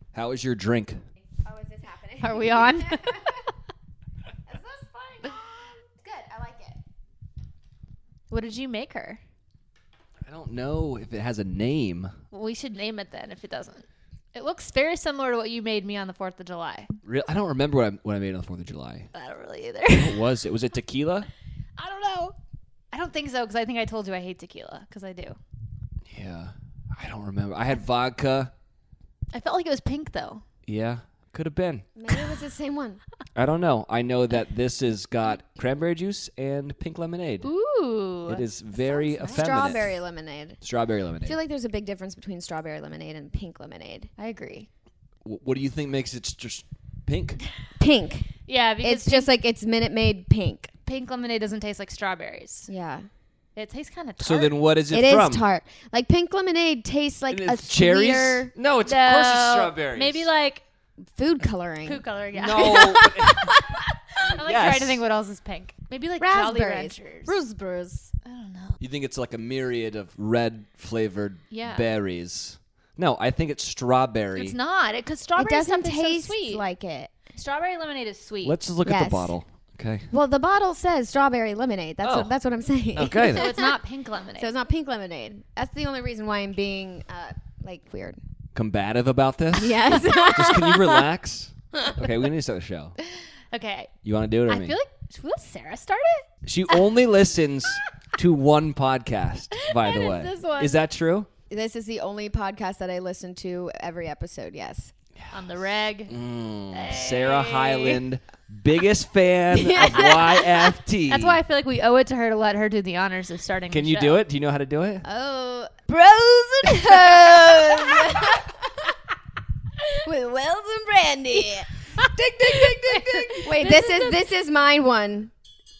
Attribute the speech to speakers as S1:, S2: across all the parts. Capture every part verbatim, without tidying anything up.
S1: How is your drink?
S2: Oh, is this happening?
S3: Are we on?
S2: Is this thing on? It's good. I like it.
S3: What did you make her?
S1: I don't know if it has a name.
S3: Well, we should name it then if it doesn't. It looks very similar to what you made me on the fourth of July.
S1: Real, I don't remember what I, what I made on the fourth of July.
S3: I don't really either.
S1: What was it? Was it tequila?
S3: I don't know. I don't think so because I think I told you I hate tequila because I do.
S1: Yeah. I don't remember. I had vodka.
S3: I felt like it was pink though.
S1: Yeah. Could have been.
S2: Maybe it was the same one.
S1: I don't know. I know that this has got cranberry juice and pink lemonade.
S3: Ooh.
S1: It is very
S3: nice.
S1: effeminate.
S2: Strawberry lemonade.
S1: Strawberry
S2: I
S1: lemonade.
S2: feel like there's a big difference between strawberry lemonade and pink lemonade.
S3: I agree.
S1: W- what do you think makes it just pink?
S2: Pink.
S3: Yeah, because
S2: It's just like it's Minute Maid pink.
S3: pink lemonade doesn't taste like strawberries.
S2: Yeah.
S3: It tastes kind of tart.
S1: So then what is it,
S2: It
S1: from?
S2: is tart. Like pink lemonade tastes like
S1: And
S2: a
S1: it's cherries?
S2: sweeter
S1: No, it's
S3: No,
S1: of course it's strawberries.
S3: Maybe like
S2: food coloring.
S3: food coloring. Yeah.
S1: No. but it-
S3: I'm like
S1: Yes.
S3: trying to think what else is pink. Maybe like Jolly
S2: Raspberries.
S3: Ranchers.
S2: Raspberries.
S3: I don't know.
S1: You think it's like a myriad of red flavored
S3: Yeah.
S1: berries? No, I think it's strawberry.
S3: It's not because
S2: It
S3: strawberry
S2: doesn't
S3: stuff is
S2: taste
S3: so sweet.
S2: like it.
S3: Strawberry lemonade is sweet.
S1: Let's just look at the
S2: Yes.
S1: bottle. Okay.
S2: Well, the bottle says strawberry lemonade. That's
S1: Oh.
S2: what, that's what I'm saying.
S1: Okay.
S3: so
S1: then.
S3: it's not pink lemonade.
S2: So it's not pink lemonade. That's the only reason why I'm being uh, like weird.
S1: Combative about this?
S2: Yes.
S1: Just can you relax? Okay, we need to start the show.
S3: okay.
S1: You want to do it or
S3: I
S1: me?
S3: feel like should we let Sarah start it?
S1: She only listens to one podcast, by the
S3: And
S1: way.
S3: it's this one.
S1: Is that true?
S2: This is the only podcast that I listen to every episode. Yes.
S3: On the reg.
S1: Mm, Sarah Hyland, biggest fan of Y F T.
S3: That's why I feel like we owe it to her to let her do the honors of starting.
S1: Can
S3: the
S1: you
S3: show.
S1: do it? Do you know how to do it?
S2: Oh, bros and hoes with Wells and Brandy. ding, ding, ding, ding, ding. Wait, this,
S3: This is
S2: is this is my one.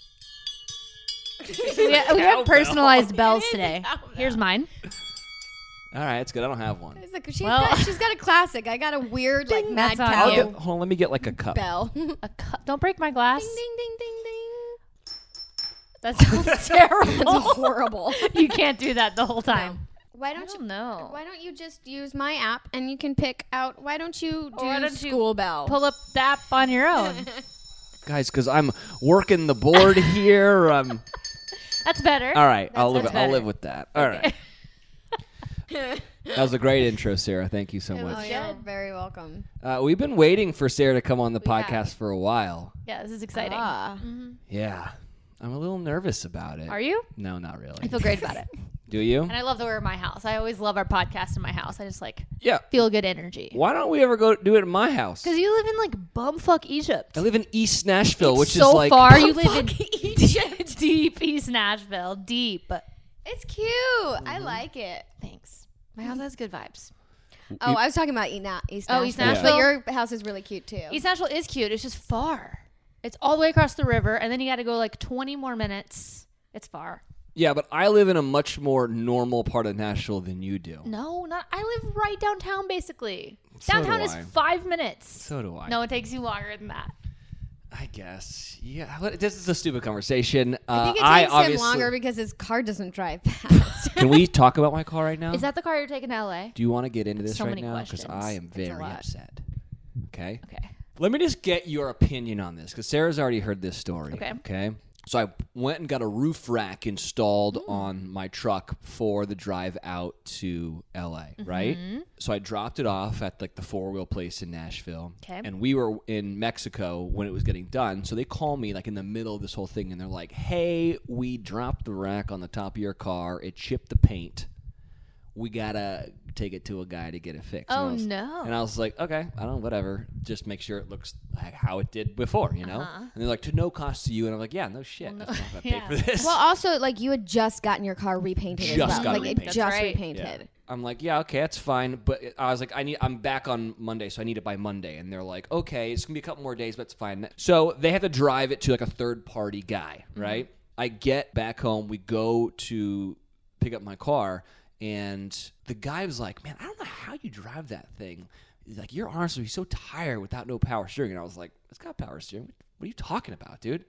S3: we, we have
S1: Cowbell.
S3: personalized bells
S2: It is
S3: today.
S2: cowbell.
S3: Here's mine.
S1: All right, it's good. I don't have one.
S2: It's like, she's,
S3: Well-
S2: got, she's got a classic. I got a weird like mad
S3: That's on
S2: cow
S1: I'll
S3: you.
S1: get, hold on, let me get like a cup.
S2: bell. ding,
S3: A cu- Don't break my glass.
S2: ding, ding, ding, ding.
S3: That sounds terrible.
S2: That's horrible.
S3: You can't do that the whole time.
S2: Why
S3: I
S2: don't
S3: don't
S2: you?
S3: know.
S2: Why don't you just use my app and you can pick out? Why don't you do
S3: Or why don't you
S2: school bell?
S3: Pull up the app on your own.
S1: Guys, because I'm working the board here. Um,
S3: That's better.
S1: all right, I'll live.
S3: That's
S1: I'll
S3: better.
S1: live with that. All right. That was a great intro, Sarah. Thank you so
S2: Oh,
S1: much.
S2: you're very welcome.
S1: Uh, we've been waiting for Sarah to come on the
S3: We have.
S1: podcast for a while.
S3: Yeah, this is exciting.
S2: Ah.
S3: Mhm.
S1: Yeah, I'm a little nervous about it.
S3: Are you?
S1: No, not really.
S3: I feel great about it.
S1: Do you?
S3: And I love that we're in my house. I always love our podcast in my house. I just like
S1: Yeah.
S3: feel good energy.
S1: Why don't we ever go do it in my house?
S3: Because you live in like bumfuck Egypt.
S1: I live in East Nashville,
S3: It's
S1: which
S3: so
S1: is like
S3: far. You live in
S2: Bumfuck
S3: Egypt, deep East Nashville, deep.
S2: It's cute.
S3: Mm-hmm.
S2: I like it.
S3: Thanks. My house has good vibes.
S2: Oh, I was talking about East, Na- East
S3: Oh,
S2: Nashville.
S3: East
S1: Nashville?
S2: But your house is really cute too.
S3: East Nashville is cute. It's just far. It's all the way across the river, and then you got to go like twenty more minutes. It's far.
S1: Yeah, but I live in a much more normal part of Nashville than you do.
S3: No, not. I live right downtown, basically.
S1: So
S3: Downtown
S1: do
S3: is
S1: I.
S3: five minutes.
S1: So do I.
S3: No, it takes you longer than that.
S1: I guess. Yeah. What- This is a stupid conversation.
S2: I think it
S1: uh,
S2: takes him
S1: obviously-
S2: longer because his car doesn't drive fast.
S1: Can we talk about my car right now?
S3: Is that the car you're taking to L A?
S1: Do you want to get into this
S3: So
S1: right
S3: many
S1: now? Because
S3: questions.
S1: I am
S3: It's a
S1: very
S3: lot.
S1: upset. Okay.
S3: Okay.
S1: Let me just get your opinion on this, because Sarah's already heard this story.
S3: Okay.
S1: Okay. So I went and got a roof rack installed on my truck for the drive out to L A, right? So I dropped it off at like the four-wheel place in Nashville.
S3: 'Kay.
S1: And we were in Mexico when it was getting done. So they call me like in the middle of this whole thing and they're like, "Hey, we dropped the rack on the top of your car. It chipped the paint. We got to take it to a guy to get it fixed." And I
S3: Oh,
S1: was-
S3: no.
S1: And I was like, okay, I don't know, whatever. Just make sure it looks like how it did before, you know?
S3: Uh-huh.
S1: And they're like, to no cost to you. And I'm like, yeah, no shit.
S3: Well, no-
S1: That's not going to
S3: yeah.
S1: pay for this.
S2: well, also, like you had just gotten your car repainted
S1: Just
S2: as well.
S1: got it
S2: like it
S1: repainted.
S2: just
S3: That's right.
S2: repainted.
S1: Yeah. I'm like, yeah, okay, that's fine. But I was like, I need, I'm back on Monday, so I need it by Monday. And they're like, okay, it's gonna be a couple more days, but it's fine. So they have to drive it to like a third party guy,
S3: Mm-hmm.
S1: right? I get back home, we go to pick up my car, and the guy was like, man, I don't know how you drive that thing. He's like, your arms would be so tired without no power steering. And I was like, it's got power steering. What are you talking about, dude?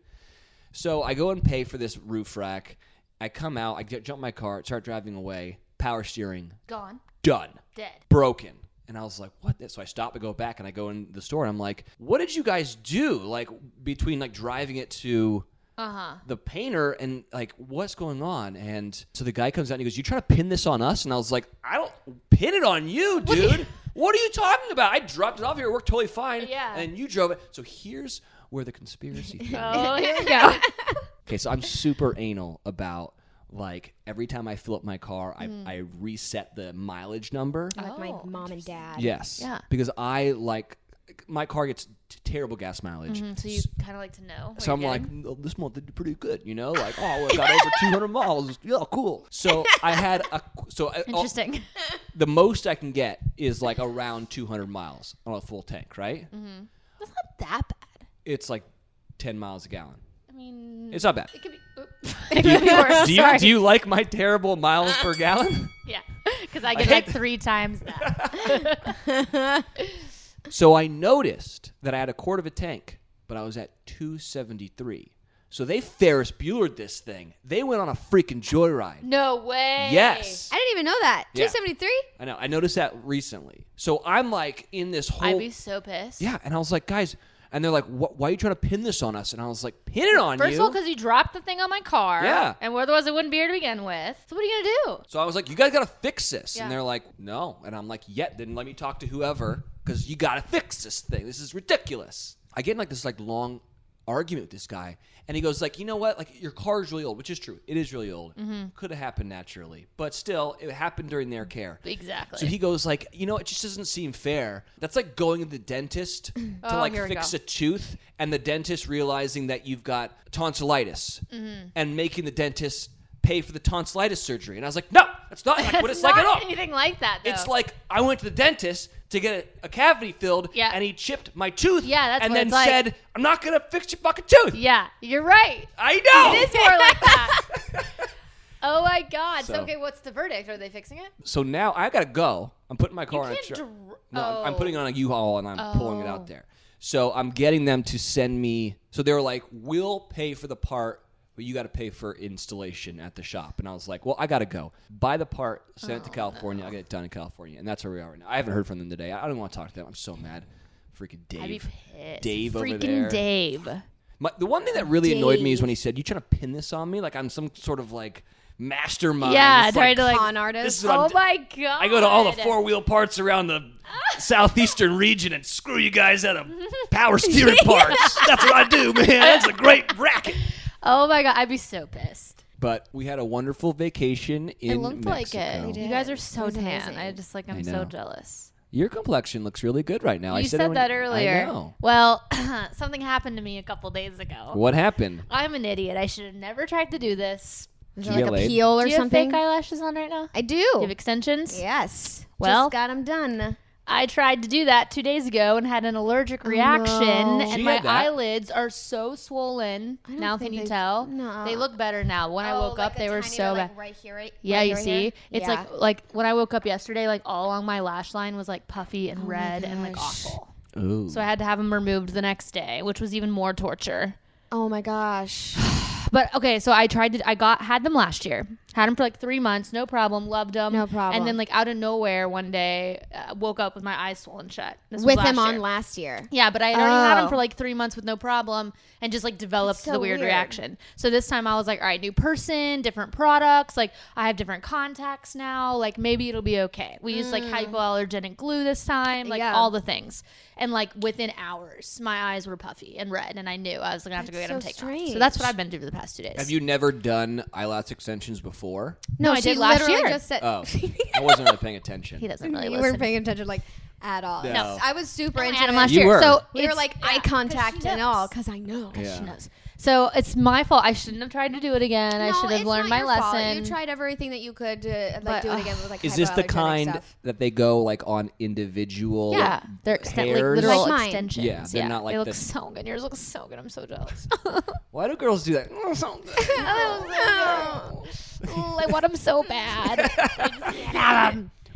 S1: So I go and pay for this roof rack. I come out, I get, jump in my car, start driving away. Power steering,
S3: Gone.
S1: done,
S3: Dead.
S1: broken. And I was like, what? So I stop and go back and I go in the store and I'm like, what did you guys do? Like between like driving it to
S3: Uh-huh.
S1: the painter and like, what's going on? And so the guy comes out and he goes, you trying to pin this on us? And I was like, I don't pin it on you, dude. What are you talking about? I dropped it off here. It worked totally fine.
S3: Yeah.
S1: And you drove it. So here's where the conspiracy thing.
S3: Oh, here we go.
S1: Okay, so I'm super anal about like every time I fill up my car, I,
S3: Mm.
S1: I reset the mileage number.
S2: Like my
S3: Oh,
S2: mom and dad.
S1: Yes.
S3: Yeah.
S1: Because I like my car gets t- terrible gas mileage.
S3: Mhm, so you kind of like to know. what
S1: So I'm
S3: you're
S1: like,
S3: getting.
S1: "Oh, this month did pretty good, you know? Like, oh, I got over two hundred miles. Yeah, cool. So I had a so I,
S3: Interesting.
S1: the most I can get is like around two hundred miles on a full tank, right?
S3: That's not that bad.
S1: It's like ten miles a gallon.
S3: I mean,
S1: It's not bad.
S3: it could be. It could be worse.
S1: Do you
S3: Sorry.
S1: do you like my terrible miles per gallon?
S3: Yeah, because I get
S1: hate
S3: like
S1: that.
S3: three times that.
S1: So I noticed that I had a quarter of a tank, but I was at two seventy-three. So they Ferris Buellered this thing. They went on a freaking joyride.
S3: No way.
S1: Yes.
S2: I didn't even know that.
S1: Yeah.
S2: two seventy-three?
S1: I know. I noticed that recently. So I'm like in this whole.
S3: I'd be so pissed.
S1: Yeah, and I was like, guys, and they're like, "Wh- why are you trying to pin this on us? And I was like, pin it on
S3: First
S1: you.
S3: of all, because you dropped the thing on my car.
S1: Yeah.
S3: And otherwise it wouldn't be here to begin with. So what are you gonna do?
S1: So I was like, you guys got to fix this.
S3: Yeah.
S1: And they're like, no. And I'm like, yeah, then let me talk to whoever because you got to fix this thing. This is ridiculous. I get in like this like long argument with this guy. And he goes like, you know what? Like your car is really old, which is true. It is really old.
S3: Mm-hmm.
S1: Could have happened naturally. But still, it happened during their care.
S3: Exactly.
S1: So he goes like, you know, it just doesn't seem fair. That's like going to the dentist to
S3: Oh,
S1: like
S3: here we
S1: fix
S3: go.
S1: a tooth and the dentist realizing that you've got tonsillitis
S3: Mm-hmm.
S1: and making the dentist pay for the tonsillitis surgery. And I was like, no, that's not like what
S3: It's
S1: it's like at
S3: not
S1: all.
S3: anything like that, though.
S1: It's like I went to the dentist to get a, a cavity filled
S3: Yeah.
S1: and he chipped my tooth
S3: Yeah, that's
S1: and
S3: what
S1: then
S3: it's like.
S1: said, I'm not going to fix your fucking tooth.
S3: Yeah, you're right.
S1: I know.
S3: It is more like that. Oh my god. So,
S1: So-
S3: okay, what's the verdict? Are they fixing it?
S1: So now I gotta go. I'm putting my car
S3: You
S1: on a
S3: can't
S1: truck.
S3: dr-
S1: no, I'm- I'm
S3: oh.
S1: putting it on a U-Haul and I'm pulling it
S3: Oh.
S1: out there. So I'm getting them to send me. So they were like, "We'll pay for the part, but you got to pay for installation at the shop." And I was like, "Well, I gotta go. Buy the part, send it to California. I'll get it done in California." And that's where we are right now. I haven't heard from them today. I don't want to talk to them. I'm so mad. Freaking Dave.
S3: I'd be pissed.
S1: Dave over
S3: Freaking
S1: there.
S3: Dave.
S1: My, the one thing that really annoyed me is
S2: Dave.
S1: when he said, "You trying to pin this on me? Like I'm some sort of like mastermind."
S3: Yeah,
S1: It's
S3: trying to like.
S2: Con
S1: this
S2: artist.
S1: is what I'm
S3: Oh
S1: d-
S3: my god.
S1: I go to all the four wheel parts around the southeastern region and screw you guys out of power steering parts. That's what I do, man. That's a great racket.
S3: Oh my god, I'd be so pissed.
S1: But we had a wonderful vacation in
S3: It looked like
S1: Mexico.
S3: it.
S2: did.
S3: You guys are so
S2: It was
S3: tan.
S2: amazing.
S3: I just like I'm
S1: I
S3: so
S1: know.
S3: jealous.
S1: Your complexion looks really good right now. I
S3: you
S1: said,
S3: said,
S1: it when-
S3: that earlier.
S1: I know.
S3: Well, something happened to me a couple days ago.
S1: What happened?
S3: I'm an idiot. I should have never tried to do this.
S2: Is
S1: Did
S2: there
S1: you
S2: like
S1: get
S2: a
S1: laid?
S2: peel or
S3: Do you
S2: something?
S3: have fake eyelashes on right now?
S2: I do.
S3: Do you have extensions?
S2: Yes.
S3: Well-
S2: Just got them done.
S3: I tried to do that two days ago and had an allergic
S2: Oh,
S3: reaction,
S2: no.
S3: and
S1: She
S3: my
S1: had that.
S3: eyelids are so swollen.
S2: I don't
S3: Now,
S2: think
S3: can you
S2: they've-
S3: tell?
S2: No.
S3: They look better now. When I
S2: Oh,
S3: woke
S2: like
S3: up,
S2: a
S3: they were
S2: tiny
S3: so
S2: bit,
S3: bad.
S2: like, right here, right?
S3: Yeah,
S2: right
S3: you
S2: here,
S3: see,
S2: here?
S3: it's
S2: Yeah.
S3: like like when I woke up yesterday, like all along my lash line was like puffy and
S2: Oh my
S3: red and like
S2: gosh.
S3: awful.
S1: Ooh.
S3: So I had to have them removed the next day, which was even more torture.
S2: Oh my gosh.
S3: But okay, so I tried to. I got had them last year. Had them for like three months, no problem. Loved them,
S2: No problem.
S3: And then like out of nowhere, one day, uh, woke up with my eyes swollen shut. This was
S2: With
S3: last
S2: him on
S3: year.
S2: last year.
S3: Yeah, but I had already had
S2: Oh.
S3: them for like three months with no problem, and just like developed
S2: That's so
S3: the weird,
S2: weird.
S3: reaction. So this time I was like, all right, new person, different products. Like I have different contacts now. Like maybe it'll be okay. We used like hypoallergenic glue this time, like
S2: Mm. Yeah.
S3: all the things. And like within hours, my eyes were puffy and red, and I knew I was gonna have to go
S2: That's
S3: get them
S2: so
S3: taken off. So
S2: strange.
S3: that's what I've been doing for the past two days.
S1: Have you never done eyelash extensions before?
S3: No, I
S2: she
S3: did last
S2: literally
S3: year.
S2: just said.
S1: Oh, I wasn't really paying attention.
S3: He doesn't really
S2: you
S3: listen.
S2: weren't paying attention like at all.
S1: No.
S2: No, I was super
S3: I
S2: into
S3: had him
S2: it.
S3: last
S1: You
S3: year.
S1: were.
S3: So
S2: We were
S3: it's-
S2: like
S3: yeah,
S2: eye
S3: 'cause she
S2: contact and
S3: knows.
S2: all because I know.
S1: Yeah.
S3: She knows. So it's my fault. I shouldn't have tried to do it again. I
S2: No,
S3: should have
S2: it's
S3: learned
S2: not
S3: my
S2: your fault.
S3: lesson.
S2: You tried everything that you could to like
S3: But,
S2: do it
S3: ugh.
S2: again with like
S1: Is this the
S2: hypoallergenic
S1: kind
S2: stuff.
S1: that they go like on individual?
S3: Yeah, they're exten- like
S1: hairs?
S3: literal
S2: Like mine.
S3: extensions.
S1: Yeah, they're not like
S3: they look
S1: the-
S3: so good. Yours looks so good. I'm so jealous.
S1: Why do girls do that? Oh, so good.
S3: Oh, I want them so bad. Get at 'em.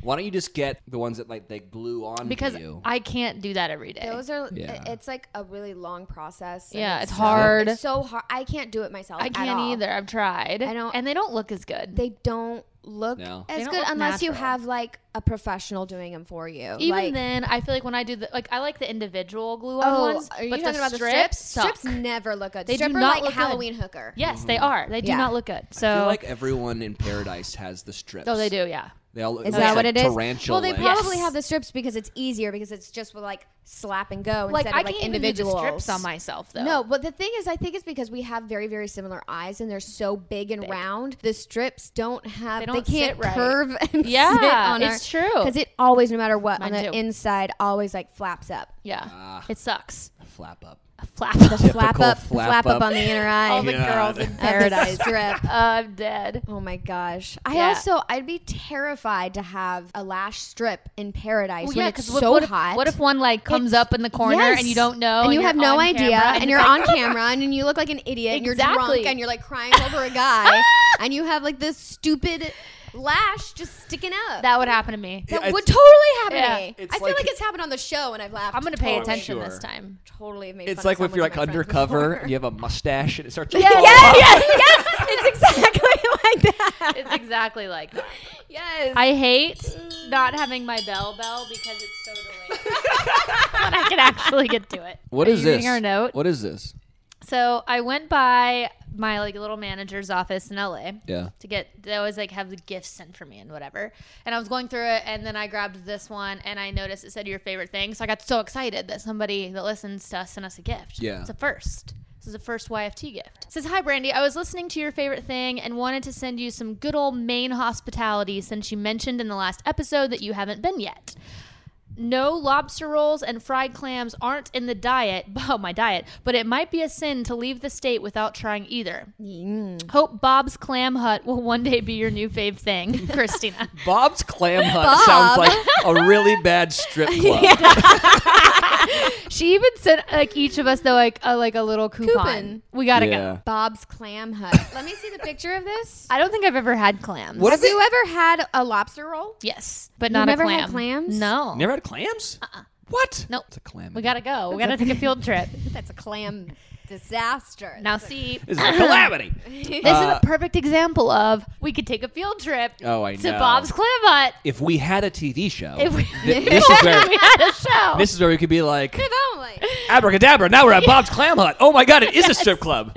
S1: Why don't you just get the ones that like they glue on
S3: Because
S1: you?
S3: I can't do that every day.
S2: Those are.
S1: Yeah.
S2: It's like a really long process. and
S3: Yeah, it's
S2: so-
S3: hard.
S2: It's so hard. I can't do it myself.
S3: I
S2: at
S3: can't
S2: all.
S3: either. I've tried.
S2: I don't-
S3: And they don't look as good.
S2: They don't look
S1: No.
S3: They
S2: as
S3: don't
S2: good
S3: look
S2: unless you
S3: natural.
S2: have like a professional doing them for you.
S3: Even
S2: like,
S3: then, I feel like when I do the like, I like the individual glue-on
S2: oh,
S3: ones.
S2: are you
S3: but
S2: talking
S3: the
S2: about the
S3: strips?
S2: strips?
S3: suck.
S2: Strips never look good.
S3: They do
S2: Strip are
S3: not
S2: like
S3: look good.
S2: Halloween hooker.
S3: Yes, they are. They do
S2: Yeah.
S3: not look good. So
S1: I feel like everyone in Paradise has the strips.
S3: oh, they do. Yeah.
S1: They all,
S2: Is
S1: it's
S2: that what
S1: like
S2: it is?
S1: Tarantula
S2: Well, they
S1: legs.
S2: probably
S3: Yes.
S2: have the strips because it's easier because it's just with like slap and go
S3: Like
S2: instead
S3: I
S2: of like
S3: can't even
S2: individuals.
S3: do the strips on myself though.
S2: No, but the thing is, I think it's because we have very, very similar eyes, and they're so big and
S3: Big.
S2: round. The strips don't have.
S3: They
S2: They,
S3: don't
S2: can't
S3: sit right.
S2: curve and
S3: Yeah,
S2: sit on
S3: it's true.
S2: Because it always, no matter what,
S3: Mine
S2: on the
S3: too.
S2: inside, always like flaps up.
S3: Yeah.
S1: Ah.
S3: It sucks.
S1: Flap up.
S3: Flap.
S2: The
S1: Typical
S2: flap up, the
S1: flap
S2: flap up.
S1: up.
S2: on the inner eye.
S3: All the
S1: God.
S3: girls in
S2: of the
S3: paradise.
S2: strip.
S3: Uh, I'm dead.
S2: Oh my gosh! I
S3: Yeah.
S2: also I'd be terrified to have a lash strip in paradise
S3: Well,
S2: when
S3: yeah,
S2: it's
S3: 'cause what,
S2: so
S3: what if,
S2: hot.
S3: What if one like comes
S2: It's-
S3: up in the corner
S2: Yes.
S3: and you don't know,
S2: and you
S3: you're
S2: have no
S3: on
S2: idea,
S3: camera,
S2: and,
S3: it's
S2: you're
S3: like,
S2: on camera, and you look like an idiot, and you're
S3: Exactly.
S2: drunk, and you're like crying over a guy, and you have like this stupid lash just sticking up.
S3: That would happen to me.
S2: That
S1: Yeah,
S2: would
S1: it's-
S2: totally happen
S3: Yeah.
S2: to me.
S1: It's
S2: I feel
S1: like-
S2: like, it's happened on the show, and I've laughed.
S3: I'm gonna pay
S1: Oh,
S3: attention
S1: sure.
S3: this time.
S2: Totally have made
S1: It's
S2: fun
S1: like
S2: of
S1: if you're like
S2: someone with my friends
S1: undercover,
S2: before.
S1: you have a mustache, and it starts to
S2: Yeah,
S1: fall
S2: yeah,
S1: off.
S2: yes, yes. It's exactly like that.
S3: It's exactly like that.
S2: Yes.
S3: I hate not having my bell bell because it's so delayed. But I can actually get to it.
S1: What
S3: Are
S1: is
S3: you
S1: this?
S3: reading our note?
S1: What is this?
S3: So I went by my like little manager's office in L A
S1: Yeah.
S3: to get. They always like have the gifts sent for me and whatever. And I was going through it, and then I grabbed this one, and I noticed it said your favorite thing. So I got so excited that somebody that listens to us sent us a gift.
S1: Yeah.
S3: It's a first. This is a first Y F T gift. It says, hi, Brandy. I was listening to your favorite thing and wanted to send you some good old Maine hospitality since you mentioned in the last episode that you haven't been yet. No, lobster rolls and fried clams aren't in the diet, oh, my diet, but it might be a sin to leave the state without trying either.
S2: Mm.
S3: Hope Bob's Clam Hut will one day be your new fave thing, Christina.
S1: Bob's Clam Hut
S2: Bob.
S1: sounds like a really bad strip club.
S3: She even sent like each of us though like a like a little coupon.
S2: Coupon.
S3: We gotta
S1: Yeah.
S3: go.
S2: Bob's Clam Hut. Let me see the picture of this.
S3: I don't think I've ever had clams.
S1: What
S2: Have
S1: is it?
S2: you ever had a lobster roll?
S3: Yes, but
S2: You've
S3: not
S2: never
S3: a
S2: had
S3: clam.
S2: clams?
S3: No.
S1: Never had clams? Uh-uh. What?
S3: Nope.
S1: It's a clam.
S3: We gotta go. We gotta take a field trip.
S2: That's a clam disaster.
S3: Now see,
S1: This is a calamity.
S3: this
S1: Uh,
S3: is a perfect example of we could take a field trip
S1: Oh, I
S3: to
S1: know.
S3: Bob's Clam Hut.
S1: If we had a T V show,
S3: If we,
S1: thi- this is where
S3: we had a show.
S1: this is where we could be like,
S2: If only.
S1: abracadabra, now we're at Bob's Clam Hut. Oh my god, it is a strip club.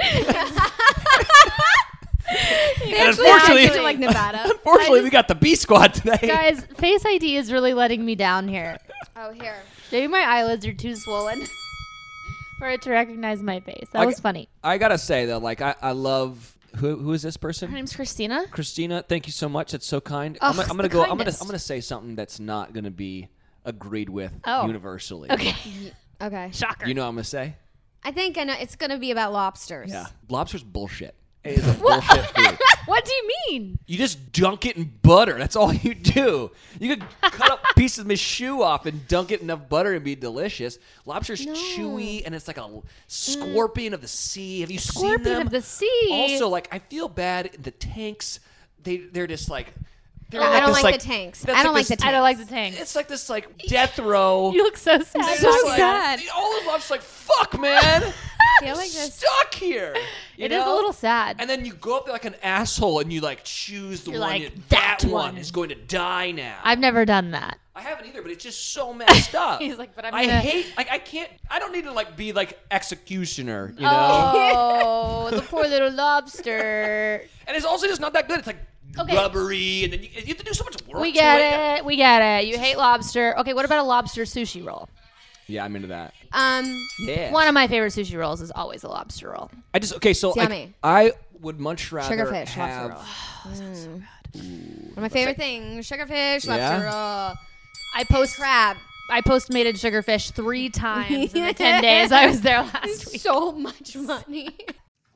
S2: They
S1: And
S2: actually
S1: unfortunately-
S2: have to, like Nevada.
S1: Unfortunately,
S3: I
S1: we got the B Squad today.
S3: Guys, Face I D is really letting me down here.
S2: Oh, here.
S3: Maybe my eyelids are too swollen for it to recognize my face. That
S1: I-
S3: was funny.
S1: I gotta say though, like I, I love who who is this person?
S3: Her name's Christina.
S1: Christina, thank you so much. That's so kind.
S3: Ugh,
S1: I'm, gonna- I'm gonna
S3: the
S1: go. I'm gonna
S3: kindest.
S1: I'm gonna say something that's not gonna be agreed with
S3: Oh.
S1: universally.
S3: Okay.
S2: Okay.
S3: Shocker.
S1: You know what I'm gonna say?
S2: I think I know, it's going to be about lobsters.
S1: Yeah. Lobster's bullshit. It is a bullshit food.
S3: What do you mean?
S1: You just dunk it in butter. That's all you do. You could cut up pieces of my shoe off and dunk it in enough butter and be delicious. Lobster's
S2: No.
S1: chewy and it's like a scorpion of the sea. Have you seen
S3: Scorpion
S1: them?
S3: of the sea.
S1: Also, like I feel bad. The tanks, they they're just like. They're
S2: I don't
S1: this,
S2: like the tanks.
S1: that's
S2: I don't like
S1: this-
S2: the
S3: I don't like the tanks.
S1: It's like this like death row.
S3: You look so sad.
S1: They're
S2: so
S1: just like-
S2: sad.
S1: all the lobsters like fuck, man.
S2: I feel
S1: I'm
S2: like this.
S1: stuck here. You
S3: It is
S1: know?
S3: a little sad.
S1: And then you go up there like an asshole and you like choose the
S3: You're
S1: one.
S3: like,
S1: you-
S3: "That
S1: that one
S3: one."
S1: is going to die now.
S3: I've never done that.
S1: I haven't either, but it's just so messed up.
S3: He's like, "But I'm
S1: I
S3: gonna-"
S1: hate. Like I can't. I don't need to like be like executioner. You know.
S3: Oh, the poor little lobster.
S1: And it's also just not that good. It's like
S3: Okay.
S1: rubbery, and then you, you have to do so much work.
S3: We
S1: to
S3: get
S1: it.
S3: it. We get it. You hate lobster. Okay, what about a lobster sushi roll?
S1: Yeah, I'm into that.
S2: Um,
S1: Yeah.
S3: One of my favorite sushi rolls is always a lobster roll.
S1: I just okay. So
S2: It's
S1: like,
S2: yummy.
S1: I would much rather
S2: Sugarfish,
S1: have.
S2: lobster roll. One of my favorite things: sugarfish, lobster
S1: Yeah?
S2: roll,
S3: I post
S2: crab.
S3: I postmated sugarfish three times in the ten days I was there last
S2: It's
S3: week.
S2: so much money.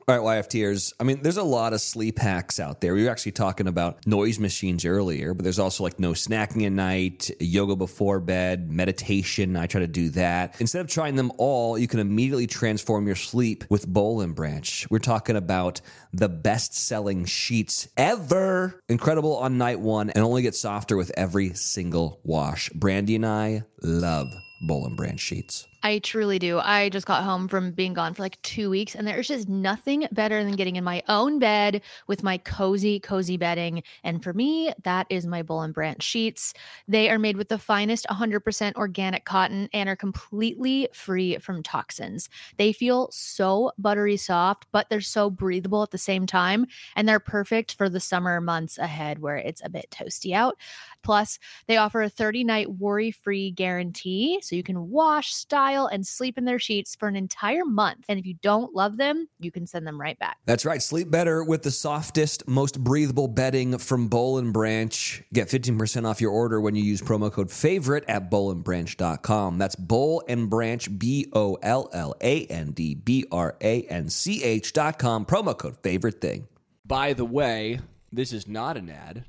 S1: All right, Y F Ters. I mean, there's a lot of sleep hacks out there. We were actually talking about noise machines earlier, but there's also like no snacking at night, yoga before bed, meditation. I try to do that. Instead of trying them all, you can immediately transform your sleep with Boll and Branch. We're talking about the best-selling sheets ever. Incredible on night one and only get softer with every single wash. Brandy and I love Boll and Branch sheets.
S3: I truly do. I just got home from being gone for like two weeks, and there's just nothing better than getting in my own bed with my cozy, cozy bedding. And for me, that is my Boll and Branch sheets. They are made with the finest one hundred percent organic cotton and are completely free from toxins. They feel so buttery soft, but they're so breathable at the same time, and they're perfect for the summer months ahead where it's a bit toasty out. Plus, they offer a thirty-night worry-free guarantee, so you can wash, style, and sleep in their sheets for an entire month. And if you don't love them, you can send them right back.
S1: That's right. Sleep better with the softest, most breathable bedding from Boll and Branch. Get fifteen percent off your order when you use promo code FAVORITE at boll and branch dot com. That's Boll and Branch, B O L L A N D B R A N C H dot com. Promo code FAVORITE thing. By the way, this is not an ad.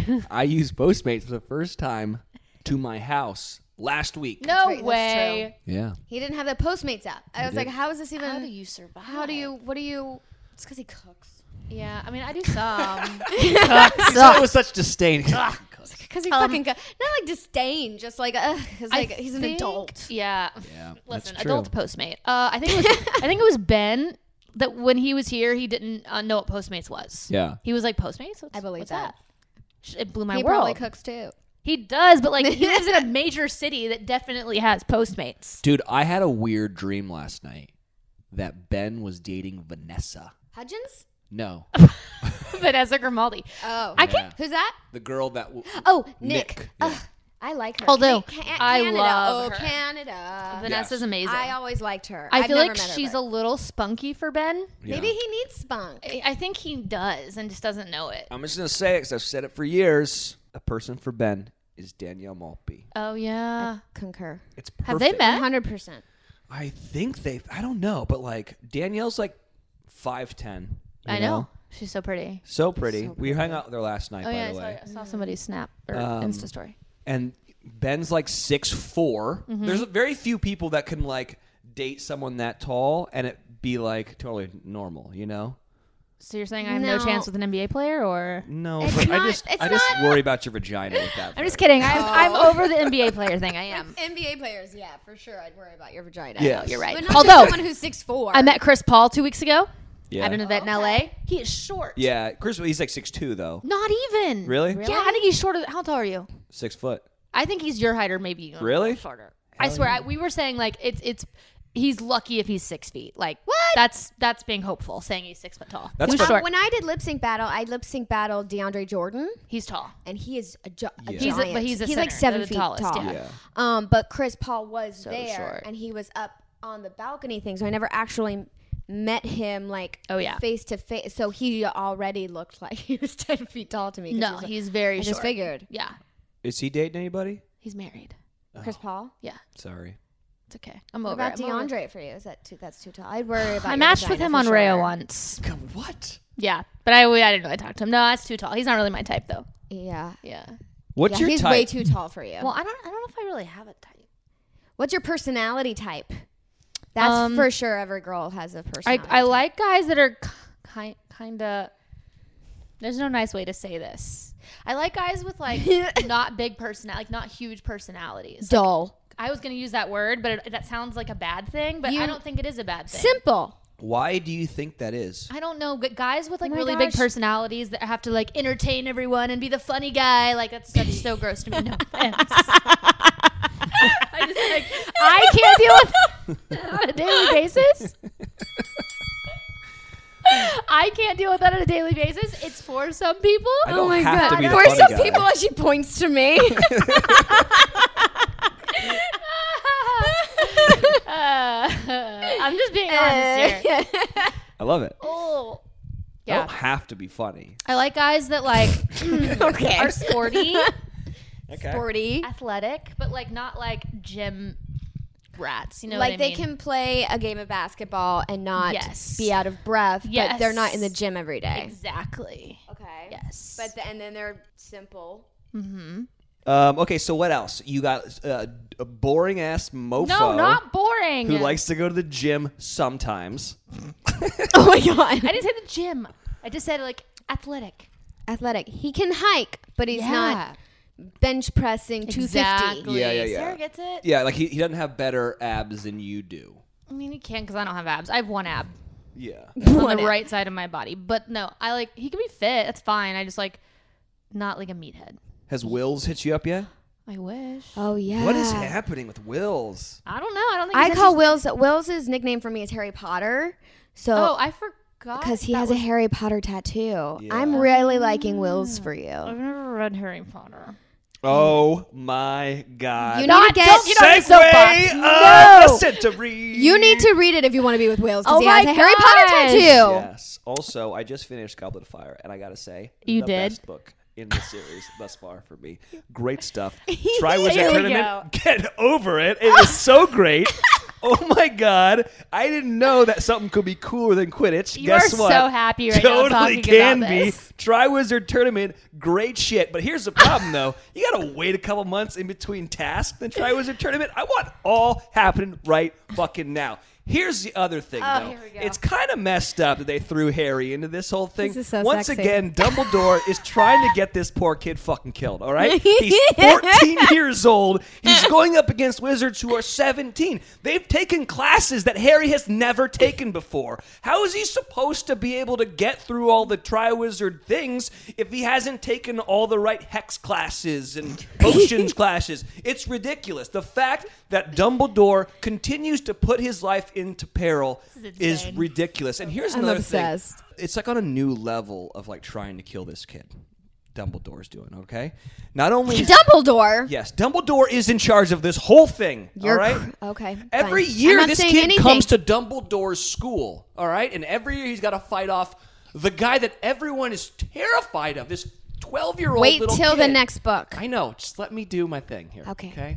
S1: I used Postmates for the first time to my house last week.
S3: No
S2: That's right, that's
S3: way.
S1: Yeah.
S2: He didn't have the Postmates app. I was
S1: did.
S2: like, how is this even?
S3: How do you survive?
S2: How do you? What do you? It's because he cooks.
S3: Yeah, I mean, I do some.
S1: You said it with such disdain.
S2: Because he
S3: Um,
S2: fucking got not like disdain, just like uh, cause like
S3: I
S2: he's an
S3: think-
S2: adult.
S3: Yeah.
S1: Yeah,
S3: Listen,
S1: that's true.
S3: adult Postmate. Uh, I think it was. I think it was Ben that when he was here, he didn't uh, know what Postmates was.
S1: Yeah.
S3: He was like, Postmates? What's,
S2: I believe
S3: what's
S2: that.
S3: that? It blew my
S2: He
S3: world.
S2: probably cooks too.
S3: He does, but like he lives in a major city that definitely has Postmates.
S1: Dude, I had a weird dream last night that Ben was dating Vanessa.
S2: Hudgens?
S1: No.
S3: Vanessa Grimaldi.
S2: Oh,
S3: I can't.
S2: Who's that?
S1: The girl that... W-
S2: Oh, Nick.
S1: Nick,
S2: Ugh,
S1: yeah.
S2: I like her.
S3: Although,
S2: Can-
S3: I
S2: Canada.
S3: love
S2: oh,
S3: her.
S2: Canada.
S3: Vanessa's
S1: Yes.
S3: amazing.
S2: I always liked her.
S3: I
S2: I've
S3: feel
S2: never
S3: like
S2: met her,
S3: she's
S2: but
S3: a little spunky for Ben.
S1: Yeah.
S2: maybe he needs spunk.
S3: I I think he does and just doesn't know it.
S1: I'm just going to say it because I've said it for years. A person for Ben is Danielle Maltby.
S3: Oh yeah.
S2: Concur.
S1: It's perfect.
S3: Have they met?
S2: one hundred percent.
S1: I think they... I don't know, but like Danielle's like five ten.
S3: I know. She's so pretty.
S1: So pretty.
S2: So
S1: we hung out with her last night,
S3: Oh
S1: by
S3: yeah, I
S1: the
S3: saw,
S1: way.
S3: I saw somebody's snap or
S1: Um,
S3: Insta story.
S1: And Ben's like six four.
S3: Mm-hmm.
S1: There's very few people that can like date someone that tall and it be like totally normal, you know?
S3: So you're saying I have no,
S2: No.
S3: chance with an N B A player, or
S1: No,
S2: It's
S1: but I
S2: not-
S1: just
S2: it's
S1: I just
S2: not-
S1: worry about your vagina with that.
S3: I'm just
S1: part.
S3: kidding. I'm, I'm
S2: Oh.
S3: over the N B A player thing. I am.
S2: N B A players, yeah, for sure. I'd worry about your vagina.
S1: Yes.
S3: You're right.
S2: But not
S3: Although
S2: just someone who's six four.
S3: I met Chris Paul two weeks ago
S1: Yeah.
S3: at an event in L A. He is short.
S1: Yeah, Chris, he's like six two though.
S3: Not even.
S1: Really?
S3: Yeah, I think he's shorter. How tall are you?
S1: Six foot.
S3: I think he's your height or maybe even a
S1: Really?
S3: little shorter. I swear, I, we were saying like it's it's he's lucky if he's six feet. Like
S2: What?
S3: That's that's being hopeful, saying he's six foot tall.
S1: That's
S3: he was
S1: fine.
S3: short.
S2: When I did lip sync battle, I lip sync battled DeAndre Jordan,
S3: He's tall.
S2: and he is a, gi- a
S1: Yeah.
S3: He's a-
S2: giant.
S3: but he's a
S2: like
S3: center.
S2: seven
S3: They're the
S2: feet
S3: tallest,
S2: tall.
S3: yeah.
S1: Yeah.
S2: Um, but Chris Paul was
S3: So
S2: there,
S3: short.
S2: and he was up on the balcony thing, so I never actually met him like
S3: Oh, yeah.
S2: face to face. So he already looked like he was ten feet tall to me. 'cause
S3: No,
S2: he was, like-
S3: he's very
S2: I
S3: short.
S2: just figured.
S3: Yeah,
S1: Is he dating anybody?
S3: he's married.
S2: Chris Paul.
S3: Yeah,
S1: Sorry.
S3: it's okay. I'm
S2: What
S3: over
S2: about
S3: it. I'm over it.
S2: DeAndre for you? Is that too? That's too tall. I'd worry about.
S3: I
S2: your
S3: matched with
S2: vagina
S3: him
S2: for
S3: on
S2: sure.
S3: Rayo once.
S1: What?
S3: Yeah, but I, I didn't really talk to him. No, that's too tall. He's not really my type though.
S2: Yeah.
S3: Yeah.
S1: What's
S2: yeah,
S1: your
S2: he's
S1: type?
S2: way too tall for you.
S3: Well, I don't. I don't know if I really have a type.
S2: What's your personality type? That's
S3: Um,
S2: for sure. Every girl has a
S3: I
S2: personality.
S3: I
S2: type.
S3: like guys that are kind kind of. There's no nice way to say this. I like guys with like not big person, like not huge personalities. Like,
S2: dull,
S3: I was gonna use that word, but it, that sounds like a bad thing. But
S2: You-
S3: I don't think it is a bad thing.
S2: simple.
S1: Why do you think that is?
S3: I don't know, but guys with like
S2: Oh my
S3: really big
S2: gosh.
S3: personalities that have to like entertain everyone and be the funny guy, like that's such so gross to me. No offense. I just like I can't deal with that on a daily basis. I can't deal with that on a daily basis. It's for some people.
S1: I don't
S2: Oh my
S1: have to
S2: god!
S1: be the
S2: For
S1: funny
S2: some
S1: guy.
S2: people, as she points to me.
S3: Uh, I'm just being honest here.
S1: I love it.
S3: Oh,
S1: I
S3: yeah.
S1: don't have to be funny.
S3: I like guys that like
S2: Okay.
S3: are sporty,
S1: Okay.
S2: Sporty.
S3: athletic, but like not like gym rats. You know,
S2: like
S3: what I
S2: they
S3: mean?
S2: can play a game of basketball and not
S3: Yes.
S2: be out of breath,
S3: Yes.
S2: but they're not in the gym every day.
S3: Exactly.
S2: Okay.
S3: Yes.
S2: But the, and then they're simple.
S3: mm-hmm.
S1: Um, okay, so what else? You got uh, a boring ass mofo.
S3: No, not boring.
S1: Who likes to go to the gym sometimes.
S2: Oh my god.
S3: I didn't say the gym. I just said like athletic.
S2: Athletic. He can hike, but he's
S3: Yeah.
S2: not bench pressing two fifty.
S3: Exactly.
S1: Yeah, yeah, yeah.
S3: Sarah gets it.
S1: Yeah, like he, he doesn't have better abs than you do.
S3: I mean, he can because I don't have abs. I have one ab
S1: Yeah.
S3: on
S2: One
S3: the
S2: ab.
S3: right side of my body. But no, I like he can be fit. That's fine. I just like not like a meathead.
S1: Has Wills hit you up yet?
S3: I wish.
S2: Oh yeah.
S1: What is happening with Wills?
S3: I don't know. I don't think.
S2: I
S3: he's
S2: call
S3: interested-
S2: Will's Will's nickname for me is Harry Potter. So
S3: Oh, I forgot.
S2: because he
S3: that
S2: has
S3: was-
S2: a Harry Potter tattoo.
S1: Yeah.
S2: I'm really liking Will's for
S3: I've
S2: you.
S3: never read Harry Potter.
S1: Oh my God.
S2: You
S3: Not-
S2: need to get
S3: don't get on the
S1: Segway
S3: soapbox.
S1: of
S2: No.
S1: the century.
S2: You need to read it if you want to be with Will's because
S3: Oh
S2: he has
S3: my
S2: a Harry Potter
S3: gosh.
S2: tattoo.
S1: Yes. Also, I just finished Goblet of Fire, and I gotta say,
S3: You
S1: the
S3: did?
S1: best book in the series thus far for me. Great stuff. Triwizard
S3: Here we
S1: Tournament. Get over it. It is so great. Oh my God! I didn't know that something could be cooler than Quidditch.
S3: You
S1: Guess
S3: are
S1: what?
S3: so happy right now
S1: totally
S3: talking
S1: can
S3: about
S1: be.
S3: this.
S1: Triwizard Tournament, great shit. But here's the problem, though. You gotta wait a couple months in between tasks. The Triwizard Tournament, I want all happening right fucking now. Here's the other thing,
S3: Oh,
S1: though.
S3: here we go.
S1: It's kind of messed up that they threw Harry into this whole thing.
S2: This is so
S1: Once
S2: sexy.
S1: again, Dumbledore is trying to get this poor kid fucking killed, all right? He's fourteen years old. He's going up against wizards who are seventeen. They've taken classes that Harry has never taken before. How is he supposed to be able to get through all the Triwizard things if he hasn't taken all the right hex classes and potions classes? It's ridiculous. The fact that Dumbledore continues to put his life into peril
S3: This is
S1: is
S3: insane.
S1: ridiculous. And here's
S2: I'm
S1: another
S2: obsessed.
S1: thing. It's like on a new level of like trying to kill this kid. Dumbledore's doing, okay? Not only
S2: Dumbledore.
S1: Yes, Dumbledore is in charge of this whole thing, all
S2: You're
S1: right?
S2: cr- okay.
S1: Every
S2: fine. I'm
S1: year
S2: not
S1: this
S2: saying
S1: kid
S2: anything.
S1: comes to Dumbledore's school, all right? And every year he's got to fight off the guy that everyone is terrified of, this twelve-year-old
S2: Wait
S1: little
S2: till the
S1: kid.
S2: next book.
S1: I know. Just let me do my thing here.
S2: Okay.
S1: Okay.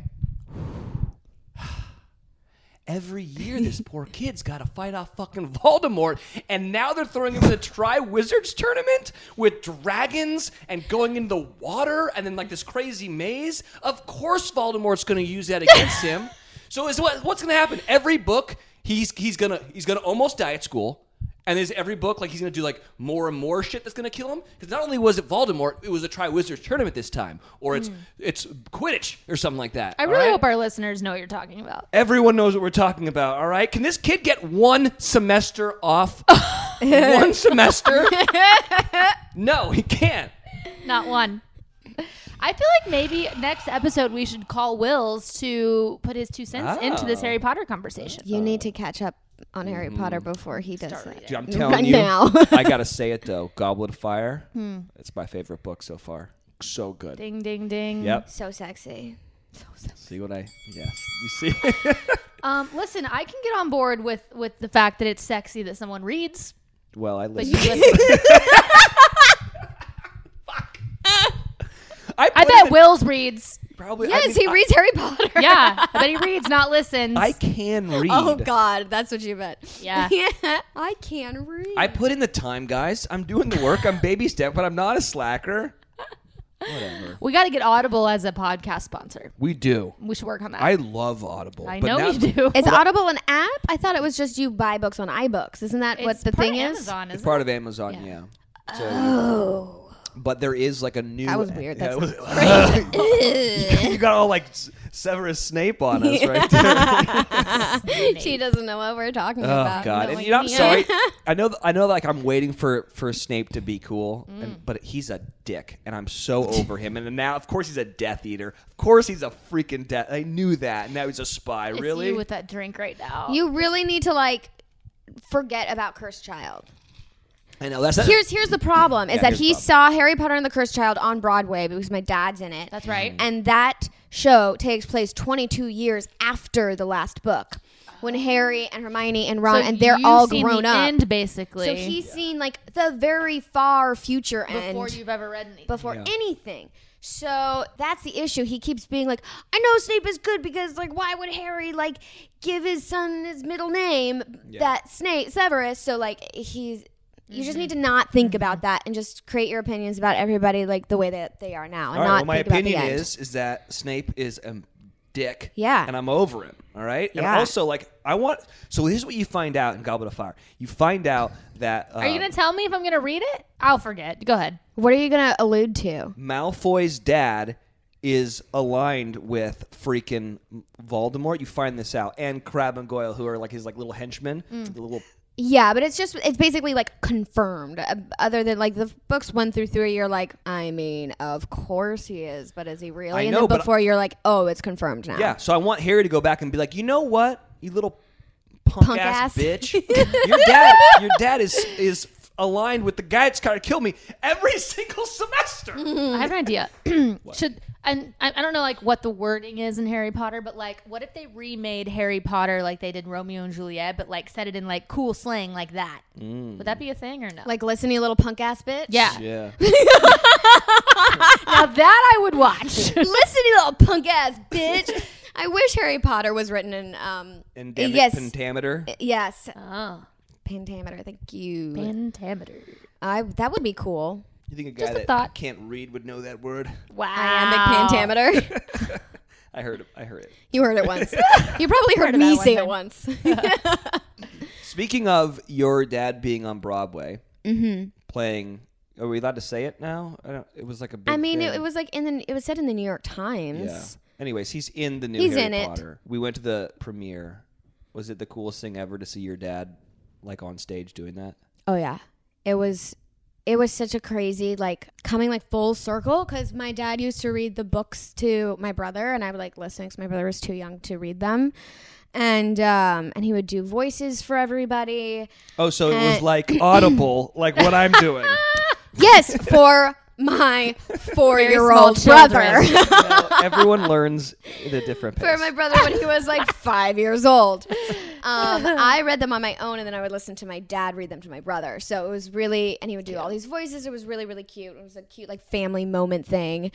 S1: Every year, this poor kid's got to fight off fucking Voldemort, and now they're throwing him in the Tri-Wizards tournament with dragons and going in the water and then like this crazy maze. Of course, Voldemort's going to use that against him. So, is what what's going to happen? Every book, he's he's gonna he's gonna almost die at school. And there's every book, like, he's going to do, like, more and more shit that's going to kill him. Because not only was it Voldemort, it was a Tri-Wizards tournament this time. Or it's it's Quidditch or something like that.
S3: I
S1: all
S3: really
S1: right?
S3: hope our listeners know what you're talking about.
S1: Everyone knows what we're talking about, all right? Can this kid get one semester off? One semester? No, he can't.
S3: Not one. I feel like maybe next episode we should call Wills to put his two cents into this
S1: Oh.
S3: Harry Potter conversation.
S2: You need to catch up on Harry Potter before he does
S3: Start
S2: that.
S1: Dude, I'm
S2: Right
S1: telling you,
S2: now.
S1: I got to say it, though. Goblet of Fire, it's my favorite book so far. So good.
S3: Ding, ding, ding.
S1: Yep.
S2: So sexy.
S1: See what I... Yes. You see?
S3: Um, listen, I can get on board with, with the fact that it's sexy that someone reads,
S1: Well, I
S3: but
S1: listen.
S3: you listen.
S1: I,
S3: I
S1: put
S3: bet
S1: it-
S3: Wills reads.
S1: Probably.
S2: Yes,
S1: I mean,
S2: he
S1: I-
S2: reads Harry Potter.
S3: Yeah, I bet he reads, not listens.
S1: I can read.
S2: Oh God, that's what you meant.
S3: Yeah.
S2: yeah, I can read.
S1: I put in the time, guys. I'm doing the work. I'm baby step, but I'm not a slacker. Whatever.
S3: We got to get Audible as a podcast sponsor.
S1: We do.
S3: We should work on that.
S1: I love Audible.
S3: I
S1: but
S3: know
S1: now,
S3: you do.
S2: Is Audible an app? I thought it was just you buy books on iBooks. Isn't that what
S3: It's
S2: the
S3: part
S2: thing
S3: of
S2: is?
S3: Amazon,
S1: It's
S3: isn't
S1: part
S3: it?
S1: of Amazon, yeah.
S3: Yeah.
S1: So,
S2: Oh.
S1: but there is like a new.
S2: That was weird.
S1: Yeah,
S2: That's
S1: it was- you got all like S- Severus Snape on us, right? There.
S2: She doesn't know what we're talking
S1: Oh
S2: about.
S1: God!
S3: No,
S1: And you know, I'm
S3: yeah.
S1: sorry. I know. th- I know. Like I'm waiting for for Snape to be cool,
S3: Mm.
S1: and, but he's a dick, and I'm so over him. And now, of course, he's a Death Eater. Of course, he's a freaking death. I knew that, and now he's a spy.
S3: It's
S1: really?
S3: you with that drink right now.
S2: You really need to like forget about Cursed Child.
S1: I know. That's
S2: Here's here's the problem: is
S1: Yeah,
S2: that
S1: here's the
S2: he
S1: problem.
S2: saw Harry Potter and the Cursed Child on Broadway because my dad's in it.
S3: That's right.
S2: And that show takes place twenty-two years after the last book, when Harry and Hermione and Ron
S3: So
S2: and they're
S3: you've
S2: all
S3: seen
S2: grown
S3: the
S2: up.
S3: End, basically.
S2: So he's seen like the very far future
S3: before
S2: end
S3: you've ever read anything.
S2: before
S1: Yeah.
S2: anything. So that's the issue. He keeps being like, I know Snape is good because, like, why would Harry, like, give his son his middle name,
S1: Yeah.
S2: that Snape, Severus? So, like, he's, you just need to not think about that and just create your opinions about everybody, like, the way that they are now. And
S1: All right,
S2: not
S1: well, my
S2: think about the
S1: opinion
S2: end.
S1: is is that Snape is a dick.
S2: Yeah.
S1: And I'm over him. All right. And
S2: Yeah.
S1: also, like, I want. So here's what you find out in Goblet of Fire. You find out that uh,
S3: Are you going to tell me if I'm going to read it? I'll forget. Go ahead.
S2: What are you going to allude to?
S1: Malfoy's dad is aligned with freaking Voldemort. You find this out, and Crabbe and Goyle, who are like his like little henchmen,
S2: Mm.
S1: the little.
S2: Yeah, but it's just, it's basically, like, confirmed. Uh, other than, like, the books one through three, you're like, I mean, of course he is, but is he really?
S1: I
S2: and
S1: know,
S2: then
S1: but-
S2: before, you're like, oh, it's confirmed now.
S1: Yeah. So I want Harry to go back and be like, you know what, you little punk,
S2: Punk
S1: ass,
S2: ass.
S1: bitch. your dad, your dad is is aligned with the guy that's trying to kill me every single semester.
S3: I have an idea. Should and I, I don't know like what the wording is in Harry Potter, but like, what if they remade Harry Potter like they did Romeo and Juliet, but like said it in like cool slang like that? Would that be a thing or no?
S2: Like, listen, you little punk ass bitch.
S3: yeah.
S1: Yeah.
S3: Now that I would watch.
S2: Listen, you little punk ass bitch. I wish Harry Potter was written in, um,
S1: Endemic
S2: yes,
S1: pentameter.
S2: yes,
S3: Oh,
S2: pentameter. Thank you.
S3: pentameter.
S2: I that would be cool.
S1: You think a guy
S3: Just a
S1: that
S3: thought.
S1: can't read would know that word?
S3: Wow.
S2: Iambic pentameter.
S1: I heard it. I heard it.
S2: You heard it once. You probably heard,
S3: Heard
S2: me
S3: about it
S2: say
S3: one
S2: it once.
S1: Speaking of your dad being on Broadway,
S2: Mm-hmm.
S1: playing. Are we allowed to say it now? I don't. It was like a big.
S2: I mean,
S1: thing.
S2: it, it was like in the. It was said in the New York Times.
S1: Yeah. Anyways, he's in the new
S2: He's
S1: Harry
S2: in it.
S1: Potter. We went to the premiere. Was it the coolest thing ever to see your dad like on stage doing that?
S2: Oh yeah, it was. It was such a crazy like coming like full circle because my dad used to read the books to my brother and I would like listen because my brother was too young to read them, and um and he would do voices for everybody.
S1: Oh, so it was
S2: Uh,
S1: like Audible, like what I'm doing.
S2: Yes, for my four-year-old
S3: small
S2: brother.
S3: children.
S1: No, everyone learns at a different pace.
S2: For my brother when he was like five years old. Um, I read them on my own, and then I would listen to my dad read them to my brother. So it was really, and he would do all these voices. It was really, really cute. It was a cute like family moment thing.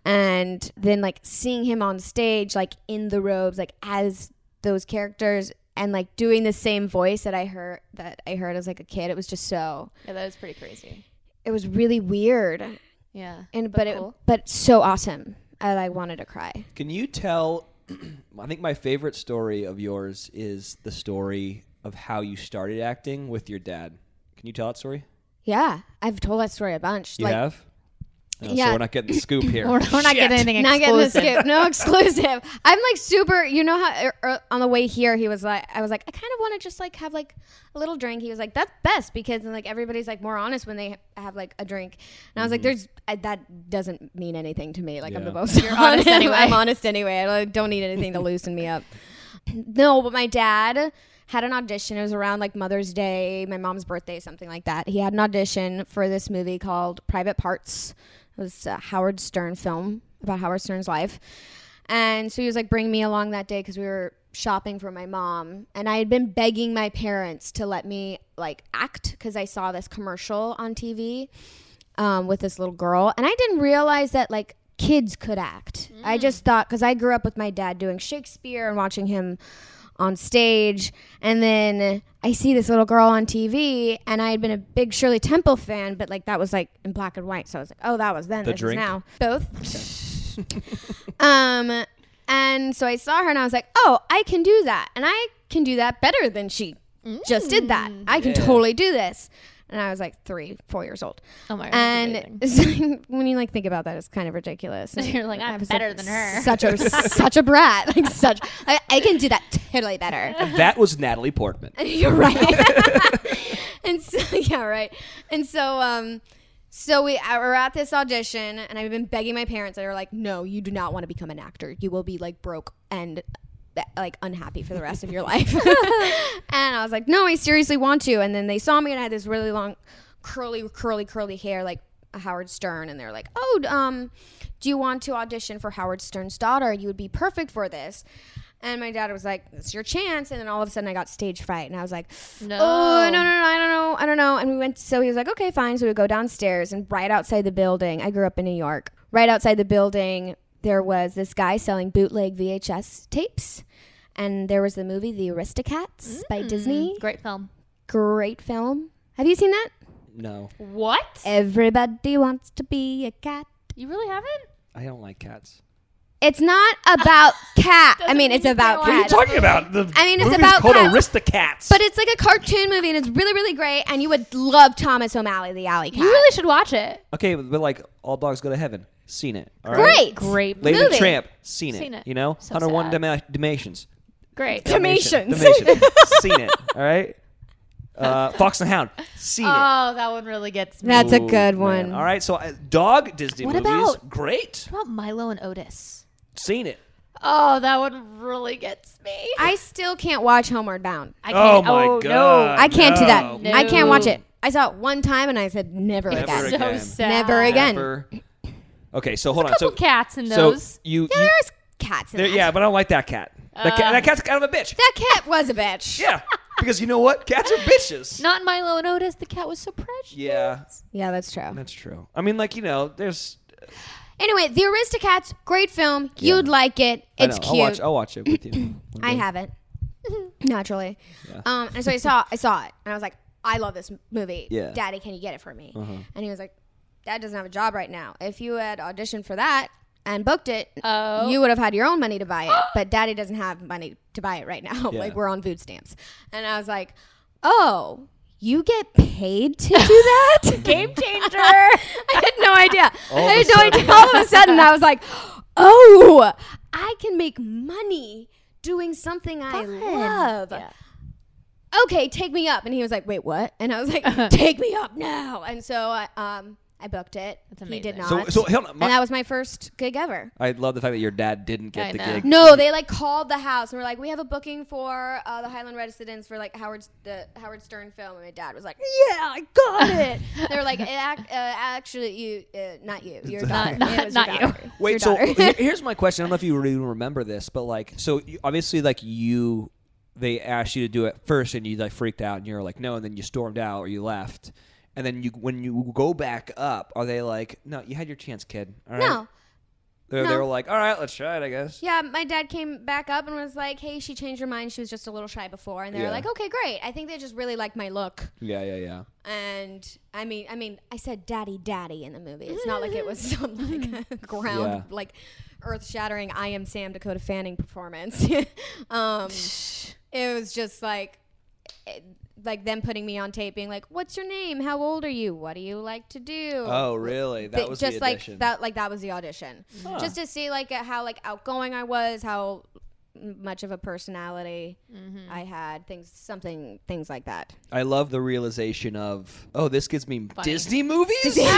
S2: And then like seeing him on stage, like in the robes, like as those characters, and like doing the same voice that I heard that I heard as like a kid. It was just so.
S3: Yeah, that was pretty crazy.
S2: It was really weird,
S3: Yeah.
S2: and but,
S3: cool.
S2: it but so awesome. I like wanted to cry.
S1: Can you tell? I think my favorite story of yours is the story of how you started acting with your dad. Can you tell that story?
S2: Yeah, I've told that story a bunch.
S1: You
S2: like,
S1: have? No,
S2: Yeah.
S1: So we're not getting the scoop here.
S3: We're, we're not
S1: Shit.
S3: getting anything
S2: Not getting
S3: exclusive.
S2: the scoop. No exclusive. I'm like super. You know how er, er, on the way here he was like, I was like, I kind of want to just like have like a little drink. He was like, that's best because then, like everybody's like more honest when they have like a drink. And I was like, there's I, that doesn't mean anything to me. Like I'm
S1: Yeah.
S2: the most
S3: You're honest anyway.
S2: I'm honest anyway. I like, don't need anything to loosen me up. No, but my dad had an audition. It was around like Mother's Day, my mom's birthday, something like that. He had an audition for this movie called Private Parts. It was a Howard Stern film about Howard Stern's life. And so he was like, bring me along that day because we were shopping for my mom. And I had been begging my parents to let me like act because I saw this commercial on T V um, with this little girl. And I didn't realize that like kids could act. I just thought, because I grew up with my dad doing Shakespeare and watching him on stage, and then I see this little girl on T V, and I had been a big Shirley Temple fan, but like that was like in black and white, so I was like, oh, that was then,
S1: The
S2: this
S1: drink?
S2: is now. Both. um, and so I saw her, and I was like, oh, I can do that, and I can do that better than she just did that. I can
S1: Yeah.
S2: totally do this. And I was like three, four years old.
S3: Oh my God. that's
S2: And
S3: amazing.
S2: when you like think about that, it's kind of ridiculous. And
S3: You're like,
S2: I
S3: I'm
S2: was,
S3: better than her.
S2: Such a such a brat. Like such, I, I can do that totally better.
S1: That was Natalie Portman.
S2: You're right. And so yeah, right. And so um, so we uh, were at this audition, and I've been begging my parents. They were like, "No, you do not want to become an actor. You will be like broke and." Like unhappy for the rest of your life. And I was like, no, I seriously want to. And then they saw me, and I had this really long curly curly curly hair like a Howard Stern, and they're like, oh um do you want to audition for Howard Stern's daughter? You would be perfect for this. And my dad was like, it's your chance. And then all of a sudden I got stage fright, and I was like,
S3: No.
S2: oh no no no I don't know I don't know. And we went, so he was like, okay fine. So we go downstairs, and right outside the building, I grew up in New York, right outside the building, there was this guy selling bootleg V H S tapes. And there was the movie The Aristocats mm. by Disney.
S3: Great film.
S2: Great film. Have you seen that?
S1: No.
S3: What?
S2: Everybody wants to be a cat.
S3: You really haven't?
S1: I don't like cats.
S2: It's not about cat. I mean,
S3: mean
S2: it's
S3: you
S2: about
S3: can't
S2: cats.
S1: What are you talking about? The
S2: I mean, it's
S1: movie's
S2: about
S1: called
S2: cats.
S1: Aristocats.
S2: But it's like a cartoon movie, and it's really, really great. And you would love Thomas O'Malley, the alley cat.
S3: You really should watch it.
S1: Okay, but, but like All Dogs Go to Heaven. Seen it. All
S2: Great.
S1: right?
S3: Great
S1: Lady
S2: movie.
S1: the Tramp. Seen it.
S3: Seen it.
S1: You know?
S3: So
S1: one oh one
S3: sad.
S1: Dama- Dalmatians.
S3: Great.
S2: Dalmatians.
S1: Dalmatians. Seen it. All right? Uh, Fox and the Hound. Seen it.
S3: Oh, that one really gets me.
S2: That's a
S1: Ooh,
S2: good
S1: man.
S2: one.
S1: All right, so uh, dog Disney
S3: What
S1: movies.
S3: about-
S1: Great.
S3: What about Milo and Otis?
S1: Seen it.
S3: Oh, that one really gets me.
S2: I still can't watch Homeward Bound.
S3: I
S1: Oh
S3: can't.
S1: my
S3: oh,
S1: God.
S3: No.
S2: I can't do that.
S1: No.
S2: I can't watch
S3: No.
S2: it. I saw it one time, and I said never
S1: Never
S2: again.
S3: so
S1: again.
S3: sad.
S2: Never again.
S1: Never. Okay, so hold on.
S3: Couple
S1: So
S3: cats in
S1: so
S3: those.
S1: you,
S2: Yeah,
S1: you
S2: there's cats in
S1: there,
S2: that.
S1: yeah, but I don't like that cat. That, cat.
S3: Uh.
S1: that cat's kind of a bitch.
S2: That cat was a bitch.
S1: Yeah, because you know what? Cats are bitches.
S3: Not Milo and Otis. The cat was so precious.
S1: Yeah,
S2: Yeah, that's true.
S1: that's true. I mean, like you know, there's.
S2: Anyway, The Aristocats, great film.
S1: Yeah.
S2: You'd like it.
S1: I
S2: It's
S1: know.
S2: cute.
S1: I'll watch. I'll watch it with you. one
S2: I
S1: day.
S2: haven't. Naturally.
S1: Yeah.
S2: Um, and so I saw I saw it, and I was like, I love this m- movie.
S1: Yeah.
S2: Daddy, can you get it for me?
S1: Uh-huh.
S2: And he was like, Dad doesn't have a job right now. If you had auditioned for that and booked it,
S3: Oh.
S2: you would have had your own money to buy it. But Daddy doesn't have money to buy it right now.
S1: Yeah.
S2: Like, we're on food stamps. And I was like, oh, you get paid to do that?
S3: Game changer.
S2: I had no idea.
S1: All of
S2: I
S1: a
S2: had no
S1: sudden.
S2: idea. All of a sudden, I was like, oh, I can make money doing something I love.
S3: Yeah.
S2: Okay, take me up. And he was like, wait, what? And I was like, take me up now. And so I, um, I booked it.
S3: That's
S2: He did
S3: amazing.
S2: not.
S1: So, so hold on, my-
S2: and that was my first gig ever.
S1: I love the fact that your dad didn't get
S3: I
S1: the
S3: know.
S1: gig.
S2: No, they like called the house and were like, we have a booking for uh, the Highland Residence for like Howard's the Howard Stern film. And my dad was like, yeah, I got it. They were like, "It ac- uh, actually, you, uh, not you, your daughter.
S3: not-
S2: It was
S3: not
S2: your
S3: you.
S2: daughter. It's your
S1: Wait, so
S2: daughter."
S1: he- here's my question. I don't know if you even remember this, but like, so you, obviously, like you, they asked you to do it first, and you like freaked out, and you were like, no, and then you stormed out or you left, and then you, when you go back up, are they like, no, you had your chance, kid? All right?
S2: No.
S1: They're,
S2: No.
S1: they were like, all right, let's try it, I guess.
S2: Yeah, my dad came back up and was like, hey, she changed her mind. She was just a little shy before. And they
S1: Yeah.
S2: were like, okay, great. I think they just really liked my look.
S1: Yeah, yeah, yeah.
S2: And I mean, I mean, I said daddy, daddy in the movie. It's not like it was some like ground,
S1: Yeah.
S2: like earth shattering I Am Sam Dakota Fanning performance. um, it was just like, it, like them putting me on tape being like, what's your name? How old are you? What do you like to do?
S1: Oh, really? That
S2: Th-
S1: was
S2: just
S1: the audition.
S2: like that like that was the audition.
S1: Huh.
S2: Just to see like uh, how like outgoing I was, how m- much of a personality
S3: Mm-hmm.
S2: I had, things something things like that.
S1: I love the realization of, oh, this gives me
S3: Funny.
S1: Disney movies? yeah,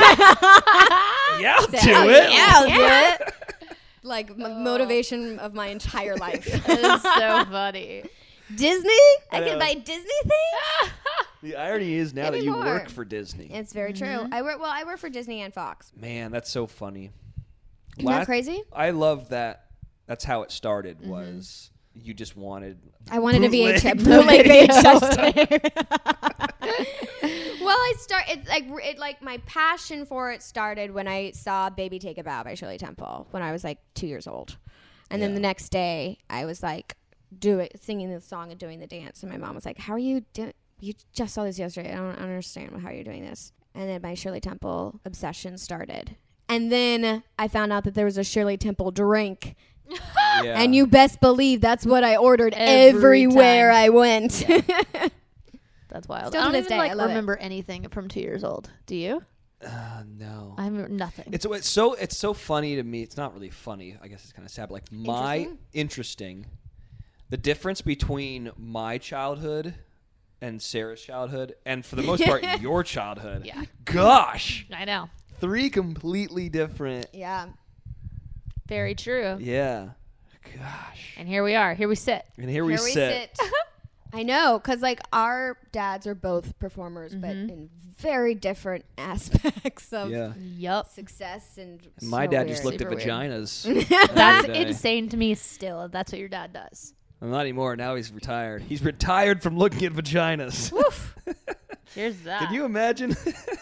S1: I'll do
S2: Oh,
S1: it.
S2: yeah, I'll do it. Like m- motivation of my entire life.
S3: That is so funny.
S2: Disney? I,
S1: I know.
S2: can buy Disney things?
S1: The irony is now
S2: Give
S1: that
S2: me
S1: you
S2: more.
S1: work for Disney.
S2: It's very true. I work well, I work for Disney and Fox.
S1: Man, that's so funny.
S2: Isn't that
S1: Last-
S2: crazy?
S1: I love that. That's how it started.
S2: Mm-hmm.
S1: Was you just wanted?
S2: I wanted a V H S,
S1: bootleg
S2: bootleg V H S tape. Well, I start it like it like my passion for it started when I saw "Baby Take a Bow" by Shirley Temple when I was like two years old, and then
S1: Yeah.
S2: the next day I was like, do it, singing the song and doing the dance, and my mom was like, "How are you doing? You just saw this yesterday. I don't understand how you're doing this." And then my Shirley Temple obsession started, and then I found out that there was a Shirley Temple drink.
S1: Yeah.
S2: And you best believe that's what I ordered
S3: Every
S2: everywhere
S3: time.
S2: I went.
S3: That's wild.
S2: Still
S3: I
S2: to
S3: don't
S2: this
S3: even
S2: day, I
S3: like
S2: love it.
S3: remember anything from two years old. Do you?
S1: Uh, no.
S3: I remember nothing.
S1: It's it's so it's so funny to me. It's not really funny. I guess it's kind of sad. But like my
S2: Interesting?
S1: interesting, the difference between my childhood and Sarah's childhood, and for the most part your childhood.
S3: Yeah.
S1: Gosh,
S3: I know.
S1: three completely different.
S2: Yeah.
S3: Very true.
S1: Yeah. Gosh.
S3: And here we are. Here we sit.
S1: And here, we,
S2: Here we
S1: sit.
S2: sit. I know, because like our dads are both performers, but in very different aspects of
S1: Yeah.
S3: Yup.
S2: success and.
S1: And my
S2: so
S1: dad
S2: weird.
S1: just looked
S3: Super
S1: at
S3: weird.
S1: vaginas.
S3: That's
S1: every day.
S3: insane to me still. if That's what your dad does.
S1: Well, not anymore. Now he's retired. He's retired from looking at vaginas.
S3: Here's that.
S1: Can you imagine?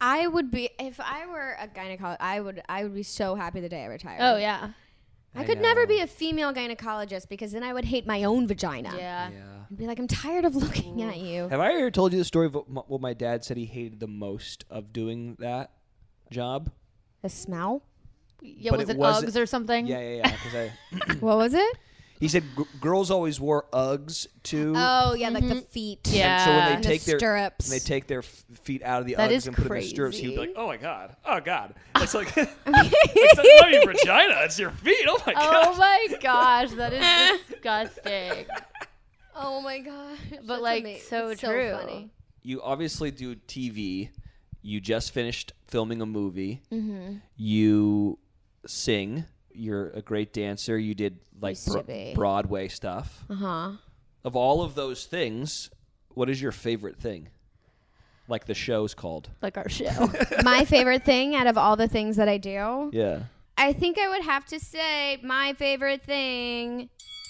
S2: I would be if I were a gynecologist. I would I would be so happy the day I retired.
S3: Oh yeah.
S2: I,
S1: I
S2: could
S1: know.
S2: never be a female gynecologist because then I would hate my own vagina.
S3: Yeah.
S1: Yeah.
S2: I'd be like, I'm tired of looking at you.
S1: Have I ever told you the story of what my, what my dad said he hated the most of doing that job?
S2: The smell?
S3: Yeah,
S1: But
S3: was
S1: it
S3: it
S1: wasn't-
S3: Uggs or something?
S1: Yeah, yeah, yeah. 'cause I,
S2: What was it?
S1: he said g- girls always wore Uggs too.
S2: Oh yeah, like the feet.
S3: Yeah.
S1: And so when they
S2: And
S1: take
S2: the
S1: their
S2: stirrups.
S1: when they take their f- feet out of the
S3: That
S1: Uggs
S3: is
S1: and put them in the stirrups, he'd be
S2: crazy.
S1: like, "Oh my god, oh god!" It's like it's not your vagina, it's your feet. Oh my
S3: Oh
S1: god!
S3: my gosh, that is disgusting.
S2: Oh my god.
S3: But like so true.
S2: funny.
S1: You obviously do T V. You just finished filming a movie.
S2: Mm-hmm.
S1: You sing. You're a great dancer. You did like
S2: Used to
S1: Bro-
S2: be.
S1: Broadway stuff.
S2: Uh huh.
S1: Of all of those things, what is your favorite thing? Like the show's called.
S3: Like our show.
S2: My favorite thing out of all the things that I do,
S1: Yeah.
S2: I think I would have to say my favorite thing,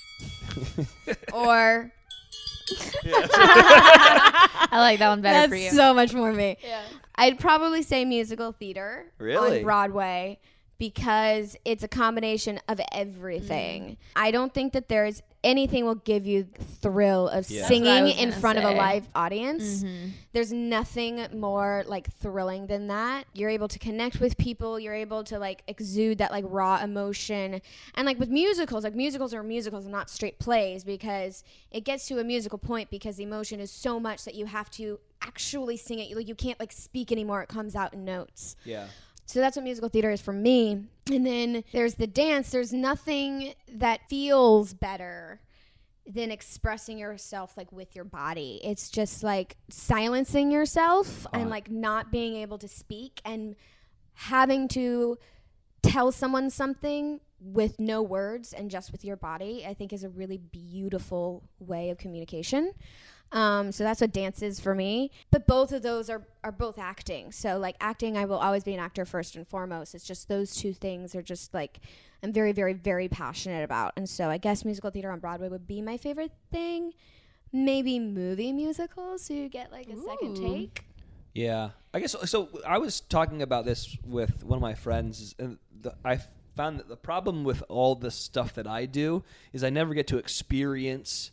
S2: or
S3: I like that one better
S2: that's
S3: for you.
S2: so much more me.
S3: yeah.
S2: I'd probably say musical theater
S1: Really?
S2: on Broadway because it's a combination of everything. I don't think that there's anything will give you the thrill of
S1: Yeah. That's
S3: what I
S2: singing
S3: was
S2: in
S3: gonna
S2: front of a
S3: say.
S2: live audience.
S3: Mhm.
S2: There's nothing more like thrilling than that. You're able to connect with people. You're able to like exude that like raw emotion. And like with musicals, like musicals are musicals and not straight plays because it gets to a musical point because the emotion is so much that you have to actually sing it. Like you can't like speak anymore. It comes out in notes.
S1: Yeah.
S2: So that's what musical theater is for me. And then there's the dance. There's nothing that feels better than expressing yourself like with your body. It's just like silencing yourself
S1: Uh.
S2: and like not being able to speak and having to tell someone something with no words and just with your body, I think is a really beautiful way of communication. Um, so that's what dance is for me. But both of those are, are both acting. So like acting, I will always be an actor first and foremost. It's just those two things are just like I'm very, very, very passionate about. And so I guess musical theater on Broadway would be my favorite thing. Maybe movie musicals so you get like a second
S3: Ooh.
S2: take.
S1: Yeah. I guess so. I was talking about this with one of my friends, and the, I found that the problem with all the stuff that I do is I never get to experience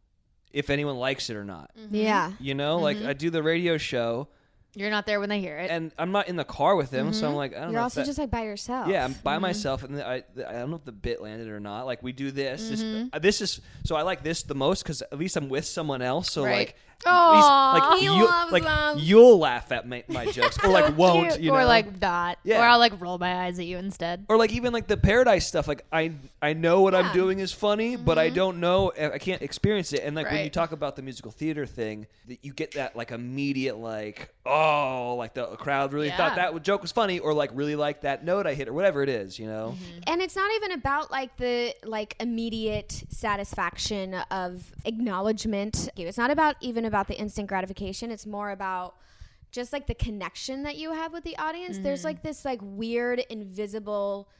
S1: if anyone likes it or not.
S2: Yeah.
S1: You know, like I do the radio show,
S3: You're not there when they hear it.
S1: and I'm not in the car with them, so I'm like, I don't
S2: You're
S1: know. if
S2: also
S1: that-
S2: just like by yourself.
S1: yeah, I'm by myself, and I I don't know if the bit landed or not. Like we do this.
S2: Mm-hmm.
S1: This, uh, this is so I like this the most because at least I'm with someone else. So
S3: Right.
S1: like.
S3: Aw.
S1: At least, like
S2: He
S1: you,
S2: loves
S1: like
S2: them.
S1: you'll laugh at my, my jokes, or like
S3: So
S1: won't,
S3: cute.
S1: you
S3: or
S1: know,
S3: like not.
S1: Yeah.
S3: Or I'll like roll my eyes at you instead.
S1: or like even like the Paradise stuff. Like I I know what
S2: Yeah.
S1: I'm doing is funny, but I don't know. I can't experience it. And like when you
S3: Right.
S1: talk about the musical theater thing, that you get that like immediate like oh like the crowd really
S3: Yeah.
S1: thought that joke was funny, or like really like that note I hit, or whatever it is, you know.
S2: And it's not even about like the like immediate satisfaction of acknowledgement. It's not about even about the instant gratification. It's more about just like the connection that you have with the audience. There's like this like weird invisible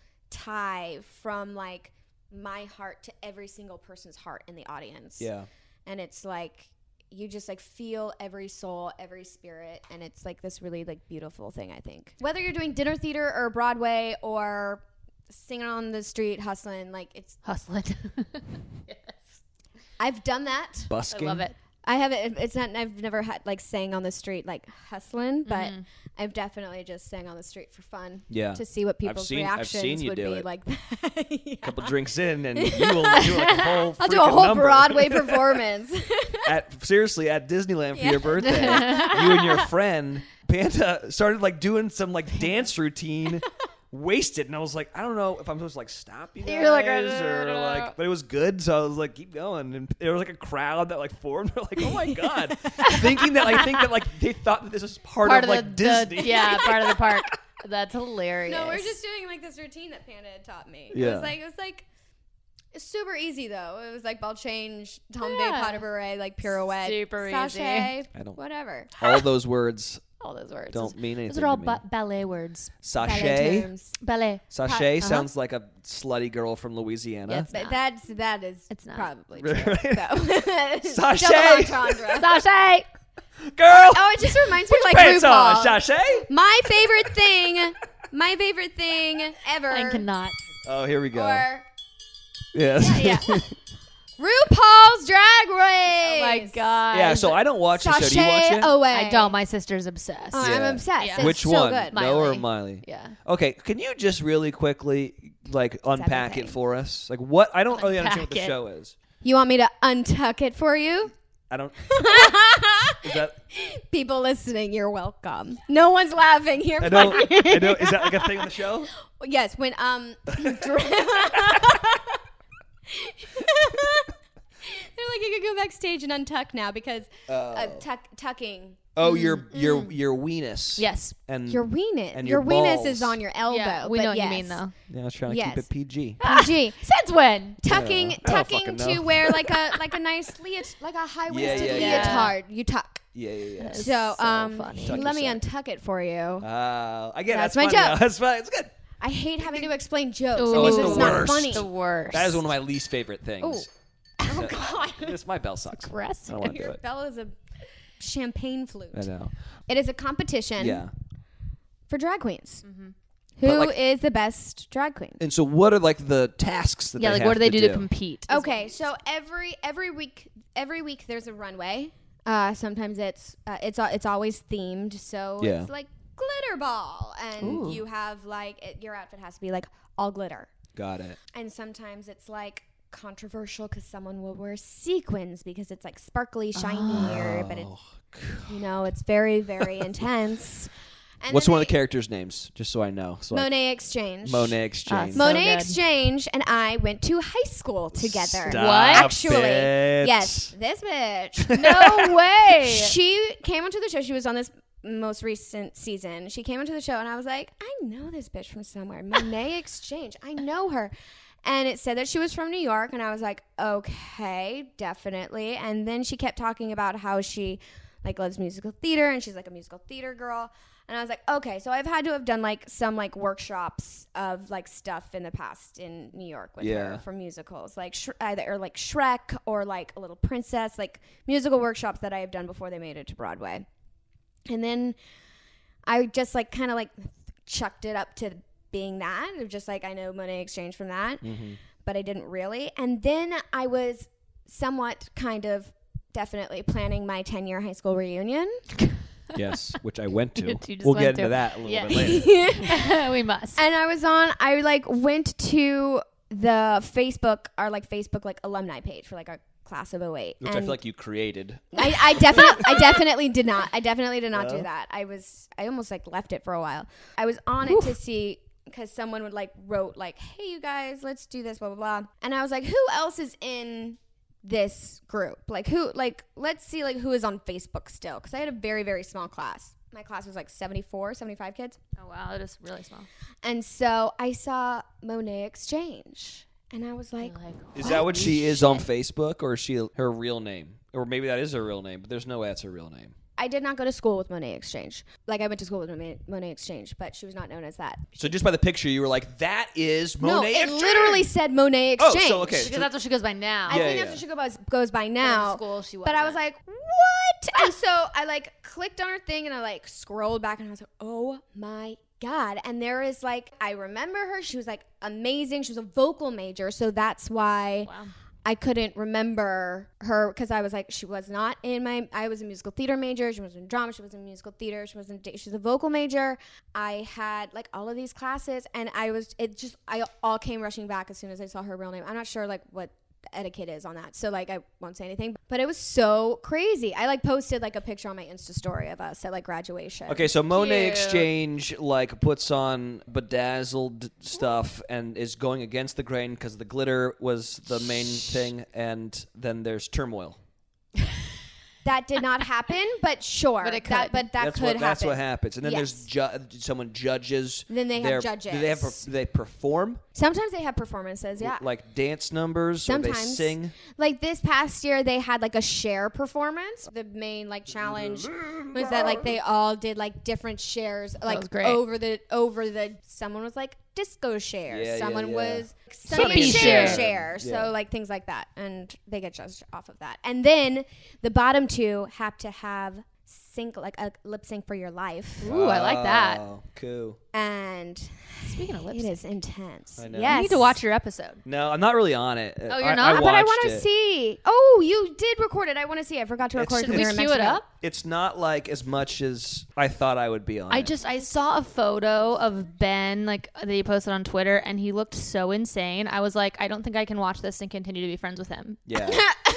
S2: tie from like my heart to every single person's heart in the audience.
S1: Yeah.
S2: And it's like you just like feel every soul, every spirit, and it's like this really like beautiful thing, I think. Whether you're doing dinner theater or Broadway or singing on the street, hustling, like it's
S3: Hustling. Yes.
S2: I've done that.
S3: I
S1: Busking.
S3: love it.
S2: I haven't it's not I've never had like sang on the street like hustling, but I've definitely just sang on the street for fun.
S1: Yeah.
S2: To see what people's
S1: seen- I've
S2: reactions
S1: seen you
S2: would
S1: do
S2: be
S1: it.
S2: like that. Yeah.
S1: Couple drinks in, and you will do like a whole.
S2: I'll do a
S1: freaking
S2: whole
S1: number.
S2: Broadway performance.
S1: at seriously at Disneyland for
S2: Yeah.
S1: your birthday. You and your friend Panda started like doing some like dance routine, wasted, and I was like, I don't know if I'm supposed to like stop you guys
S3: You're like,
S1: or like, but it was good, so I was like, keep going, and there was like a crowd that like formed. They're like, oh my god, thinking that I think that like they thought that this was part,
S3: Part
S1: of,
S3: of
S1: like
S3: the,
S1: Disney.
S3: the yeah, part of the park. That's hilarious.
S2: No, we're just doing like this routine that Panda had taught me. It
S1: Yeah.
S2: was like it was like it's super easy though. It was like ball change, tombe,
S3: Yeah.
S2: pas de bourrée, like pirouette,
S3: Super
S2: sachet,
S1: I don't-
S2: whatever.
S1: All those words
S3: all those words.
S1: don't mean anything.
S3: Those are all
S1: to me.
S3: ba- ballet words.
S2: Ballet
S1: Sachet.
S2: terms.
S3: Ballet.
S1: Sachet
S3: Uh-huh.
S1: sounds like a slutty girl from Louisiana.
S3: Yeah, it's
S2: But
S3: not.
S2: that's that is
S3: It's not.
S2: probably
S1: Right.
S2: true. So.
S1: Sachet.
S2: Double entendre.
S3: Sachet.
S1: girl.
S2: Oh, it just reminds me of like
S1: Pants on,
S2: RuPaul.
S1: sachet.
S2: My favorite thing, my favorite thing ever.
S3: I cannot.
S1: Oh, here we go.
S2: Or
S1: yes.
S2: yeah, RuPaul's Drag Race.
S3: Oh my god.
S1: Yeah, so I don't watch the show. Do you
S2: Sashay
S1: watch it?
S2: away.
S3: I don't. My sister's obsessed.
S2: Oh,
S1: Yeah.
S2: I'm obsessed.
S3: Yeah.
S2: It's
S1: Which
S2: so
S1: one?
S2: good.
S1: Noah or
S3: Miley.
S1: Miley?
S3: Yeah.
S1: Okay, can you just really quickly like unpack
S2: everything.
S1: it for us? Like what? I don't really understand what the
S3: Unpack it.
S1: show is.
S2: You want me to untuck it for you?
S1: I don't. Is that?
S2: People listening, you're welcome. No one's laughing here.
S1: I know. I know. Is that like a thing on the show?
S2: Yes, when um they're like, you can go backstage and untuck now because uh, tuck, tucking.
S1: Oh, your your your weenus.
S3: Yes.
S1: And
S2: Your weenus.
S1: And
S2: your
S1: your
S2: weenus
S1: balls.
S2: is on your elbow.
S3: Yeah, we
S2: but
S3: know what
S2: yes.
S3: you mean though.
S1: yeah, I was trying to
S2: Yes.
S1: keep it P G.
S2: P G.
S3: Since when?
S2: Tucking,
S1: Yeah, I don't
S2: tucking
S1: fucking
S2: to
S1: know.
S2: wear like a like a nice leot, like a high waisted
S1: Yeah, yeah,
S3: yeah.
S2: leotard. You tuck.
S1: Yeah, yeah, yeah.
S3: It's
S2: So,
S3: so
S2: um,
S3: funny.
S1: Tuck
S2: let me
S1: yourself.
S2: untuck it for you.
S1: Uh, again,
S2: That's
S1: that's,
S2: my
S1: funny,
S2: joke.
S1: though. That's fine. It's good.
S2: I hate having to explain jokes
S3: Ooh,
S2: because
S1: it's
S2: it's
S1: the
S2: not
S1: worst.
S2: funny.
S3: The worst.
S1: That is one of my least favorite things.
S2: Oh God.
S1: This my bell sucks. I
S3: Aggressive.
S1: don't want to do
S2: Your
S1: it.
S2: bell is a champagne flute.
S1: I know.
S2: It is a competition
S1: Yeah.
S2: for drag queens.
S3: Mm-hmm.
S2: Who
S1: But,
S2: is
S1: like-
S2: the best drag queen?
S1: And so, what are like the tasks that
S3: Yeah,
S1: they
S3: like
S1: have
S3: what do they
S1: to
S3: do to compete? is
S2: Okay,
S3: what-
S2: so every every week every week there's a runway. Uh, sometimes it's uh, it's al- it's always themed. So
S1: Yeah.
S2: it's like glitter ball, and
S3: Ooh.
S2: you have like it, your outfit has to be like all glitter.
S1: Got it.
S2: And sometimes it's like controversial because someone will wear sequins because it's like sparkly, shinier, but it's
S1: Oh,
S2: you know it's very very intense. And
S1: what's
S2: then
S1: one of the
S2: they-
S1: characters' names? Just so I know. So I-
S2: Monet Exchange.
S1: Monet Exchange.
S3: So
S2: Monet
S3: good.
S2: Exchange and I went to high school together.
S1: Stop
S2: Actually,
S1: it.
S2: yes, this bitch.
S3: No way.
S2: She came onto the show. She was on this most recent season. She came onto the show, and I was like, I know this bitch from somewhere. Monet Exchange. I know her. And it said that she was from New York, and I was like, okay, definitely. And then she kept talking about how she like loves musical theater, and she's like a musical theater girl. And I was like, okay, so I've had to have done like some like workshops of like stuff in the past in New York with
S1: Yeah.
S2: her for musicals, like Sh- either or like Shrek or like A Little Princess, like musical workshops that I have done before they made it to Broadway. And then I just like kind of like chucked it up to being that, of just like I know Monet Exchange from that,
S1: Mm-hmm.
S2: but I didn't really. And then I was somewhat kind of definitely planning my ten-year high school reunion.
S1: Yes, which I went to.
S3: You just
S1: We'll
S3: went
S1: get
S3: to.
S1: into that a little
S3: Yeah.
S1: bit later.
S3: We must.
S2: And I was on, I like went to the Facebook, our like Facebook like alumni page for like our class of oh eight.
S1: Which I
S2: and
S1: feel like you created.
S2: I, I definitely, I definitely did not. I definitely did not
S1: No?
S2: do that. I was, I almost like left it for a while. I was on it to see because someone would like wrote like, "Hey, you guys, let's do this," blah blah blah. And I was like, "Who else is in this group? Like who? Like let's see like who is on Facebook still?" Because I had a very very small class. My class was like seventy-four, seventy-five kids.
S3: Oh wow, it is really small.
S2: And so I saw Monet Exchange, and I was like,
S3: You're like,
S1: Is that what she is
S2: shit.
S1: on Facebook, or is she her real name? Or maybe that is her real name, but there's no way that's her real name.
S2: I did not go to school with Monet Exchange. Like I went to school with Monet, Monet Exchange, but she was not known as that.
S1: So just by the picture, you were like, "That is Monet
S2: no, it
S1: Exchange."
S2: literally said Monet
S1: Oh,
S2: Exchange.
S1: so okay.
S3: because that's what she goes by now.
S2: I
S1: Yeah,
S2: think
S1: yeah.
S2: that's what she goes, goes by
S3: But in
S2: now.
S3: school, she
S2: But I was
S3: wasn't.
S2: like, what? And so I like clicked on her thing and I like scrolled back and I was like, oh my God. And there is like, I remember her. She was like amazing. She was a vocal major. So that's why
S3: wow.
S2: I couldn't remember her because I was like, she was not in my, I was a musical theater major. She was in drama. She was in musical theater. She was in, she was a vocal major. I had like all of these classes and I was, it just, I all came rushing back as soon as I saw her real name. I'm not sure like what etiquette is on that. So like, I won't say anything, but it was so crazy. I like posted like a picture on my Insta story of us at like graduation.
S1: Okay, so Monet
S3: Cute.
S1: Exchange like puts on bedazzled stuff and is going against the grain because the glitter was the main thing, and then there's turmoil.
S2: That did not happen, but sure.
S3: But it
S2: That,
S3: could.
S2: but that
S1: that's
S2: could
S1: what
S2: happen.
S1: that's what happens, and then
S2: Yes.
S1: there's ju- someone judges.
S2: Then they have
S1: their-
S2: judges.
S1: Do they have per- do they perform
S2: Sometimes they have performances, yeah.
S1: like dance numbers or they
S2: Sometimes.
S1: sing?
S2: Like this past year, they had like a share performance. The main like challenge was that like they all did like different shares, like
S3: was great.
S2: over the over the. Someone was like disco share.
S1: Yeah, yeah,
S2: Someone
S1: yeah.
S2: was
S3: Hippie
S2: singing share.
S3: share.
S2: share.
S1: Yeah.
S2: So like things like that, and they get judged off of that. And then the bottom two have to have sync, like a lip sync for your life.
S3: Ooh, I like that.
S1: Oh, cool.
S2: And
S3: Speaking of lip
S2: it
S3: sync,
S2: is intense.
S1: I know.
S2: Yes.
S3: you need to watch your episode.
S1: No, I'm not really on it.
S3: Oh, you're
S1: I,
S3: not?
S1: I
S2: But I
S1: watched
S2: want to
S1: it.
S2: see. Oh, you did record it. I want to see. I forgot to
S1: It's-
S2: record. 'cause
S1: it's-
S2: we were
S3: Can
S2: in
S3: we cue it
S2: Mexico.
S3: up?
S1: It's not like as much as I thought I would be on
S3: I
S1: it.
S3: just I saw a photo of Ben like that he posted on Twitter, and he looked so insane. I was like, I don't think I can watch this and continue to be friends with him.
S1: Yeah.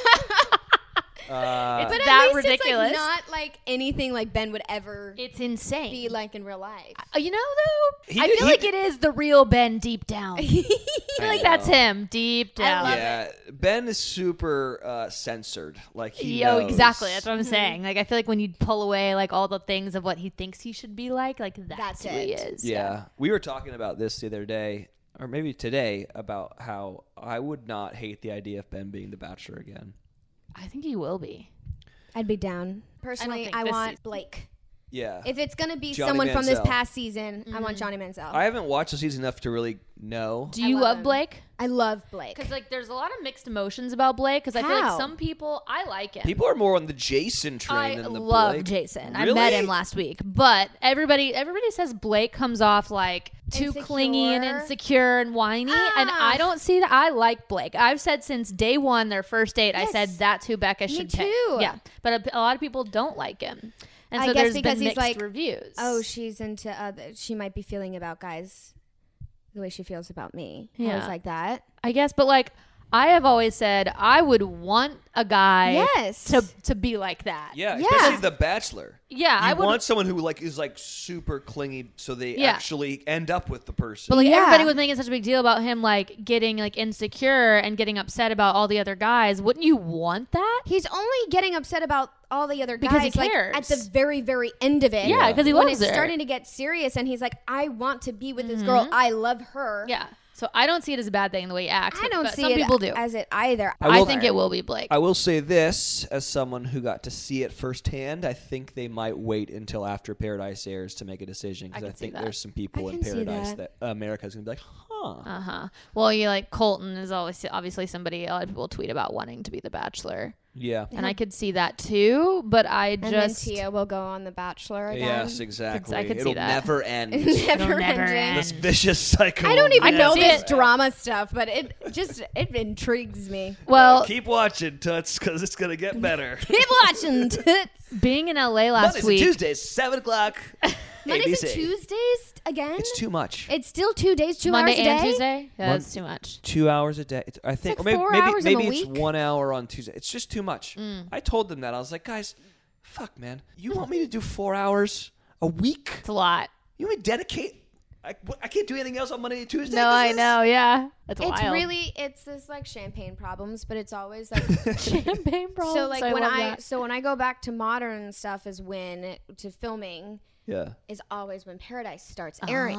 S1: uh,
S3: It's
S2: But
S3: that
S2: at least
S3: ridiculous.
S2: it's like not like anything like Ben would ever
S3: It's insane.
S2: be like in real life.
S3: Uh, you know, though,
S1: He
S3: I
S1: did-
S3: feel
S1: he
S3: like
S1: did-
S3: it is the real Ben deep down. I feel
S1: I
S3: like that's
S1: know.
S3: him deep down.
S2: love
S1: yeah, Ben is super uh, censored. Like he
S3: Yo,
S1: knows.
S3: exactly. That's what I'm saying. Like, I feel like when you pull away like all the things of what he thinks he should be like, like that's,
S2: That's
S3: who he
S2: it.
S3: is.
S1: Yeah. We were talking about this the other day, or maybe today, about how I would not hate the idea of Ben being the Bachelor again.
S3: I think he will be.
S2: I'd be down. Personally,
S3: think
S2: I,
S3: this
S2: want
S3: season-
S2: Blake.
S1: Yeah.
S2: If it's gonna be
S1: Johnny
S2: someone from this
S1: Manziel.
S2: past season, I
S3: Mm-hmm.
S2: want Johnny Manziel.
S1: I
S2: I,
S1: haven't watched the season enough to really know.
S3: Do you
S2: love
S3: love
S2: him.
S3: Blake?
S2: love Blake.
S3: Because like, there's a lot of mixed emotions about Blake. Because I feel like
S2: How?
S3: some people, I like him.
S1: People are more on the Jason train
S3: I
S1: than the
S3: love
S1: Blake.
S3: Jason. I
S1: Really?
S3: met him last week, but everybody everybody says Blake comes off like too
S2: Insecure.
S3: clingy and insecure and whiny, and
S2: Ah.
S3: I don't see that. I like Blake. I've said since day one, their first date, I
S2: Yes.
S3: said that's who Becca
S2: Me
S3: should pick.
S2: too.
S3: Yeah, but a, a lot of people don't like him, and
S2: I
S3: so
S2: guess
S3: there's
S2: because
S3: been
S2: he's
S3: mixed
S2: like,
S3: reviews.
S2: Oh, she's into other. She might be feeling about guys the way she feels about me. I
S3: Yeah.
S2: was like that.
S3: I guess, but like I have always said, I would want a guy
S2: Yes.
S3: to to be like that.
S1: Yeah,
S2: Yeah.
S1: especially The Bachelor.
S3: Yeah,
S1: You
S3: I would.
S1: want someone who like is like super clingy, so they
S3: Yeah.
S1: actually end up with the person.
S3: But like
S2: Yeah.
S3: everybody was making such a big deal about him like getting like insecure and getting upset about all the other guys. Wouldn't you want that?
S2: He's only getting upset about all the other guys
S3: Because he
S2: like,
S3: cares.
S2: at the very, very end of it.
S3: Yeah, 'cause he
S2: when
S3: loves
S2: it's
S3: her.
S2: starting to get serious, and he's like, "I want to be with this girl. I love her."
S3: Yeah. So I don't see it as a bad thing the way he acts.
S2: I
S3: but-
S2: don't
S3: but
S2: see
S3: some
S2: it
S3: people do.
S2: as it either.
S1: I
S3: I,
S1: will-
S3: think it will be Blake.
S1: I will say this, as someone who got to see it firsthand, I think they might wait until after Paradise airs to make a decision, because
S3: I
S1: I,
S3: can see
S1: think
S3: that.
S1: there's some people
S2: I
S1: in
S2: can see
S1: Paradise
S2: that.
S1: that, America's gonna be like, huh.
S3: Uh huh. Well, you like Colton is always obviously somebody a lot of people tweet about wanting to be the Bachelor,
S1: Yeah.
S3: and I could see that too. But I
S2: And
S3: just
S2: then Tia will go on The Bachelor again.
S1: Yes, exactly.
S3: I could see
S1: It'll
S3: that.
S1: never end.
S2: Never
S3: never
S2: ending.
S3: end.
S1: This vicious cycle.
S2: I don't even
S3: I
S2: know
S3: can see
S2: this
S3: it.
S2: drama stuff, but it just it intrigues me.
S3: well
S1: Keep watching, Toots, because it's gonna get better.
S2: Keep watching tits.
S3: being in L A last
S1: Mondays
S3: week.
S1: and Tuesdays, seven o'clock.
S2: Mondays
S1: A B C.
S2: and Tuesdays again.
S1: It's too much.
S2: It's still two days, two
S3: Monday
S2: hours a
S3: and
S2: day.
S3: Tuesday. Yeah,
S1: Mon-
S3: that's too much.
S1: Two hours a day. It's, I think,
S2: like
S1: or maybe
S2: four
S1: maybe,
S2: hours in a
S1: maybe it's
S2: week.
S1: one hour on Tuesday. It's just too much.
S3: Mm.
S1: I told them that. I was like, guys, fuck, man. You want me to do four hours a week?
S3: It's a lot.
S1: You want me to dedicate? I, what- I can't do anything else on Monday and Tuesday.
S3: No,
S1: 'cause
S3: I
S1: this?
S3: know. Yeah, that's
S2: It's
S3: wild.
S2: really it's this like champagne problems, but it's always like
S3: champagne problems.
S2: so like when
S3: love
S2: I
S3: that.
S2: so when I go back to modern and stuff is when it, to filming
S1: Yeah.
S2: is always when Paradise starts airing.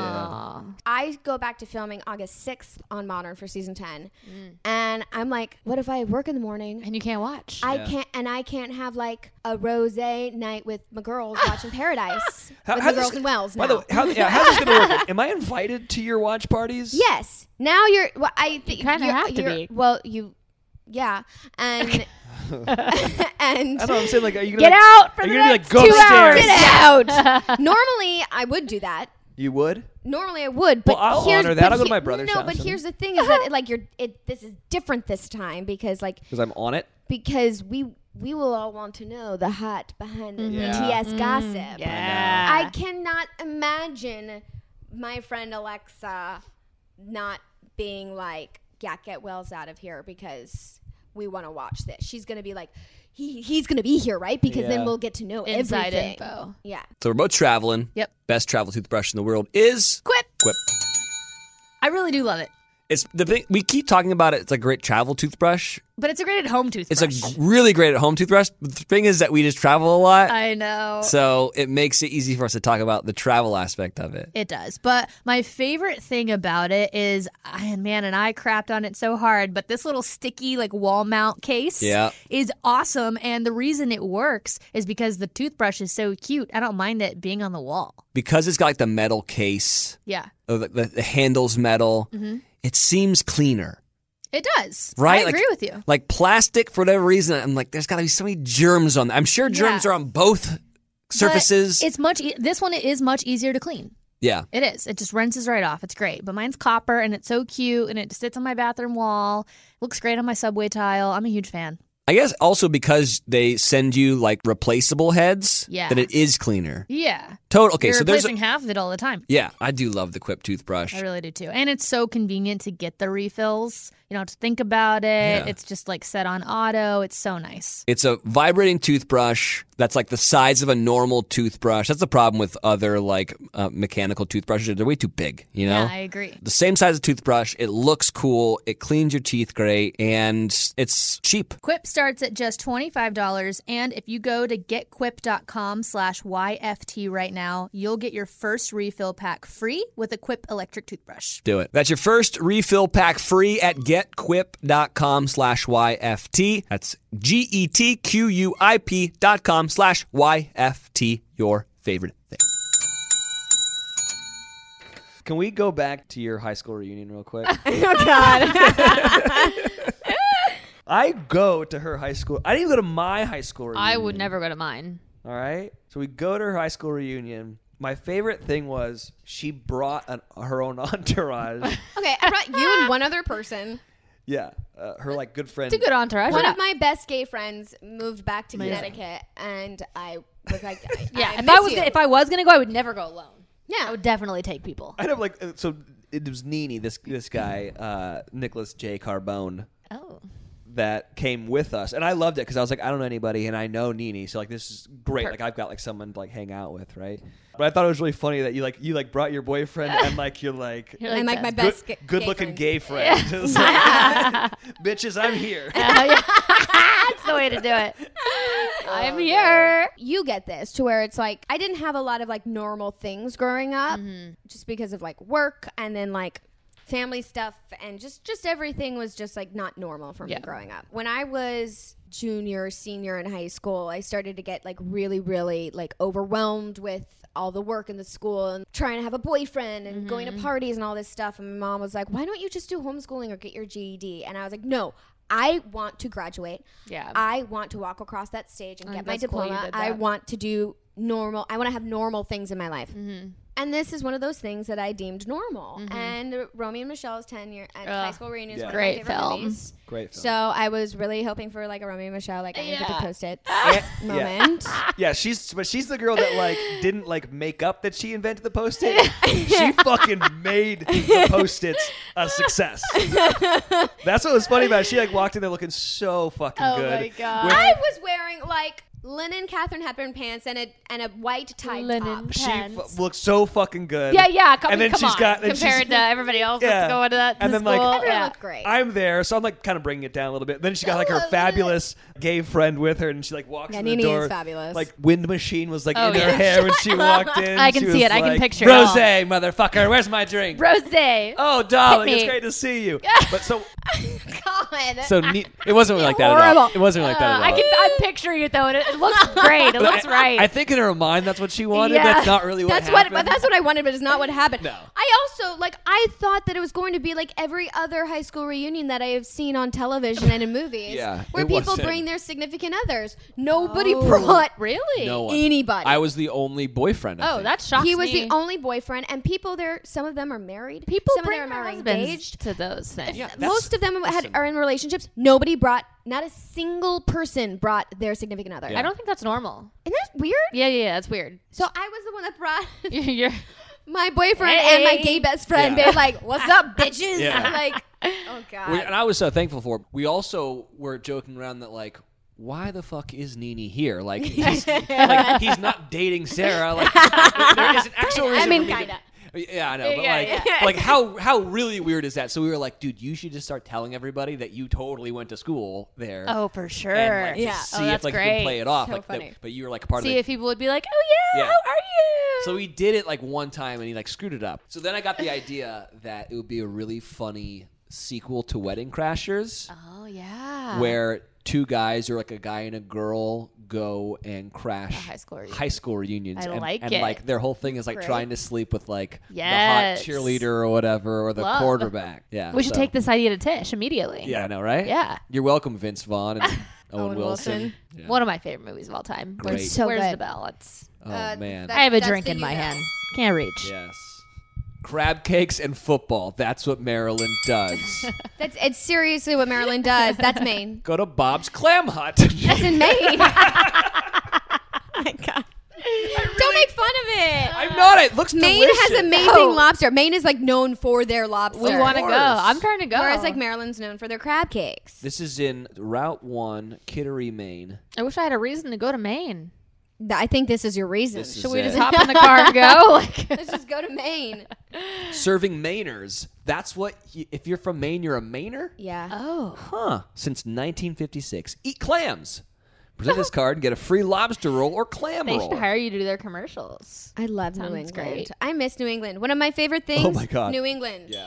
S3: Oh.
S2: I go back to filming August sixth on Modern for season ten,
S3: Mm.
S2: and I'm like, what if I work in the morning?
S3: And you can't watch.
S2: I
S1: Yeah.
S2: can't, and I can't have like a rosé night with my girls watching Paradise
S1: How-
S2: with
S1: how
S2: my
S1: this-
S2: girls in Wells.
S1: By
S2: now.
S1: the way, how, yeah, how's this gonna work? Am I invited to your watch parties?
S2: Yes. Now you're. Well, I think
S3: kinda
S2: you're-
S3: have to
S2: you're-
S3: be.
S2: Well, you. Yeah, and and
S1: I don't know. I'm saying, like, are you gonna
S3: Get
S1: like,
S3: out for
S1: are
S3: the
S1: you gonna be
S3: next
S1: like, go
S3: two
S1: upstairs?
S3: hours.
S2: get out. Normally, I would do that.
S1: You would?
S2: Normally, I would. But
S1: Well, I'll
S2: here's,
S1: honor that.
S2: but
S1: I'll go to
S2: he-
S1: my brother's
S2: No,
S1: house
S2: but
S1: and-
S2: here's the thing: is that like you're. It this is different this time because like
S1: Because I'm on it.
S2: because we we will all want to know the hot behind the
S1: Yeah.
S2: B T S gossip.
S3: Mm-hmm. Yeah.
S2: I cannot imagine my friend Alexa not being like, yeah, get Wells out of here because we want to watch this. She's going to be like, he he's going to be here, right? Because
S1: Yeah.
S2: then we'll get to know
S3: Inside
S2: everything.
S3: info.
S2: Yeah.
S1: So we're both traveling.
S3: Yep.
S1: Best travel toothbrush in the world is
S3: Quip.
S1: Quip.
S3: I really do love it.
S1: It's the thing we keep talking about it. It's a great travel toothbrush.
S3: But it's a great at home toothbrush.
S1: It's a g- really great at home toothbrush. But the thing is that we just travel a lot,
S3: I know.
S1: so it makes it easy for us to talk about the travel aspect of it.
S3: It does. But my favorite thing about it is, and man, and I crapped on it so hard, but this little sticky like wall mount case
S1: Yeah.
S3: is awesome. And the reason it works is because the toothbrush is so cute. I don't mind it being on the wall.
S1: Because it's got like the metal case,
S3: Yeah,
S1: or the, the, the handle's metal. It seems cleaner.
S3: it does.
S1: Right?
S3: I
S1: Like-
S3: agree with you.
S1: Like plastic, for whatever reason, I'm like, there's got to be so many germs on that. I'm sure germs
S3: Yeah.
S1: are on both surfaces.
S3: But it's much. E- this one is much easier to clean.
S1: Yeah.
S3: It is. It just rinses right off. It's great. But mine's copper, and it's so cute, and it sits on my bathroom wall. Looks great on my subway tile. I'm a huge fan.
S1: I guess also because they send you like replaceable heads,
S3: Yeah.
S1: that it is cleaner.
S3: Yeah.
S1: Total. Okay,
S3: You're
S1: so there's.
S3: replacing half of it all the time.
S1: Yeah, I do love the Quip toothbrush.
S3: I really do too. And it's so convenient to get the refills. You don't have to think about it.
S1: Yeah.
S3: It's just like set on auto. It's so nice.
S1: It's a vibrating toothbrush that's like the size of a normal toothbrush. That's the problem with other like uh, mechanical toothbrushes. They're way too big, you know?
S3: Yeah, I agree.
S1: The same size of toothbrush. It looks cool. It cleans your teeth great. And it's cheap.
S3: Quip starts at just twenty-five dollars. And if you go to getquip.com slash YFT right now, you'll get your first refill pack free with a Quip electric toothbrush.
S1: Do it. That's your first refill pack free at getquip.com slash YFT. That's G E T Q U I P dot com slash Y F T, your favorite thing. Can we go back to your high school reunion real quick?
S2: Oh, God.
S1: I go to her high school. I didn't even go to my high school reunion.
S3: I would never go to mine.
S1: All right? So we go to her high school reunion. My favorite thing was she brought an, her own entourage.
S2: Okay, I brought you and one other person.
S1: Yeah. Uh, her, like, good friend.
S3: It's a good entourage.
S2: One
S3: Yeah.
S2: of my best gay friends moved back to
S3: Amazing.
S2: Connecticut, and I was like, I,
S3: Yeah,
S2: I
S3: if
S2: miss
S3: I was
S2: you.
S3: gonna, if I was gonna go, I would never go alone.
S2: yeah.
S3: I would definitely take people.
S1: I know, like, uh, so it was Nini, this this guy, uh, Nicholas J. Carbone,
S3: Oh,
S1: that came with us, and I loved it because I was like, I don't know anybody, and I know Nini, so like this is great. Like I've got like someone to like hang out with, right? But I thought it was really funny that you like you like brought your boyfriend and like you're like.
S3: You're
S2: I'm like my
S3: best.
S2: best
S1: Good,
S2: ga-
S1: good-looking
S2: friend.
S1: gay friend. It's like, bitches, I'm here.
S3: That's the way to do it. I'm here.
S2: You get this to where it's like I didn't have a lot of like normal things growing up, just because of like work and then like family stuff and just just everything was just like not normal for me
S3: Yeah.
S2: growing up. When I was junior, senior in high school, I started to get like really, really like overwhelmed with all the work in the school and trying to have a boyfriend and going to parties and all this stuff. And my mom was like, why don't you just do homeschooling or get your G E D? And I was like, no, I want to graduate.
S3: Yeah.
S2: I want to walk across that stage and
S3: I
S2: get
S3: think
S2: my
S3: that's cool you
S2: diploma.
S3: did
S2: I
S3: that.
S2: want to do normal. I want to have normal things in my life. And this is one of those things that I deemed normal. And Romeo and Michelle's ten year at
S3: Ugh.
S2: high school reunion is
S1: Yeah.
S2: one
S3: Great
S2: of my favorite
S3: film.
S2: movies.
S1: Great film.
S2: So I was really hoping for like a Romeo and Michelle, like I
S3: Yeah.
S2: get the post-it
S1: Yeah.
S2: moment.
S1: Yeah, she's but she's the girl that like didn't like make up that she invented the post-it. She fucking made the post-its a success. That's what was funny about it. She like walked in there looking so fucking
S3: Oh
S1: good.
S3: my God.
S1: With-
S2: I was wearing like linen Catherine Hepburn pants and a and a white tie
S3: Linen
S2: top.
S1: she
S3: pants.
S1: f- looked so fucking good.
S3: Yeah, yeah. Come,
S1: And then
S3: come
S1: she's
S3: on.
S1: got- and
S3: compared
S1: she's-
S3: to everybody else
S1: Yeah.
S3: that's going to that
S1: And
S3: to
S1: then, like,
S3: school.
S2: Everyone
S3: yeah.
S2: looked great.
S1: I'm there, so I'm like kind of bringing it down a little bit. Then she got like her
S2: love it.
S1: fabulous gay friend with her, and she like walks
S2: Yeah,
S1: in the
S2: Nene
S1: door.
S2: is fabulous.
S1: Like wind machine was like
S3: Oh,
S1: in her
S3: yeah.
S1: hair when she walked in.
S3: I can
S1: She
S3: see
S1: was
S3: it. I can
S1: like,
S3: picture it all.
S1: Rose, motherfucker, where's my drink?
S3: Rose.
S1: Oh, darling,
S3: Hit
S1: it's
S3: me.
S1: great to see you. But so,
S2: God.
S1: so ne- it wasn't like that at all.
S3: Horrible.
S1: It wasn't like that
S3: Uh,
S1: at all.
S3: I can, I'm picturing it though, and it, it looks great. It looks
S1: I,
S3: right.
S1: I think in her mind that's what she wanted.
S3: Yeah.
S1: That's not really what
S2: That's what,
S1: happened.
S2: but that's what I wanted, but it's not what happened.
S1: No.
S2: I also like. I thought that it was going to be like every other high school reunion that I have seen on television and in movies,
S1: Yeah,
S2: where
S1: it
S2: people
S1: wasn't.
S2: bring their significant others. Nobody
S3: Oh,
S2: brought
S3: really?
S1: No one.
S2: anybody.
S1: I was the only boyfriend. I
S3: Oh,
S1: think.
S3: that shocks
S2: he was
S3: me.
S2: the only boyfriend, and people there. Some of them are married.
S3: People
S2: some
S3: bring
S2: of them
S3: their
S2: are
S3: husbands
S2: engaged.
S3: to those things.
S1: Yeah. That's-
S2: Most of them had,
S1: listen.
S2: are in relationships. Nobody brought. Not a single person brought their significant other.
S1: Yeah.
S3: I don't think that's normal.
S2: Isn't that weird?
S3: Yeah, yeah, yeah, that's weird.
S2: So I was the one that brought
S3: You're
S2: my boyfriend and my
S3: Hey.
S2: gay best friend.
S1: Yeah.
S2: They're like, "What's up, bitches?"
S1: Yeah.
S2: Like, oh god.
S1: We- and I was so thankful for it. We also were joking around that like, why the fuck is Nene here? Like, he's, like he's not dating Sarah. Like, there is an actual reason.
S2: I mean,
S1: for me to-
S2: kinda.
S1: Yeah, I know, but
S3: Yeah,
S1: like,
S3: yeah.
S1: like how how really weird is that? So we were like, dude, you should just start telling everybody that you totally went to school there.
S3: Oh, for sure.
S1: And like,
S2: Yeah.
S1: just
S3: Oh,
S1: see if
S3: that's
S1: like you
S3: great.
S1: can play it off.
S2: So
S1: like, that-
S2: funny.
S1: but you were like a part
S3: See
S1: of the.
S3: if people would be like, "Oh yeah,
S1: Yeah.
S3: how are you?"
S1: So we did it like one time, and he like screwed it up. So then I got the idea that it would be a really funny sequel to Wedding Crashers,
S3: Oh yeah.
S1: where two guys or like a guy and a girl go and crash
S3: A high school reunion.
S1: high school reunions.
S3: I
S1: and,
S3: like
S1: and
S3: it.
S1: like their whole thing is like
S2: Great.
S1: trying to sleep with like
S3: Yes.
S1: the hot cheerleader or whatever or the
S3: Love.
S1: quarterback. Yeah,
S3: We should
S1: so-
S3: take this idea to Tish immediately.
S1: Yeah, I know, right?
S3: Yeah.
S1: You're welcome, Vince Vaughn and Owen,
S2: Owen
S1: Wilson.
S2: Wilson.
S1: Yeah.
S3: One of my favorite movies of all time.
S1: Great.
S3: Where's,
S2: So
S3: where's
S2: good.
S3: the balance?
S1: Oh
S2: Uh,
S1: man.
S2: that-
S3: I have a
S2: that's
S3: drink
S2: the
S3: in my
S2: you know.
S3: hand. Can't reach.
S1: Yes. Crab cakes and football. That's what Maryland does.
S2: That's it's seriously what Maryland does. That's Maine.
S1: Go to Bob's Clam Hut.
S2: That's in Maine. Oh my God. Don't make fun of it.
S1: I'm not. It looks
S2: Maine
S1: delicious.
S2: has amazing
S3: No.
S2: lobster. Maine is like known for their lobster.
S3: We want to go.
S1: course.
S3: I'm trying to go.
S2: Whereas like Maryland's known for their crab cakes.
S1: This is in Route One, Kittery, Maine.
S3: I wish I had a reason to go to Maine.
S2: Th- I think this is your reason.
S1: This is
S3: Should we
S1: it.
S3: just hop in the car and go? Like,
S2: Let's just go to Maine.
S1: Serving Mainers. That's what. y- If you're from Maine, you're a Mainer.
S2: Yeah.
S3: oh,
S1: Huh. Since nineteen fifty-six. Eat clams. Present this card and get a free lobster roll or clam
S3: they
S1: roll.
S3: should hire you to do their commercials.
S2: I love New
S3: Sounds
S2: England.
S3: great.
S2: I miss New England. One of my favorite things.
S1: Oh my God.
S2: New England.
S1: Yeah.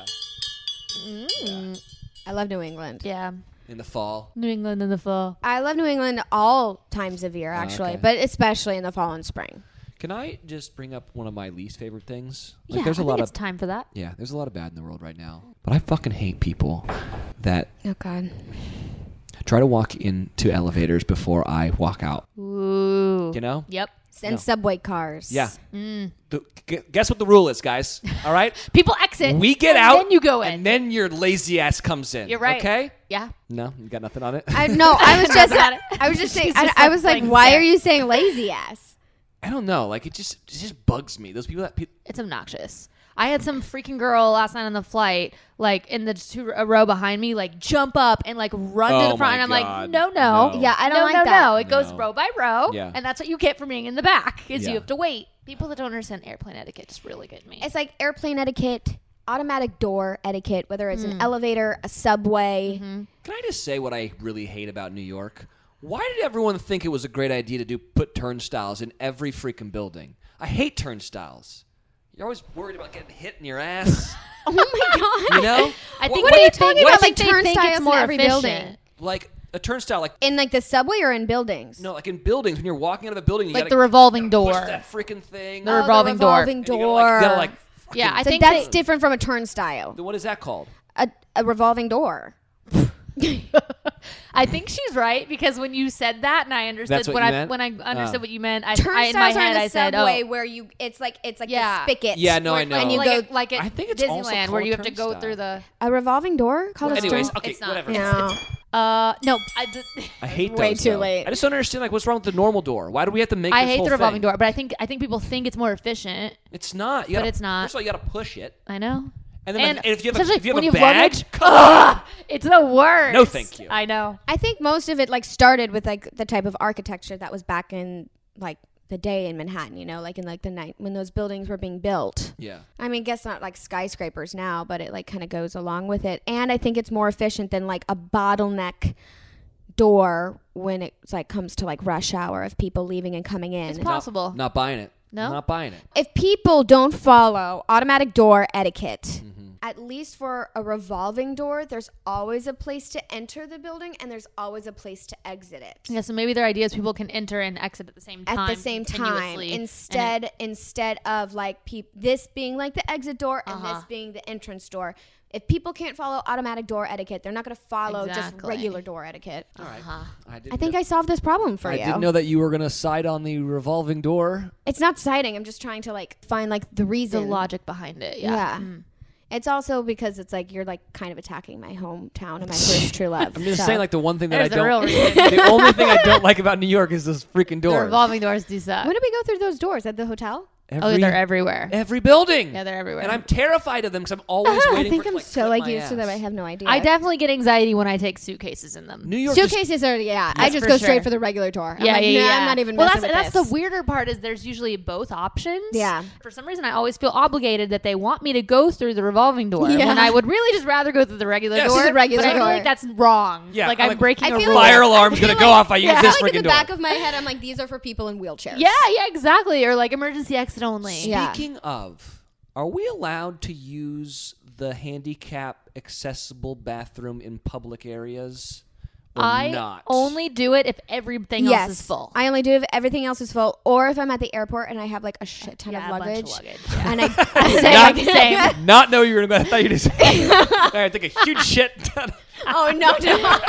S3: Mm.
S2: I love New England.
S3: Yeah,
S1: In the fall.
S3: New England in the fall.
S2: I love New England all times of year, actually,
S1: okay.
S2: but especially in the fall and spring.
S1: Can I just bring up one of my least favorite things? Like,
S3: Yeah,
S1: there's a
S3: I
S1: lot
S3: think
S1: of
S3: it's time for that.
S1: yeah, there's a lot of bad in the world right now. But I fucking hate people that
S2: Oh God.
S1: try to walk into elevators before I walk out.
S3: Ooh.
S1: You know?
S3: Yep.
S2: And
S1: No.
S2: subway cars.
S1: Yeah.
S3: Mm.
S1: The, gu- guess what the rule is, guys? All right?
S3: People exit.
S1: We get
S3: and
S1: out.
S3: Then you go in.
S1: And then your lazy ass comes in.
S3: You're right.
S1: Okay?
S3: yeah.
S1: No, you got nothing on it?
S2: I no, I was just
S3: Got it.
S2: I was just saying
S3: She's
S2: I,
S3: just
S2: I
S3: like
S2: was like,
S3: playing
S2: why
S3: scared.
S2: are you saying lazy ass?
S1: I don't know. Like, it just it just bugs me. Those people that... Pe-
S3: It's obnoxious. I had some freaking girl last night on the flight, like in the two a row behind me, like jump up and like run to
S1: Oh
S3: the front.
S1: my
S3: And I'm
S1: God.
S3: like, no, no,
S1: No.
S2: Yeah, I don't
S3: no,
S2: like
S3: no,
S2: that.
S3: no. It goes
S1: No.
S3: row by row,
S1: Yeah.
S3: and that's what you get for being in the back. Is
S1: Yeah.
S3: you have to wait. People that don't understand airplane etiquette just really get me.
S2: It's like airplane etiquette, automatic door etiquette, whether it's
S3: Mm.
S2: an elevator, a subway.
S3: Mm-hmm.
S1: Can I just say what I really hate about New York? Why did everyone think it was a great idea to do put turnstiles in every freaking building? I hate turnstiles. You're always worried about getting hit in your ass.
S2: Oh my God.
S1: You know?
S3: I think
S2: what are
S3: they
S2: you talking
S3: think,
S2: about,
S3: I think
S2: like
S3: they think
S2: turnstiles
S3: it's
S2: in
S3: more
S2: every
S3: efficient.
S2: building?
S1: Like a turnstile, like
S2: In like the subway or in buildings?
S1: no, like in buildings when you're walking out of a building, you
S3: Like
S1: gotta,
S3: the revolving
S1: gotta
S3: door.
S1: push that freaking thing.
S3: The
S2: Oh,
S3: revolving door.
S2: revolving
S1: And you
S2: door.
S1: gotta, like, you gotta, like, fucking-
S3: Yeah, I
S2: so
S3: think
S2: that's
S3: they-
S2: different from a turnstile.
S1: Then what is that called?
S2: A, a revolving door.
S3: I think she's right because when you said that, and I understood
S1: That's what
S3: when
S1: you
S3: I
S1: meant?
S3: when I understood
S1: Oh.
S3: what you meant, I, I
S2: Turnstiles
S3: in my
S2: are in
S3: head
S2: the
S3: I said,
S2: subway
S3: oh,
S2: where you it's like it's like
S3: Yeah.
S2: the spigot.
S1: Yeah, no, I know.
S2: And you
S3: like
S2: go
S3: it, like at
S1: I think it's also
S3: Disneyland
S1: called
S3: where you
S1: a
S3: have to go
S1: turnstile.
S3: through the.
S2: a revolving door called a
S1: Anyways,
S2: turnstile?
S1: okay,
S3: It's not.
S1: whatever.
S2: No.
S3: Uh, no, I, d-
S1: I hate
S2: way
S1: those,
S2: too
S1: though.
S2: late.
S1: I just don't understand like what's wrong with the normal door. Why do we have to make?
S3: I
S1: this
S3: hate
S1: whole
S3: the revolving
S1: thing?
S3: door, but I think I think people think it's more efficient.
S1: It's not. You
S3: But
S1: gotta-
S3: it's not.
S1: First of all, you got to push it,
S3: I know.
S1: and then
S3: And
S1: like, if you have a,
S3: especially
S1: if you have
S3: when
S1: a
S3: you have
S1: bag,
S3: luggage-
S1: come on.
S3: It's the worst.
S1: No, thank you.
S3: I know.
S2: I think most of it like started with like the type of architecture that was back in like the day in Manhattan, you know, like in like the night when those buildings were being built.
S1: Yeah.
S2: I mean, guess not like skyscrapers now, but it like kind of goes along with it. And I think it's more efficient than like a bottleneck door when it's like comes to like rush hour of people leaving and coming in.
S3: It's possible.
S1: Not buying it.
S3: No?
S1: Not buying it.
S2: If people don't follow automatic door etiquette,
S1: Mm-hmm.
S2: at least for a revolving door, there's always a place to enter the building and there's always a place to exit it.
S3: Yeah, so maybe their idea is people can enter and exit at the same time.
S2: At the same time,
S3: continuously, and it-
S2: instead instead of like peop- this being like the exit door and
S3: Uh-huh.
S2: this being the entrance door. If people can't follow automatic door etiquette, they're not going to follow just
S3: Exactly.
S2: regular door etiquette.
S1: All right.
S3: Uh-huh.
S1: I, didn't
S2: I think
S1: know,
S2: I solved this problem for
S1: I
S2: you.
S1: didn't know that you were gonna side on the revolving door.
S2: It's not citing. I'm just trying to like find like the
S3: the
S2: reason.
S3: logic behind it. Yeah.
S2: Yeah.
S3: Mm.
S2: It's also because it's like you're like kind of attacking my hometown and my first true love.
S1: I'm just
S2: so.
S1: saying, like the one thing that
S3: There's
S1: I
S3: a real
S1: don't.
S3: reason.
S1: The only thing I don't like about New York is those freaking
S3: The
S1: doors.
S3: revolving doors do suck.
S2: When did we go through those doors at the hotel?
S1: Every,
S3: oh, they're everywhere.
S1: every building.
S3: Yeah, they're everywhere.
S1: And I'm terrified of them because I'm always
S2: I
S1: waiting
S2: think
S1: for it
S2: I'm
S1: to, like,
S2: so
S1: clip
S2: like
S1: my
S2: used to them. I
S1: ass.
S2: have no idea.
S3: I definitely get anxiety when I take suitcases in them.
S1: New York. just-
S2: Suitcases are yeah. I
S3: Yes,
S2: just
S3: for
S2: go
S3: sure.
S2: straight for the regular door. I'm
S3: Yeah,
S2: like,
S3: yeah,
S2: nah,
S3: yeah.
S2: I'm not even.
S3: Well,
S2: messing
S3: that's
S2: with
S3: that's
S2: this.
S3: the weirder part is there's usually both options.
S2: Yeah.
S3: For some reason, I always feel obligated that they want me to go through the revolving door
S2: Yeah.
S3: when I would really just rather go through the regular
S1: Yes.
S3: door.
S1: The
S2: regular
S3: but I feel
S2: door.
S3: like that's wrong.
S1: Yeah,
S3: like
S1: I'm
S3: I'm,
S1: like,
S3: breaking
S2: I
S3: a
S2: feel
S3: rule.
S2: like-
S1: Fire alarm's
S2: I
S1: gonna
S2: feel
S1: go
S2: like-
S1: off. I
S2: yeah,
S1: use this
S2: I feel like
S1: freaking
S2: in the
S1: door.
S2: back of my head, I'm like, these are for people in wheelchairs.
S3: Yeah, yeah, exactly. Or like emergency exit only.
S2: Yeah.
S1: Speaking of, are we allowed to use the handicap accessible bathroom in public areas or
S3: I
S1: not?
S3: only do it if everything
S2: Yes.
S3: else is full.
S2: I only do if everything else is full, or if I'm at the airport and I have like a shit ton
S3: yeah,
S2: of
S3: a bunch
S2: luggage,
S3: of luggage. Yeah.
S2: and I,
S3: Same,
S1: Not-
S3: same.
S1: Not know you were gonna. I thought you just. All right, take a huge shit.
S2: Oh no, no.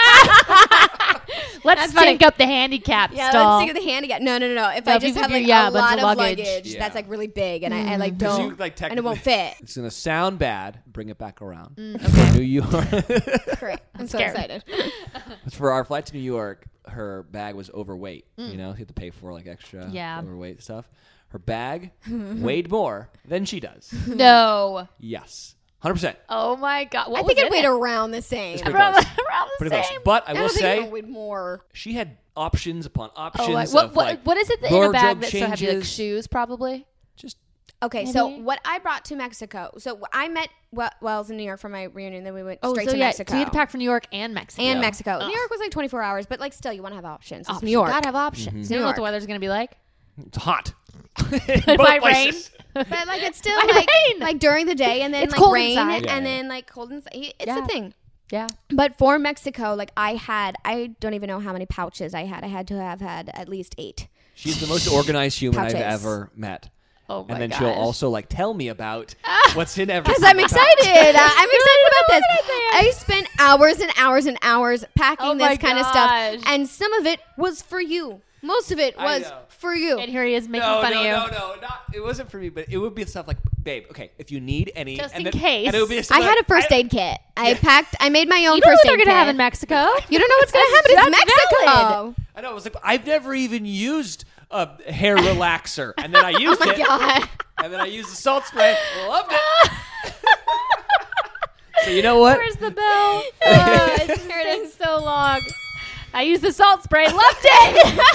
S3: Let's
S2: That's funny.
S3: stink up the handicap
S2: Yeah,
S3: stall.
S2: let's think of the handicap. No, no, no, no. If
S3: No,
S2: I
S3: if you
S2: just have
S3: figure,
S2: like
S3: yeah,
S2: a
S3: a bunch
S2: lot
S3: of
S2: of
S3: luggage.
S2: luggage,
S1: Yeah.
S2: that's like really big, and I, I like
S1: 'Cause
S2: don't,
S1: you, like,
S2: and it won't fit.
S1: It's gonna sound bad. Bring it back around.
S3: okay.
S1: New York.
S2: Great. I'm so
S3: scared.
S2: excited.
S1: For our flight to New York, her bag was overweight. You know, you have to pay for like extra
S3: Yeah.
S1: overweight stuff. Her bag weighed more than she does.
S3: No.
S1: Yes, hundred percent.
S3: Oh my god. What
S2: I think
S3: was
S2: it
S3: in
S2: weighed around the same.
S1: It's pretty
S3: around,
S1: close.
S3: around the
S1: Pretty
S3: same.
S1: close. But I
S2: I
S1: will
S2: don't think
S1: say,
S2: it weighed more.
S1: she had options upon options.
S3: Oh, like, what,
S1: of
S3: what,
S1: like
S3: what is it that in a
S1: wardrobe
S3: bag that's so heavy? Like
S1: changes.
S3: shoes, probably.
S1: Just
S2: Okay, so
S3: Maybe.
S2: what I brought to Mexico. So I met We- Wells in New York for my reunion. Then we went
S3: Oh,
S2: straight
S3: so
S2: to
S3: yeah,
S2: Mexico.
S3: so you had to pack for New York and Mexico.
S2: and
S1: Yeah.
S2: Mexico.
S3: Ugh.
S2: New York was like twenty-four hours, but like still, you want to have options. It's
S3: Options.
S2: New York.
S3: Gotta have options.
S2: New
S3: You know what the
S2: York.
S3: weather's gonna be like?
S1: it's hot.
S3: It
S1: Both
S3: might
S1: places.
S2: But like it's still
S3: Might
S2: like
S3: rain.
S2: like during the day and then
S3: It's
S2: like
S3: cold
S2: rain
S3: inside.
S1: Yeah,
S2: and
S1: yeah.
S2: then like cold inside. It's
S3: Yeah.
S2: the thing.
S3: Yeah.
S2: But for Mexico, like I had, I don't even know how many pouches I had. I had to have had at least eight.
S1: She's the most organized human I've
S2: Pouches.
S1: ever met.
S3: Oh my
S1: And then
S3: gosh.
S1: she'll also like tell me about what's in every.
S2: Because I'm
S1: single
S2: excited. Uh, I'm excited about this.
S3: what did I
S2: I spent hours and hours and hours packing
S3: Oh my
S2: this kind of stuff,
S3: gosh.
S2: and some of it was for you. Most of it
S1: I
S2: was
S1: know.
S2: for you.
S3: And here he is making
S1: No,
S3: fun
S1: no,
S3: of you.
S1: no, no, not. It wasn't for me, but it would be stuff like, babe. Okay, if you need any,
S3: Just
S1: and
S3: in
S1: then,
S3: case.
S1: and it would be
S2: I
S1: stuff
S2: had a
S1: like-
S2: first
S1: I-
S2: aid kit. I packed. I made my own
S3: You don't know
S2: first
S3: what they're
S2: aid
S3: gonna
S2: kit.
S3: have in Mexico.
S2: You don't know what's gonna happen. It's
S3: That's
S2: Mexico.
S3: valid.
S1: I know. It was like I've never even used a hair relaxer, and then I used
S2: Oh my
S1: it,
S2: god.
S1: and then I used the salt spray. Loved it. So you know what?
S3: Where's the bell? Uh, it's been so long. I used the salt spray. Loved it.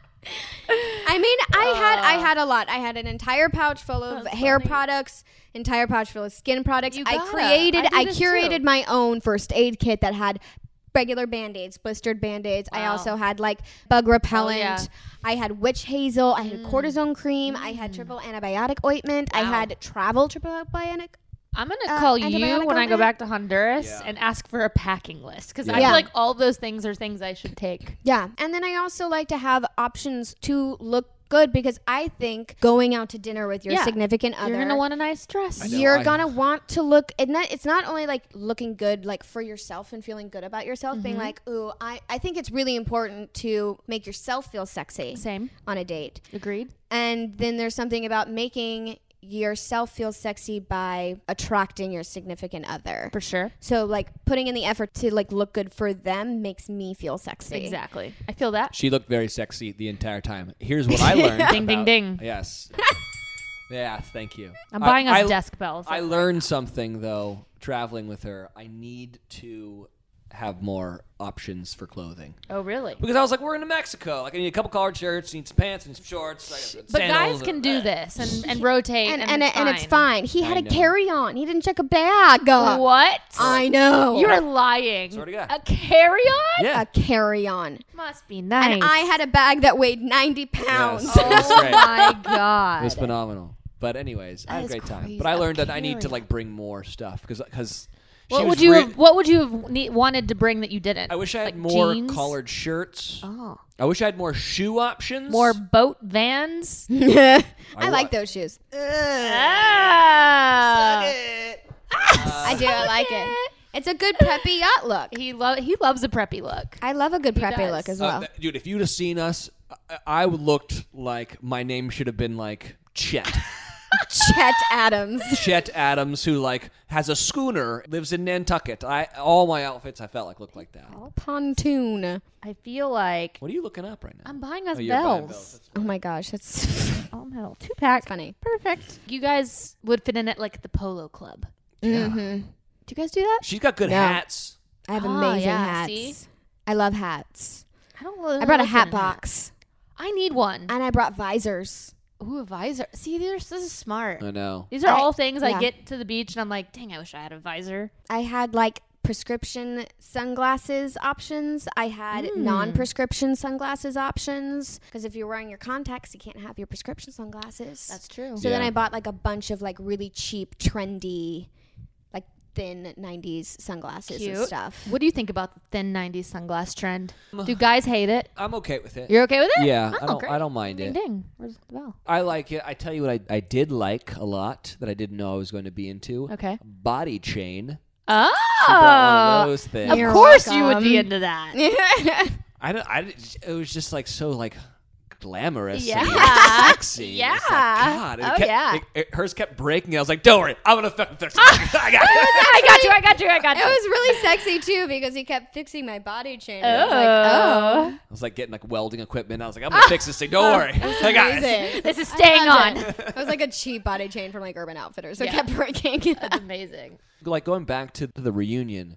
S2: I mean, I had I had a lot. I had an entire pouch full of
S3: That's
S2: hair
S3: funny.
S2: products, entire pouch full of skin products.
S3: You
S2: I
S3: gotta.
S2: created,
S3: I do
S2: I,
S3: this
S2: curated
S3: too.
S2: my own first aid kit that had regular band-aids, blistered band-aids. I
S3: Wow.
S2: also had like bug repellent.
S3: yeah.
S2: I had witch hazel. I had cortisone cream. I had triple antibiotic ointment. I
S3: Wow.
S2: had travel triple antibiotic.
S3: I'm gonna
S2: Uh,
S3: call you
S2: antibiotic
S3: when I go
S2: ointment?
S3: back to Honduras
S1: Yeah.
S3: and ask for a packing list because I
S1: Yeah.
S3: feel like all those things are things I should take.
S2: Yeah. And then I also like to have options to look good because I think going out to dinner with your
S3: Yeah.
S2: significant other,
S3: You're gonna want a nice dress.
S1: I know.
S2: you're
S1: I-
S2: gonna want to look and that it's not only like looking good like for yourself and feeling good about yourself being like ooh I, I think it's really important to make yourself feel sexy
S3: Same.
S2: on a date
S3: Agreed.
S2: and then there's something about making yourself feel sexy by attracting your significant other
S3: For sure.
S2: so like putting in the effort to like look good for them makes me feel sexy.
S3: Exactly. I feel that.
S1: She looked very sexy the entire time. Here's what I learned.
S3: Ding, ding,
S1: about-
S3: ding.
S1: Yes. Yeah, thank you.
S3: I'm
S1: I-
S3: buying us
S1: I-
S3: desk bells.
S1: I learned something though traveling with her. I need to have more options for clothing
S3: oh, really?
S1: because I was like, we're in Mexico. Like, I need a couple collared shirts, need some pants, need some shorts. I got
S3: But
S1: sandals,
S3: guys can
S1: uh,
S3: do this and, and rotate,
S2: and
S3: and,
S2: and,
S3: it's
S2: and
S3: fine.
S2: it's fine. He had
S1: I
S2: a
S1: know.
S2: carry-on. He didn't check a bag.
S3: What?
S2: I know.
S3: You're lying.
S1: Swear to God.
S3: A carry-on?
S1: Yeah.
S2: a carry-on.
S3: Must be nice.
S2: And I had a bag that weighed ninety pounds.
S1: Yes. It was
S3: Oh
S1: great.
S3: my god.
S1: It was phenomenal. But anyways, I had a
S3: is
S1: great time.
S3: crazy.
S1: But I
S3: A
S1: learned that I need to
S3: carry-on.
S1: like bring more stuff because because she
S3: What
S1: was
S3: would you
S1: re-
S3: have? What would you have ne- wanted to bring that you didn't?
S1: I wish I had
S3: Like
S1: more
S3: jeans?
S1: collared shirts.
S3: Oh,
S1: I wish I had more shoe options.
S3: more boat vans.
S2: I,
S1: I
S2: like
S1: wa-
S2: those shoes.
S3: Ah.
S2: I do. I like it. It's a good preppy yacht look.
S3: He lo- he loves a preppy look.
S2: I love a good preppy
S3: does.
S2: look as
S1: Uh,
S2: well.
S1: th- dude, if you'd have seen us, I, I looked like my name should have been like Chet.
S2: Chet Adams.
S1: Chet Adams, who like has a schooner, lives in Nantucket. I all my outfits I felt like looked like that.
S2: Pontoon.
S3: I feel like
S1: What are you looking up right now?
S3: I'm buying us
S1: Oh, you're buying
S3: bells.
S1: That's-
S2: Oh my gosh, that's
S3: Oh no, two pack.
S2: funny.
S3: Perfect. You guys would fit in at like the Polo Club.
S2: Mm-hmm.
S3: Do you guys do that?
S1: She's got good
S2: Yeah.
S1: hats.
S2: I have
S3: Ah,
S2: amazing
S3: yeah,
S2: hats.
S3: see?
S2: I love hats.
S3: I don't. Really
S2: I brought a
S3: like
S2: hat
S3: it in
S2: box
S3: I need one.
S2: and I brought visors.
S3: Ooh, a visor. See, these are, this is smart.
S1: I know.
S3: These are
S2: I-
S3: all things I
S2: yeah.
S3: get to the beach and I'm like, dang, I wish I had a visor.
S2: I had like prescription sunglasses options. I had non-prescription sunglasses options because if you're wearing your contacts, you can't have your prescription sunglasses.
S3: That's true.
S2: So then
S1: Yeah.
S2: I bought like a bunch of like really cheap, trendy, like thin nineties sunglasses and
S3: Cute.
S2: stuff.
S3: What do you think about the thin nineties sunglass trend? Do guys hate it?
S1: I'm okay with it.
S3: You're okay with it?
S1: Yeah,
S3: Oh,
S1: I don't.
S3: great.
S1: I don't mind
S3: Ding
S1: it.
S3: ding. Where's the bell?
S1: I like it. I tell you what, I, I did like a lot that I didn't know I was going to be into.
S3: Okay.
S1: Body chain.
S3: Oh,
S1: She brought one of those things.
S3: of
S2: You're
S3: course you would
S2: welcome.
S3: be into that.
S1: I don't. I. didn't- It was just like so like glamorous.
S3: Yeah.
S1: And like, sexy.
S2: Yeah.
S1: It's like, God. It
S2: Oh,
S1: kept,
S2: yeah.
S1: It, it, hers kept breaking. I was like, don't worry, I'm gonna fucking fix it. I got it.
S3: I got you. I got you. I got
S2: It
S3: you.
S2: was really sexy too because he kept fixing my body chain.
S3: Oh.
S2: I was like, oh.
S1: I was like getting like welding equipment. I was like, I'm gonna fix this thing. Don't worry, I got it.
S2: Amazing.
S3: This is staying
S2: I
S3: on.
S2: loved it. It was like a cheap body chain from like Urban Outfitters. So
S3: Yeah.
S2: it kept breaking.
S3: That's amazing.
S1: Like going back to the reunion.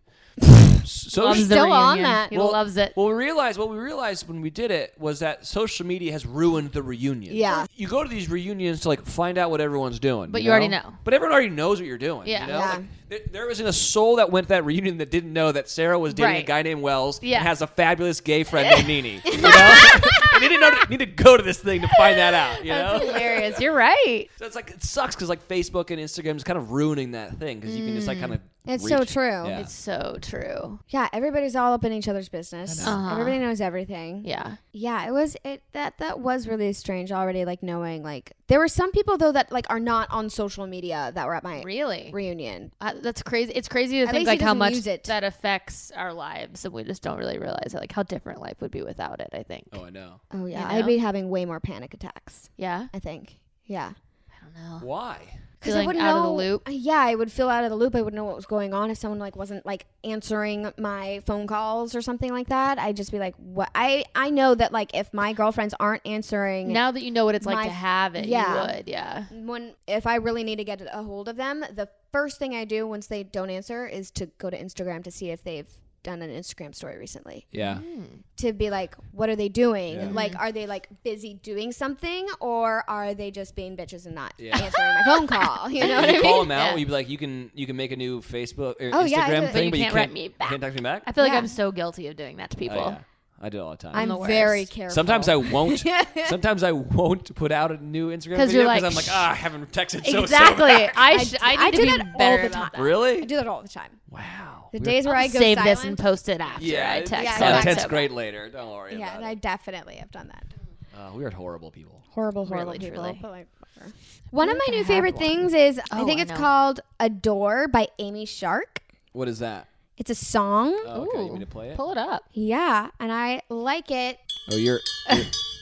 S1: So
S3: Loves the
S2: Still on
S3: reunion.
S2: that.
S3: He
S1: Well-
S3: loves it.
S1: Well, we realized what we realized when we did it was that social media has ruined the reunion.
S2: Yeah.
S1: You go to these reunions to like find out what everyone's doing,
S3: But
S1: you
S3: you already
S1: know?
S3: know.
S1: But everyone already knows what you're doing.
S3: Yeah.
S1: You know?
S2: Yeah.
S1: Like, there, there wasn't a soul that went to that reunion that didn't know that Sarah was dating a
S3: Right.
S1: guy named Wells
S3: Yeah.
S1: and has a fabulous gay friend named Nene. You know? And they didn't know to, need to go to this thing to find that out. You know?
S3: Hilarious. You're right.
S1: So it's like it sucks because like Facebook and Instagram is kind of ruining that thing because you can just like kind of.
S2: It's so
S1: reach-
S2: true.
S1: Yeah.
S3: It's so true.
S2: Yeah, everybody's all up in each other's business.
S3: Uh-huh.
S2: Everybody knows everything.
S3: Yeah.
S2: Yeah, it was it that that was really strange already. Like knowing like there were some people though that like are not on social media that were at my
S3: Really?
S2: reunion.
S3: Uh, that's crazy. It's crazy to
S2: At
S3: think
S2: least he
S3: like how
S2: doesn't
S3: much
S2: use it.
S3: that affects our lives, and we just don't really realize it. Like how different life would be without it. I think.
S1: Oh, I know.
S2: Oh yeah,
S3: You
S2: I'd
S3: know?
S2: be having way more panic attacks.
S3: Yeah.
S2: I think. Yeah.
S3: I don't know.
S1: Why?
S2: Because
S3: Feeling
S2: I wouldn't
S3: out
S2: know,
S3: of the loop.
S2: Yeah, I would feel out of the loop. I wouldn't know what was going on if someone like wasn't like answering my phone calls or something like that. I'd just be like, "What?" I I know that like if my girlfriends aren't answering
S3: Now that you know what it's like
S2: My-
S3: to have it,
S2: yeah.
S3: you would. Yeah.
S2: when if I really need to get a hold of them, the first thing I do once they don't answer is to go to Instagram to see if they've done an Instagram story recently.
S1: Yeah.
S2: To be like, what are they doing?
S1: Yeah.
S2: Like, are they like busy doing something, or are they just being bitches and not
S1: Yeah.
S2: answering my phone call? You know
S1: And
S2: what I
S1: you call
S2: mean?
S1: them out.
S3: Yeah.
S1: You'd be like, you can you can make a new Facebook or
S2: Oh, yeah, I
S1: Instagram
S2: do.
S1: thing,
S3: But you
S1: but you
S3: can't
S1: can't
S3: write me back.
S1: Can't text me back.
S3: I feel like
S2: Yeah.
S3: I'm so guilty of doing that to people.
S1: Oh, yeah. I do it all the time.
S2: I'm
S3: the
S2: very
S3: worst.
S2: careful.
S1: Sometimes I won't. Sometimes I won't put out a new Instagram
S3: 'Cause
S1: video
S3: you're
S1: because
S3: like,
S1: I'm like, ah, I haven't texted so
S3: Exactly.
S1: soon.
S3: I sh- I
S2: I
S3: need
S2: do
S3: to be
S2: that all
S3: better
S2: the
S3: about
S2: time.
S3: that.
S1: Really?
S2: I do that all the time.
S1: Wow.
S2: The
S1: Weird.
S2: days where I go
S3: Save
S2: silent,
S3: this and post it after
S1: Yeah,
S3: I text.
S2: yeah,
S3: so
S2: exactly.
S3: it's
S1: Content's
S3: over.
S1: great later. Don't worry
S2: Yeah,
S1: about
S2: I
S1: it.
S2: definitely have done that.
S1: Uh, we are horrible people.
S2: Horrible, horrible
S3: Really,
S2: people.
S3: truly.
S2: But like, whatever. One of
S3: think
S2: my
S3: I
S2: new
S3: have
S2: favorite
S3: one.
S2: things is I
S3: Oh,
S2: think
S3: I
S2: it's
S3: know.
S2: called "Adore" by Amy Shark.
S1: What is that?
S2: It's a song.
S1: Oh, okay, you
S3: Ooh,
S1: want me to play it?
S3: Pull it up.
S2: Yeah, and I like it.
S1: Oh, you're. you're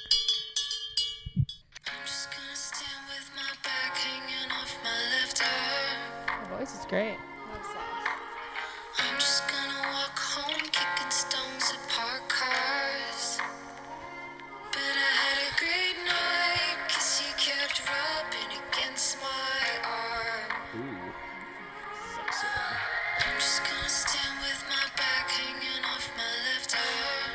S4: I'm just gonna stand with my back hanging off my left arm.
S3: Her voice is great.
S4: I'm just gonna walk home kicking stones at parked cars. But I had a great night 'cause you kept rubbing against my arm.
S1: Ooh. Sexy.
S4: I'm just gonna stand with my back hanging off my left arm.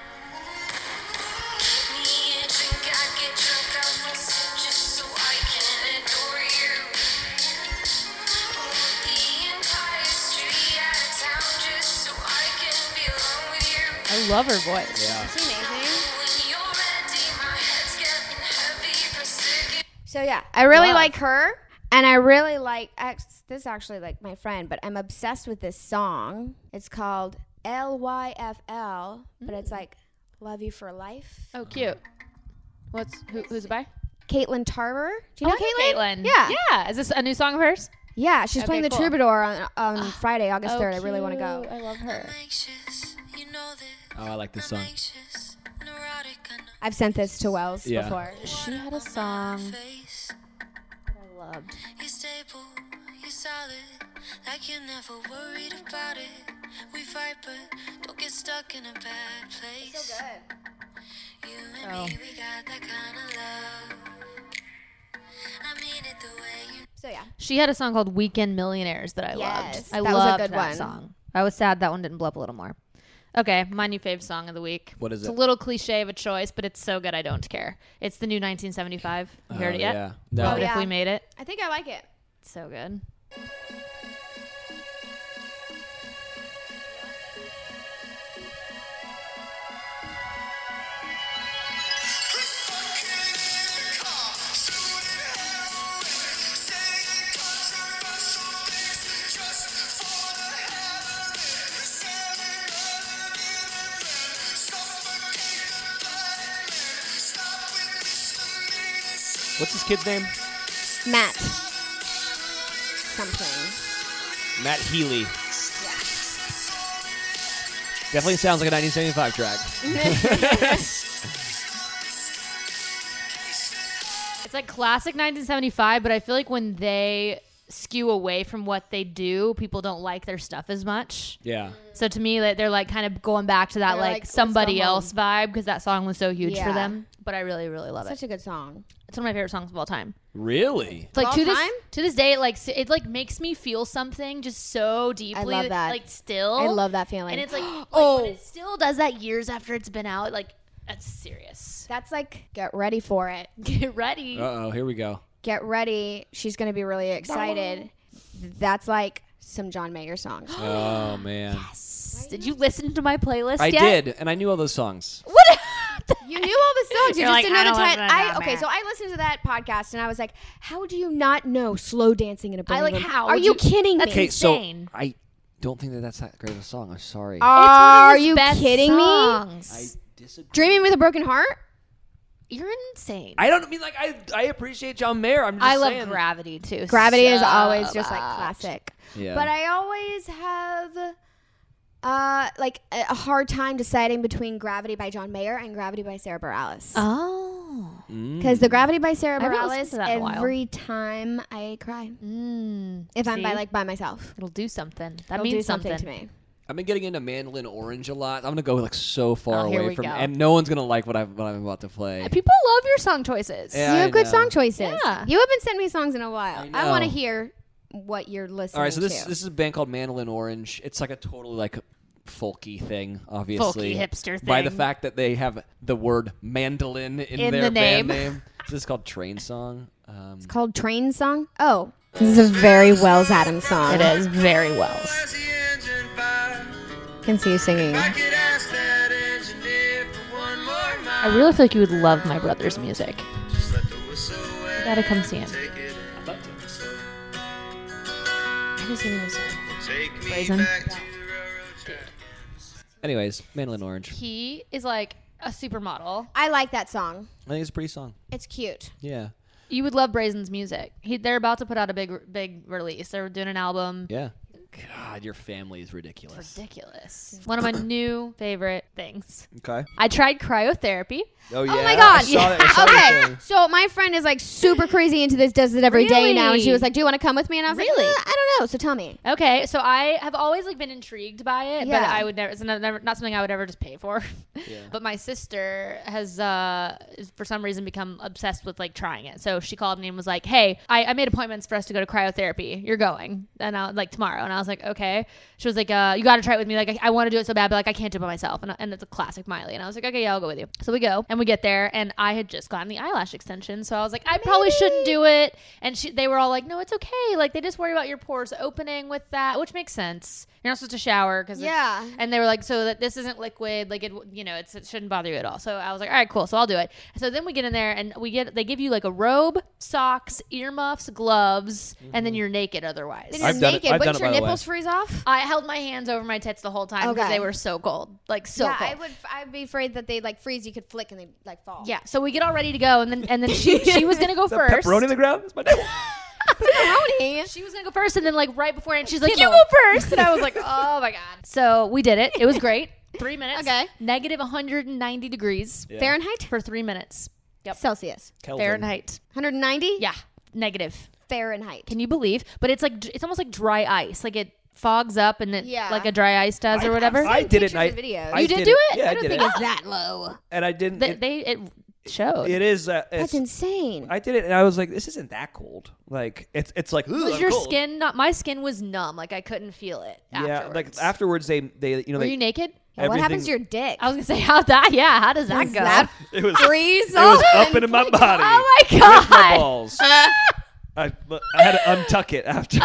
S4: Give me a drink, I get drunk, I will sip just so I can adore you. Hold the entire street out of town just so I can be alone with you.
S3: I love her voice.
S1: Yeah.
S2: Is she amazing?
S4: When you're ready, my head's getting heavy, press again.
S2: So yeah, I really
S3: Wow.
S2: like her, and I really like ex- this. Is actually like my friend, but I'm obsessed with this song. It's called L Y F L, but it's like "Love You for Life."
S3: Oh, cute. What's who, who's it by?
S2: Caitlin Tarver. Do you know
S3: Oh, hey,
S2: Caitlin?
S3: Caitlin.
S2: Yeah.
S3: Yeah. Is this a new song of hers?
S2: Yeah, she's
S3: Okay,
S2: playing the
S3: cool.
S2: Troubadour on, on Friday, August
S3: Oh,
S2: third. I really want to go.
S3: cute. I love her.
S4: I'm anxious, you know that.
S1: Oh, I like this song.
S4: I'm anxious, neurotic, I know.
S2: I've sent this to Wells
S1: Yeah.
S2: before.
S3: She had a song
S4: Face.
S3: I loved.
S4: You're stable, you're solid, like you're never worried about it. We fight, but don't get stuck in a bad place. You and
S3: Oh.
S4: me, we got that kind of love. I mean it the way you.
S2: So yeah,
S3: She had a song called Weekend Millionaires that I
S2: Yes,
S3: loved. I
S2: that was a
S3: loved
S2: good
S3: that
S2: one.
S3: song. I was sad that one didn't blow up a little more. Okay, my new fave song of the week.
S1: What is
S3: It's
S1: it?
S3: a little cliche of a choice, but it's so good I don't care. It's the new nineteen seventy-five. You heard
S1: Oh,
S3: it yet?
S1: Yeah. No.
S3: Love
S2: Oh,
S3: It
S2: yeah.
S3: If We Made It.
S2: I think I like it.
S3: It's so good.
S1: What's this kid's name?
S2: Matt. Something.
S1: Matt Healy. Definitely sounds like a nineteen seventy-five track.
S3: It's like classic nineteen seventy-five, but I feel like when they skew away from what they do, people don't like their stuff as much.
S1: Yeah.
S3: So to me, like, they're like kind of going back to that
S2: They're
S3: like,
S2: like, let's
S3: somebody
S2: go home.
S3: else vibe because that song was so huge for
S2: Yeah.
S3: them. But I really, really love
S2: Such
S3: it.
S2: a good song.
S3: It's one of my favorite songs of all time.
S1: Really?
S3: It's like
S2: Of
S3: to
S2: all
S3: this
S2: time?
S3: to this day, it like s- it like makes me feel something just so deeply.
S2: love that.
S3: Like still,
S2: I love that feeling.
S3: and it's like, like
S2: Oh.
S3: when it still does that years after it's been out. Like that's serious.
S2: That's like, get ready for it.
S3: Get ready.
S1: Uh oh, here we go.
S2: Get ready. She's going to be really excited. That's like some John Mayer songs.
S1: Oh man.
S3: Did you listen to my playlist
S1: I
S3: yet?
S1: did, and I knew all those songs.
S3: What?
S2: You knew all the songs. You
S3: You're
S2: just
S3: like,
S2: didn't
S3: I
S2: know the
S3: don't listen
S2: title.
S3: to
S2: I
S3: John
S2: okay,
S3: Mayer.
S2: so I listened to that podcast and I was like, how do you not know slow dancing in a
S3: I
S2: burning
S3: like
S2: room?
S3: how
S2: Are
S3: would
S2: you,
S3: you-
S2: kidding
S3: That's
S2: me?
S1: Okay, so
S3: insane.
S1: I don't think that that's that great of a song. I'm sorry.
S2: Are
S3: It's one of his
S2: you
S3: best
S2: kidding me?
S3: songs.
S1: I disagree.
S2: Dreaming with a Broken Heart?
S3: You're insane.
S1: I don't mean like I. I appreciate John Mayer. I'm just
S3: I love
S1: saying.
S3: Gravity too.
S2: Gravity is
S3: so
S2: always just like
S3: much.
S2: classic.
S1: Yeah.
S2: But I always have uh like a a hard time deciding between Gravity by John Mayer and Gravity by Sarah Bareilles.
S3: Oh.
S1: Mm.
S2: Because the Gravity by Sarah
S3: I haven't listened
S2: Bareilles,
S3: to that in a while.
S2: every time I cry.
S3: Mm,
S2: If I'm by
S3: see?
S2: like by myself.
S3: it'll do something. That
S2: It'll
S3: means
S2: do something,
S3: something
S2: to me.
S1: I've been getting into Mandolin Orange a lot. I'm gonna go like so far
S3: Oh, here
S1: away
S3: we
S1: from,
S3: go.
S1: and no one's gonna like what I'm what I'm about to play.
S3: People love your song choices.
S1: Yeah,
S2: you
S1: I
S2: have good
S1: know.
S2: song choices.
S3: Yeah.
S2: You haven't sent me songs in a while.
S1: I
S2: I, want to
S1: know.
S2: hear what you're listening
S1: All right, so this
S2: to.
S1: this is a band called Mandolin Orange. It's like a totally like folky thing, obviously.
S3: Folky hipster
S1: By the
S3: thing.
S1: fact that they have the word mandolin in,
S3: In
S1: their
S3: the
S1: band
S3: name.
S1: name. This is called Train Song. Um,
S2: It's called Train Song. Oh, this is a very Wells Adams song.
S3: It is very well.
S2: I can see you singing.
S3: I really feel like you would love my brother's music. You gotta come see him.
S2: I just seen him sing.
S3: Brazen.
S1: anyways, Mandolin Orange.
S3: He is like a supermodel.
S2: I like that song.
S1: I think it's a pretty song.
S2: It's cute.
S1: Yeah.
S3: You would love Brazen's music. He, they're about to put out a big, big release. They're doing an album.
S1: Yeah. God, your family is ridiculous.
S3: Ridiculous. One of my new favorite things.
S1: Okay.
S3: I tried cryotherapy.
S1: Oh, yeah.
S2: Oh my God.
S1: I saw that. I saw that
S2: Okay,
S1: thing.
S2: so my friend is like super crazy into this, does it every day now, and she
S3: Really?
S2: was like, "Do you want to come with me?" And I was
S3: Really?
S2: like, uh, "I don't know." So tell me.
S3: Okay, so I have always like been intrigued by it, but
S2: Yeah.
S3: I would never. It's not, never, not something I would ever just pay for.
S1: Yeah.
S3: But my sister has, uh, for some reason, become obsessed with like trying it. So she called me and was like, "Hey, I, I made appointments for us to go to cryotherapy. You're going, and I like tomorrow." And I was like, "Okay." She was like, uh, "You got to try it with me. Like, I, I want to do it so bad, but like I can't do it by myself." And, and it's a classic Miley. And I was like, "Okay, yeah, I'll go with you." So we go, and we get there, and I had just gotten the eyelash extension, so I was like, "I probably shouldn't do it." And she, they were all like, "No, it's okay. Like they just worry about your pores opening with that," which makes sense. You're not supposed to shower because
S2: Yeah.
S3: And they were like, "So that this isn't liquid, like it, you know, it's, it shouldn't bother you at all." So I was like, "All right, cool. So I'll do it." So then we get in there and we get, they give you like a robe, socks, earmuffs, gloves, and then you're naked otherwise.
S2: Then you're
S1: I've done it-
S2: naked.
S1: I've done
S2: Wouldn't
S1: it,
S2: your
S1: by the way.
S2: nipples freeze off?
S3: I held my hands over my tits the whole time because
S2: Okay.
S3: they were so cold, like so
S2: yeah,
S3: cold.
S2: I would. I'd be afraid that they'd like freeze. You could flick and they'd like fall.
S3: Yeah, so we get all ready to go, and then and then she she was gonna go
S1: The
S3: first.
S1: pepperoni in the ground? That's my name.
S2: Pepperoni.
S3: She was gonna go first, and then like right before, and she's like,
S2: Kibble.
S3: "You go first," and I was like, "Oh my god!" So we did it. It was great. Three minutes.
S2: Okay.
S3: Negative one hundred ninety degrees
S1: Yeah.
S2: Fahrenheit.
S3: for three minutes. Yep.
S2: Celsius.
S1: Kelvin.
S3: Fahrenheit.
S2: one hundred ninety.
S3: Yeah. Negative.
S2: Fahrenheit.
S3: Can you believe? But it's like it's almost like dry ice. Like it fogs up, and it
S2: Yeah.
S3: like a dry ice does, or whatever.
S1: I did it.
S2: Pictures
S1: And I,
S2: and videos.
S1: I
S3: You did do it?
S1: Yeah, I,
S2: I don't
S1: did
S2: think
S1: it.
S2: it's that low.
S1: And I didn't.
S3: they,
S1: it,
S3: they it showed.
S1: it is. Uh,
S2: That's
S1: it's,
S2: insane.
S1: I did it, and I was like, "This isn't that cold." Like it's it's like, "Ooh,
S3: was
S1: I'm
S3: your
S1: cold."
S3: skin not? My skin was numb. Like I couldn't feel it.
S1: Yeah, like
S3: afterwards.
S1: afterwards they they you know
S3: Were
S1: they
S3: you naked?
S2: Yeah, what happens
S1: everything-
S2: to your dick?
S3: I was gonna say how that. Yeah, how does that
S2: Does
S3: go?
S2: that
S1: it was
S2: freeze
S1: it was
S2: off
S1: up into my body.
S3: oh my
S1: with my
S3: god!
S1: balls. I I had to untuck it after.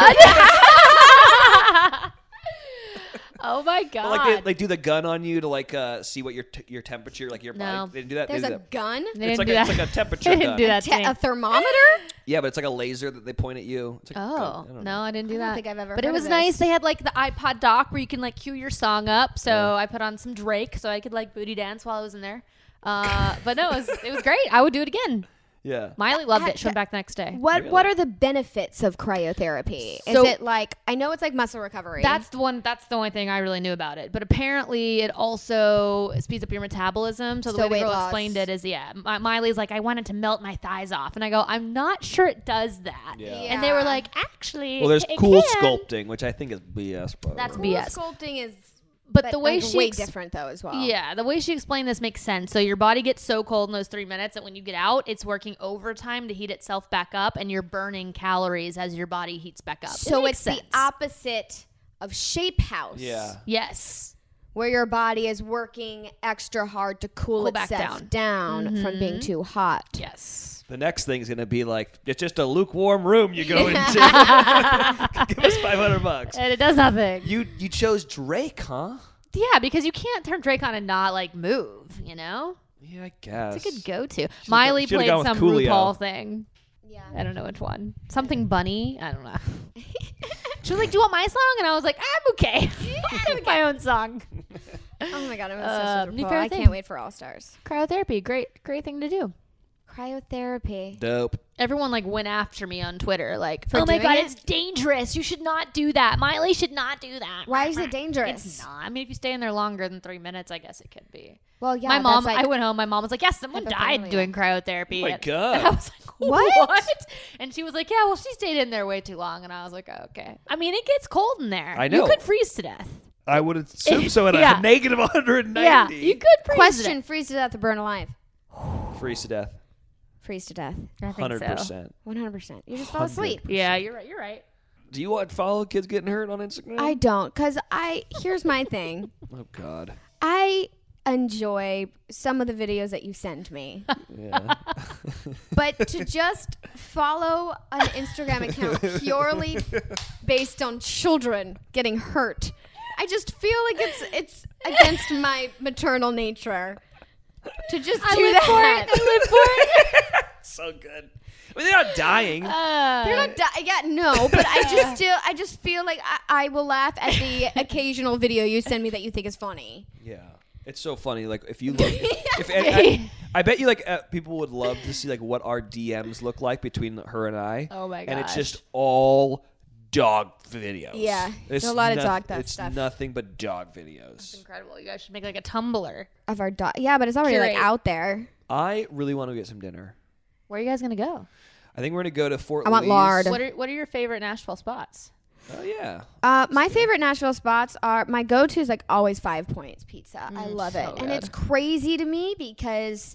S3: Oh my god!
S1: like they like do the gun on you to like uh, see what your t- your temperature like your
S3: No.
S1: body. They didn't do that.
S2: There's
S1: they did
S2: a
S1: that.
S2: gun.
S3: They
S1: It's
S3: didn't
S1: like
S3: do
S1: a,
S3: that.
S1: it's like a temperature
S3: They didn't
S1: gun.
S3: do that.
S2: Te-
S3: to me.
S2: a thermometer.
S1: Yeah, but it's like a laser that they point at you. It's like a gun. I
S3: Oh
S1: don't
S3: no,
S1: know.
S3: I didn't do
S2: I don't
S3: that.
S2: think I've ever
S3: But
S2: heard
S3: it
S2: of
S3: was
S2: this.
S3: nice. They had like the iPod dock where you can like cue your song up. So
S1: Yeah.
S3: I put on some Drake so I could like booty dance while I was in there. Uh, but no, it was, it was great. I would do it again.
S1: Yeah.
S3: Miley loved
S2: Ha-
S3: it. She went back the next day.
S2: What
S1: Really?
S2: What are the benefits of cryotherapy?
S3: So-
S2: Is it like I know it's like muscle recovery.
S3: That's the one. That's the only thing I really knew about it. But apparently, it also speeds up your metabolism. So the
S2: So
S3: way the
S2: weight
S3: girl
S2: loss.
S3: explained it is, yeah, Mi- Miley's like, I wanted to melt my thighs off, and I go, I'm not sure it does that.
S1: Yeah.
S3: And they were
S2: Yeah.
S3: like, actually,
S1: Well, there's
S3: it
S1: cool
S3: can.
S1: sculpting, which I think is B S. But
S3: That's
S2: Cool
S3: B S.
S2: sculpting is,
S3: But the way
S2: like,
S3: she
S2: way
S3: ex-
S2: different though as well.
S3: Yeah, the way she explained this makes sense. So your body gets so cold in those three minutes that when you get out, it's working overtime to heat itself back up, and you're burning calories as your body heats back up.
S2: So
S3: It
S2: it's
S3: makes
S2: the
S3: sense.
S2: opposite of Shape House.
S1: Yeah.
S3: Yes.
S2: Where your body is working extra hard to cool,
S3: Cool back
S2: itself
S3: down.
S2: down, from being too hot.
S3: Yes.
S1: The next thing's gonna be like it's just a lukewarm room you go into. Give us five hundred bucks.
S3: And it does nothing.
S1: You you chose Drake, huh?
S3: Yeah, because you can't turn Drake on and not like move, you know?
S1: Yeah, I guess.
S3: It's a good go to. Miley
S1: should've
S3: played
S1: gone with
S3: some
S1: Coolio.
S3: RuPaul thing.
S2: Yeah.
S3: I don't know which one. Something bunny. I don't know. She was like, do you want my song? And I was like, I'm okay. I'll pick my own song.
S2: Oh my god, I'm
S3: Uh,
S2: obsessed with
S3: new
S2: RuPaul.
S3: favorite
S2: I
S3: thing.
S2: can't wait for All Stars.
S3: Cryotherapy. Great, great thing to do.
S2: Cryotherapy.
S1: Dope.
S3: Everyone like went after me on Twitter, like,
S2: For
S3: "Oh my
S2: doing
S3: god,
S2: it?
S3: it's dangerous! You should not do that. Miley should not do that."
S2: Why is it dangerous?
S3: It's not. I mean, if you stay in there longer than three minutes, I guess it could be.
S2: Well, yeah.
S3: my
S2: that's
S3: mom,
S2: like-
S3: I went home. My mom was like, "Yes, someone died
S2: Hypothermia.
S3: doing cryotherapy."
S1: Oh my
S3: and,
S1: God.
S3: and I was like,
S2: What?
S3: "What?" And she was like, "Yeah, well, she stayed in there way too long." And I was like, oh, "Okay." I mean, it gets cold in there.
S1: I
S3: You
S1: know.
S3: could freeze to death.
S1: I would assume so at
S3: Yeah.
S1: a negative one hundred ninety.
S3: Yeah, you could freeze
S2: Question: freeze to death or burn alive?
S1: Freeze to death.
S2: Freeze to death.
S3: to death. I think
S1: Hundred
S3: so.
S1: percent.
S2: One hundred percent. You just fall asleep.
S3: Yeah, you're right. You're right.
S1: Do you want to follow kids getting hurt on Instagram?
S2: I don't, cause I. Here's my thing.
S1: Oh God.
S2: I enjoy some of the videos that you send me,
S1: Yeah.
S2: but to just follow an Instagram account purely based on children getting hurt, I just feel like it's it's against my maternal nature to just
S3: I
S2: do
S3: live
S2: that.
S3: for it. I live for it.
S1: So good. I mean, they're not dying.
S3: Uh,
S2: They're not di- yeah, no, but I just still I just feel like I, I will laugh at the occasional video you send me that you think is funny.
S1: Yeah. It's so funny. Like if you look, if and I, I bet you like uh, people would love to see like what our D Ms look like between her and I.
S3: Oh my
S1: And it's
S3: gosh.
S1: just all dog videos.
S2: Yeah,
S1: it's
S2: there's a lot of
S1: noth-
S2: dog that
S1: It's
S2: stuff.
S1: nothing but dog videos.
S3: incredible. You guys should make like a Tumblr.
S2: Of our dog, yeah, but it's already like
S3: Curate.
S2: out there.
S1: I really want to get some dinner.
S3: Where are you guys gonna go?
S1: I think we're gonna go to Fort.
S2: I want
S1: Lee's.
S2: lard.
S3: What are What are your favorite Nashville spots?
S1: Oh yeah.
S2: Uh, my favorite Nashville spots are my go-to is like always Five Points Pizza. I
S3: Mm,
S2: love
S3: so
S2: it, and
S3: good.
S2: it's crazy to me because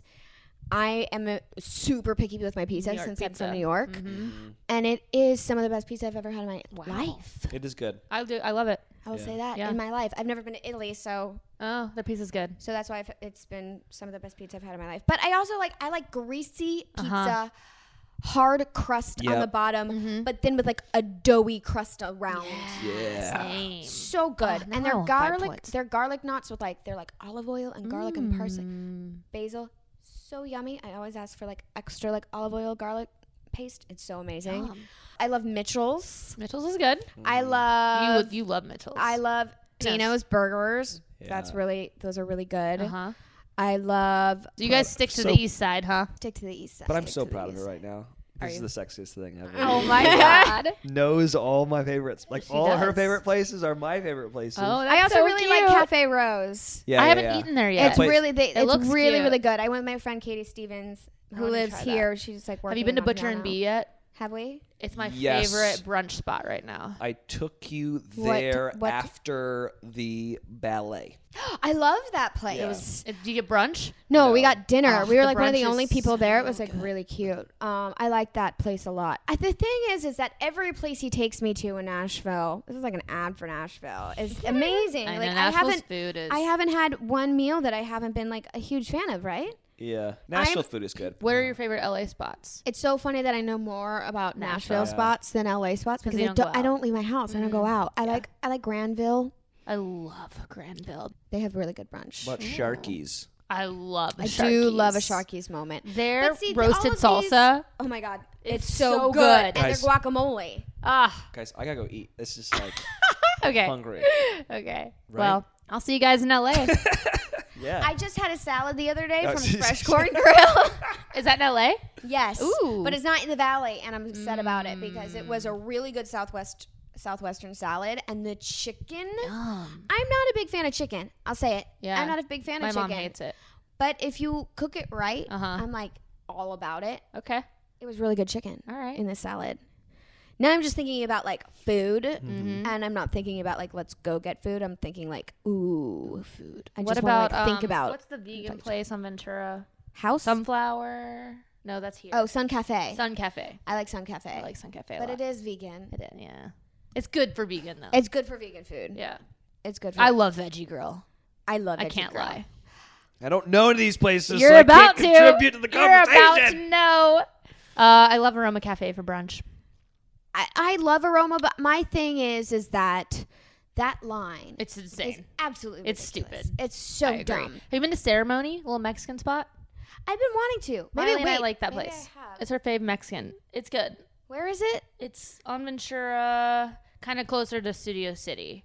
S2: I am a super picky with my pizza
S3: New York
S2: since I'm
S3: pizza.
S2: from New York,
S3: Mm-hmm.
S2: and it is some of the best pizza I've ever had in my
S3: Wow.
S2: life.
S1: It is good.
S3: I do. I love it.
S2: I will
S1: Yeah.
S2: say that
S3: Yeah.
S2: in my life. I've never been to Italy, so
S3: Oh, their pizza's good.
S2: so that's why I've, it's been some of the best pizza I've had in my life. But I also like I like greasy pizza.
S3: Uh-huh.
S2: Hard crust on
S1: Yep.
S2: the bottom,
S3: Mhm.
S2: but then with like a doughy crust around.
S1: Yeah.
S3: Same.
S2: So good.
S3: Oh,
S2: and
S3: now
S2: their
S3: I want Five
S2: garlic,
S3: Points.
S2: their garlic knots with like they're like olive oil and garlic and parsley,
S3: Mm.
S2: basil. So yummy. I always ask for like extra like olive oil garlic paste. It's so amazing.
S3: Yum.
S2: I love Mitchell's.
S3: Mitchell's is good.
S2: I
S1: Mm.
S2: love
S3: you you love Mitchell's.
S2: I love
S3: Yes.
S2: Dino's burgers.
S1: Yeah.
S2: That's really those are really good.
S3: Uh huh.
S2: I love
S3: So you guys
S1: Proud-
S3: stick to
S1: so-
S3: the east side, huh?
S2: stick to the east side.
S1: But I'm
S2: stick
S1: so
S2: to the
S1: proud of her
S2: east
S1: right now.
S3: Are
S1: This is
S3: you?
S1: the sexiest thing ever.
S3: Oh my god.
S1: Knows all my favorites. Like
S3: She
S1: all her
S3: does.
S1: favorite places are my favorite places.
S3: Oh,
S2: I
S3: that's
S2: also
S3: so
S2: really like
S3: cute.
S2: Cafe Rose.
S1: yeah,
S3: I
S1: yeah,
S3: haven't
S1: yeah.
S3: eaten there yet.
S2: It's
S1: place-
S2: really they,
S3: It
S2: it's
S3: looks
S2: really
S3: cute.
S2: really good. I went with my friend Katie Stevens
S3: I
S2: who
S3: wanna
S2: lives
S3: try
S2: here.
S3: that.
S2: She's like working.
S3: Have you been to
S2: in
S3: Butcher and
S2: Montreal
S3: Bee yet?
S2: now. Have we?
S3: It's my
S1: Yes.
S3: favorite brunch spot right now.
S1: I took you
S2: What-
S1: there
S2: what-
S1: after the ballet.
S2: I love that place.
S1: Yeah.
S3: It was. It, do you get brunch?
S2: No,
S1: No.
S2: we got dinner.
S3: Oh,
S2: we were
S3: the
S2: like one of the
S3: brunch
S2: only
S3: is
S2: people there. It
S3: so
S2: was like
S3: good.
S2: really cute. Um, I like that place a lot. I, the thing is, is that every place he takes me to in Nashville, this is like an ad for Nashville, is amazing.
S3: I know
S2: like I
S3: Nashville's
S2: haven't,
S3: food is.
S2: I haven't had one meal that I haven't been like a huge fan of. Right?
S1: Yeah, Nashville food is good.
S3: What are your favorite L A spots?
S2: It's so funny that I know more about
S3: Nashville.
S2: Nashville
S1: Yeah.
S2: spots than L A spots
S3: 'Cause
S2: because
S3: you
S2: I
S3: don't
S2: don't,
S3: go
S2: I
S3: out.
S2: don't leave my house. I don't go
S3: Mhm.
S2: out. I
S3: Yeah.
S2: like I like Granville.
S3: I love Granville.
S2: They have really good brunch.
S1: What
S3: Ooh.
S1: Sharkies?
S3: I love.
S2: I
S3: Sharkies.
S2: do love a Sharkies moment.
S3: Their
S2: But see, all
S3: roasted
S2: of these-
S3: salsa.
S2: Oh my god,
S3: It's
S2: it's, so,
S3: so
S2: good.
S3: good.
S2: And
S1: Guys.
S2: their guacamole.
S3: Ah.
S1: Guys, I gotta go eat. It's just like
S3: Okay.
S1: hungry.
S3: Okay.
S1: Right?
S3: Well, I'll see you guys in L A.
S1: Yeah.
S2: I just had a salad the other day
S1: Oh,
S2: from
S1: Jesus.
S2: Fresh Corn Grill.
S3: Is that in L A?
S2: Yes.
S3: Ooh.
S2: But it's not in the valley, and I'm upset about it because it was a really good Southwest Southwestern salad, and the chicken.
S3: Yum.
S2: I'm not a big fan of chicken. I'll say it.
S3: Yeah.
S2: I'm not a big fan
S3: My
S2: of
S3: mom
S2: chicken.
S3: hates it.
S2: But if you cook it right,
S3: Uh-huh.
S2: I'm like all about it.
S3: Okay.
S2: It was really good chicken.
S3: All right.
S2: In this salad. Now I'm just thinking about like food,
S3: Mm-hmm.
S2: and I'm not thinking about like let's go get food. I'm thinking like ooh, food. I
S3: What
S2: just
S3: about
S2: wanna, like, think
S3: um,
S2: about
S3: what's the vegan place on Ventura?
S2: house.
S3: Sunflower? No, that's here.
S2: Oh, Sun Cafe.
S3: Sun Cafe.
S2: I like Sun Cafe.
S3: I like Sun Cafe a
S2: but
S3: lot.
S2: it is vegan.
S3: It is, yeah. It's good for vegan though.
S2: It's good for vegan food.
S3: yeah.
S2: It's good for.
S3: I love Veggie Grill.
S2: I love.
S3: I
S2: Veggie
S3: can't
S2: Grill.
S3: lie.
S1: I don't know any of these places,
S3: You're
S1: so I
S3: about
S1: can't
S3: to.
S1: contribute to the
S3: You're about
S1: conversation.
S3: to know. Uh, I love Aroma Cafe for brunch.
S2: I, I love aroma, but my thing is, is that that line
S3: It's
S2: is
S3: insane.
S2: absolutely
S3: It's
S2: ridiculous.
S3: stupid.
S2: It's so
S3: I agree.
S2: dumb.
S3: Have you been to Ceremony, a little Mexican spot?
S2: I've been wanting to. Maybe
S3: Miley and I
S2: wait,
S3: like that
S2: maybe
S3: place.
S2: I have.
S3: It's her fave Mexican. It's good.
S2: Where is it?
S3: It's on Ventura, kind of closer to Studio City.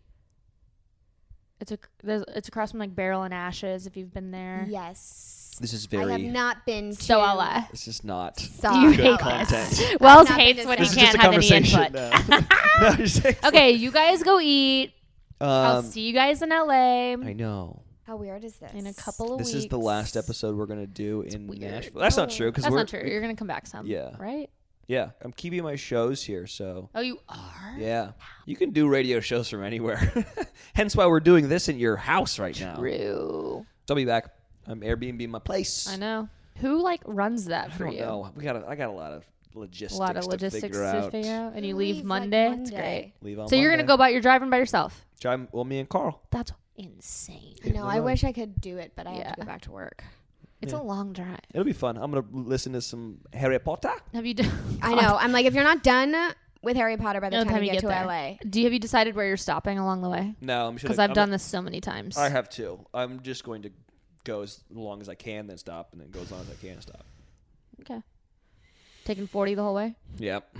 S3: It's a there's it's across from like Barrel and Ashes. If you've been there,
S2: Yes.
S1: This is
S2: I have
S1: very.
S2: not been to.
S3: so I'll lie.
S1: This is not
S2: Sorry.
S1: good
S3: hate
S1: content.
S3: Wells
S2: not been
S3: hates
S2: to
S3: when
S2: Ceremony.
S3: he
S1: This is
S3: can't
S1: just a
S3: have any
S1: conversation
S3: input.
S1: now. No, just saying-
S3: Okay, you guys go eat. I'll
S1: Um,
S3: see you guys in L A
S1: I know.
S2: How weird is this?
S3: in a couple of
S1: This
S3: weeks.
S1: is the last episode we're gonna do in
S3: weird.
S1: Nashville. That's not true because
S3: That's
S1: we're
S3: not true. You're gonna come back some.
S1: Yeah.
S3: Right?
S1: yeah. I'm keeping my shows here, so
S3: Oh, you are.
S1: yeah, you can do radio shows from anywhere. Hence why we're doing this in your house right now.
S3: True.
S1: So I'll be back. I'm Airbnb my place.
S3: I know. Who like runs that
S1: I
S3: for
S1: don't
S3: you?
S1: know. We got. A, I got a lot of logistics.
S3: A lot of
S1: to
S3: logistics
S1: figure
S3: to
S1: out.
S3: figure out, and you leave,
S2: like,
S3: Monday. It's great.
S2: Monday.
S1: Leave on
S3: So you're gonna
S1: Monday.
S3: go by. You're driving by yourself.
S1: Drive, well, me and Carl.
S3: That's insane.
S2: I know. I
S1: Alone.
S2: wish I could do it, but I have
S3: Yeah.
S2: to go back to work.
S3: It's
S1: Yeah.
S3: a long drive.
S1: It'll be fun. I'm gonna listen to some Harry Potter.
S3: Have you done?
S2: I know. I'm like, if you're not done with Harry Potter by the
S3: By the
S2: time,
S3: time
S2: you
S3: you
S2: get,
S3: get
S2: to
S3: there.
S2: L A.
S3: Do you have you decided where you're stopping along the way?
S1: No, I'm sure.
S3: Because I've done this so many times.
S1: I have too. I'm just going to go as long as I can, then stop, and then go as long as I can stop.
S3: Okay. Taking forty the whole way.
S1: Yep.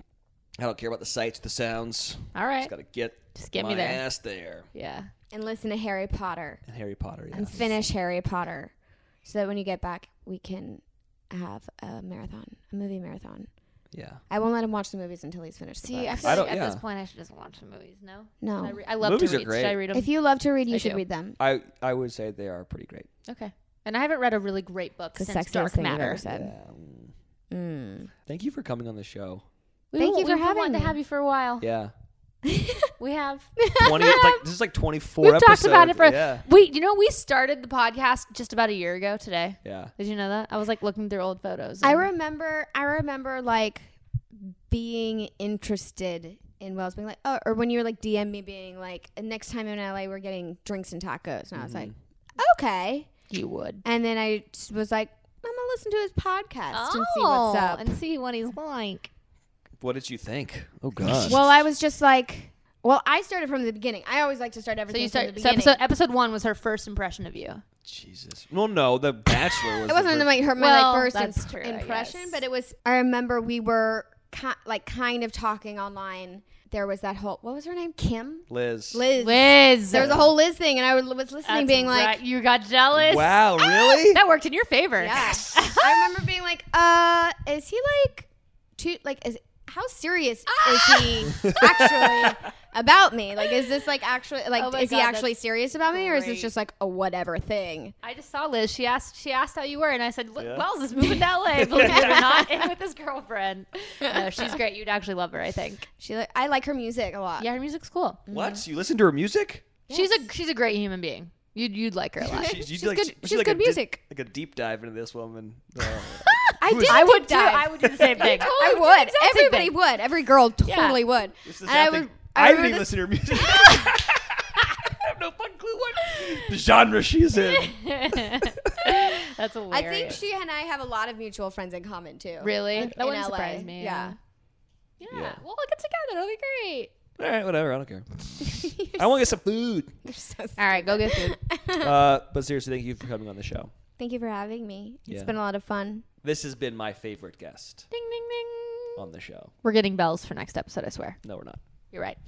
S1: I don't care about the sights, the sounds.
S3: All right.
S1: Just gotta get,
S3: Just get
S1: my
S3: me there.
S1: ass there.
S3: Yeah.
S2: And listen to Harry Potter
S1: And Harry Potter, yeah.
S2: and finish Harry Potter, so that when you get back, we can have a marathon, a movie marathon.
S1: Yeah.
S2: I won't let him watch the movies until he's finished. the
S3: See, I
S2: books.
S3: feel
S1: I
S3: like
S1: don't-
S3: at this
S1: yeah.
S3: point I should just watch the movies. No.
S2: No.
S3: Should I, re- I love
S1: Movies
S3: to
S1: are
S3: read.
S1: great.
S3: Should I read them?
S2: If you love to read, you
S3: I
S2: should
S3: do.
S2: read them.
S1: I I would say they are pretty great.
S3: Okay. And I haven't read a really great book
S2: The
S3: since
S2: sexiest
S3: Dark
S2: thing you've
S3: Matter.
S2: ever said.
S1: Yeah. Mm.
S2: Mm.
S1: Thank you for coming on the show.
S3: We
S2: Thank
S3: w-
S2: you for
S3: we've been
S2: having
S3: wanting
S2: me.
S3: to have you for a while.
S1: Yeah.
S3: We have.
S1: twenty. Like this is like twenty-four
S3: We've
S1: episodes.
S3: talked about it for.
S1: Yeah.
S3: Wait, you know we started the podcast just about a year ago today.
S1: Yeah.
S3: Did you know that? I was like looking through old photos.
S2: I
S3: and-
S2: remember. I remember like being interested in Wells, being like, oh, or when you were like D M me, being like, next time in L A we're getting drinks and tacos, and I was like, okay.
S3: you would.
S2: And then I just was like, I'm gonna listen to his podcast
S3: Oh,
S2: and see what's up.
S3: and see what he's like.
S1: What did you think? Oh God.
S2: Well, I was just like, well, I started from the beginning. I always like to start
S3: So
S2: everything
S3: you
S2: from the
S3: start. So
S2: beginning.
S3: episode episode one was her first impression of you.
S1: Jesus. Well, no, The Bachelor was.
S2: it
S1: the
S2: wasn't
S1: first-
S2: my, her, my
S3: Well,
S2: like, first
S3: that's
S2: imp-
S3: true, I
S2: impression,
S3: guess.
S2: but it was. I remember we were ki- like kind of talking online. There was that whole, what was her name? Kim?
S1: Liz.
S2: Liz.
S3: Liz.
S2: There was a whole Liz thing, and I was was listening,
S3: That's
S2: being like,
S3: right. You got jealous.
S1: Wow. Really?
S3: That worked in your favor.
S2: yeah. I remember being like, uh, is he like, too, like, is how serious is he actually about me? Like, is this like actually, like,
S3: Oh my
S2: is he
S3: God,
S2: actually
S3: that's
S2: serious about me, or is this
S3: great.
S2: just like a whatever thing?
S3: I just saw Liz. She asked. She asked how you were, and I said, "Look,
S1: Yeah.
S3: Wells is moving to L A. Believe it or not, in with his girlfriend." No, she's great. You'd actually love her, I think.
S2: She, like, I like her music a lot.
S3: Yeah, her music's cool.
S1: What? You listen to her music?
S3: She's a she's a great human being. You'd you'd like her a lot.
S1: She's,
S2: She's
S1: like,
S2: good-
S1: she-
S2: she's
S1: like
S2: good
S1: a di-
S2: music.
S1: like a deep dive into this woman. Uh,
S2: I
S1: Who is-
S2: did. a
S3: I would
S2: deep
S3: do.
S2: dive.
S3: I would do the same thing.
S2: I
S3: do
S2: would.
S3: the exact same
S2: Everybody
S3: thing.
S2: would. Every girl
S3: Yeah.
S2: totally would.
S1: This is
S2: And I
S1: that thing.
S2: would.
S1: I, didn't
S2: remember
S1: even
S2: this-
S1: listen to her music. I have no fucking clue what the genre she's in.
S3: That's hilarious.
S2: I think she and I have a lot of mutual friends in common too.
S3: really
S2: In-
S3: that
S2: in
S3: wouldn't
S2: L A.
S3: surprise me.
S2: Yeah.
S3: Yeah.
S1: Yeah.
S3: We'll look it together. It'll be great.
S1: All right, whatever. I don't care. I want to get some food.
S2: You're so
S3: All right, go get food.
S1: Uh, but seriously, thank you for coming on the show.
S2: Thank you for having me. It's
S1: Yeah.
S2: been a lot of fun.
S1: This has been my favorite guest
S3: Ding ding ding.
S1: on the show.
S3: We're getting bells for next episode. I swear.
S1: No, we're not.
S3: You're right.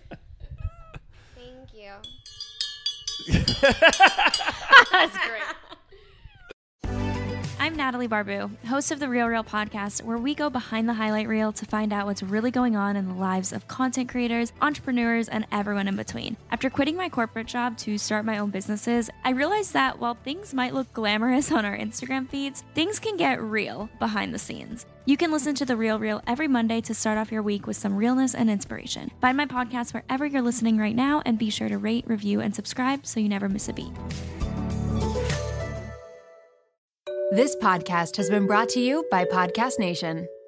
S2: Thank you.
S3: That's great.
S5: I'm Natalie Barbu, host of the Real Real podcast, where we go behind the highlight reel to find out what's really going on in the lives of content creators, entrepreneurs, and everyone in between. After quitting my corporate job to start my own businesses, I realized that while things might look glamorous on our Instagram feeds, things can get real behind the scenes. You can listen to The Real Real every Monday to start off your week with some realness and inspiration. Find my podcast wherever you're listening right now, and be sure to rate, review, and subscribe so you never miss a beat.
S6: This podcast has been brought to you by Podcast Nation.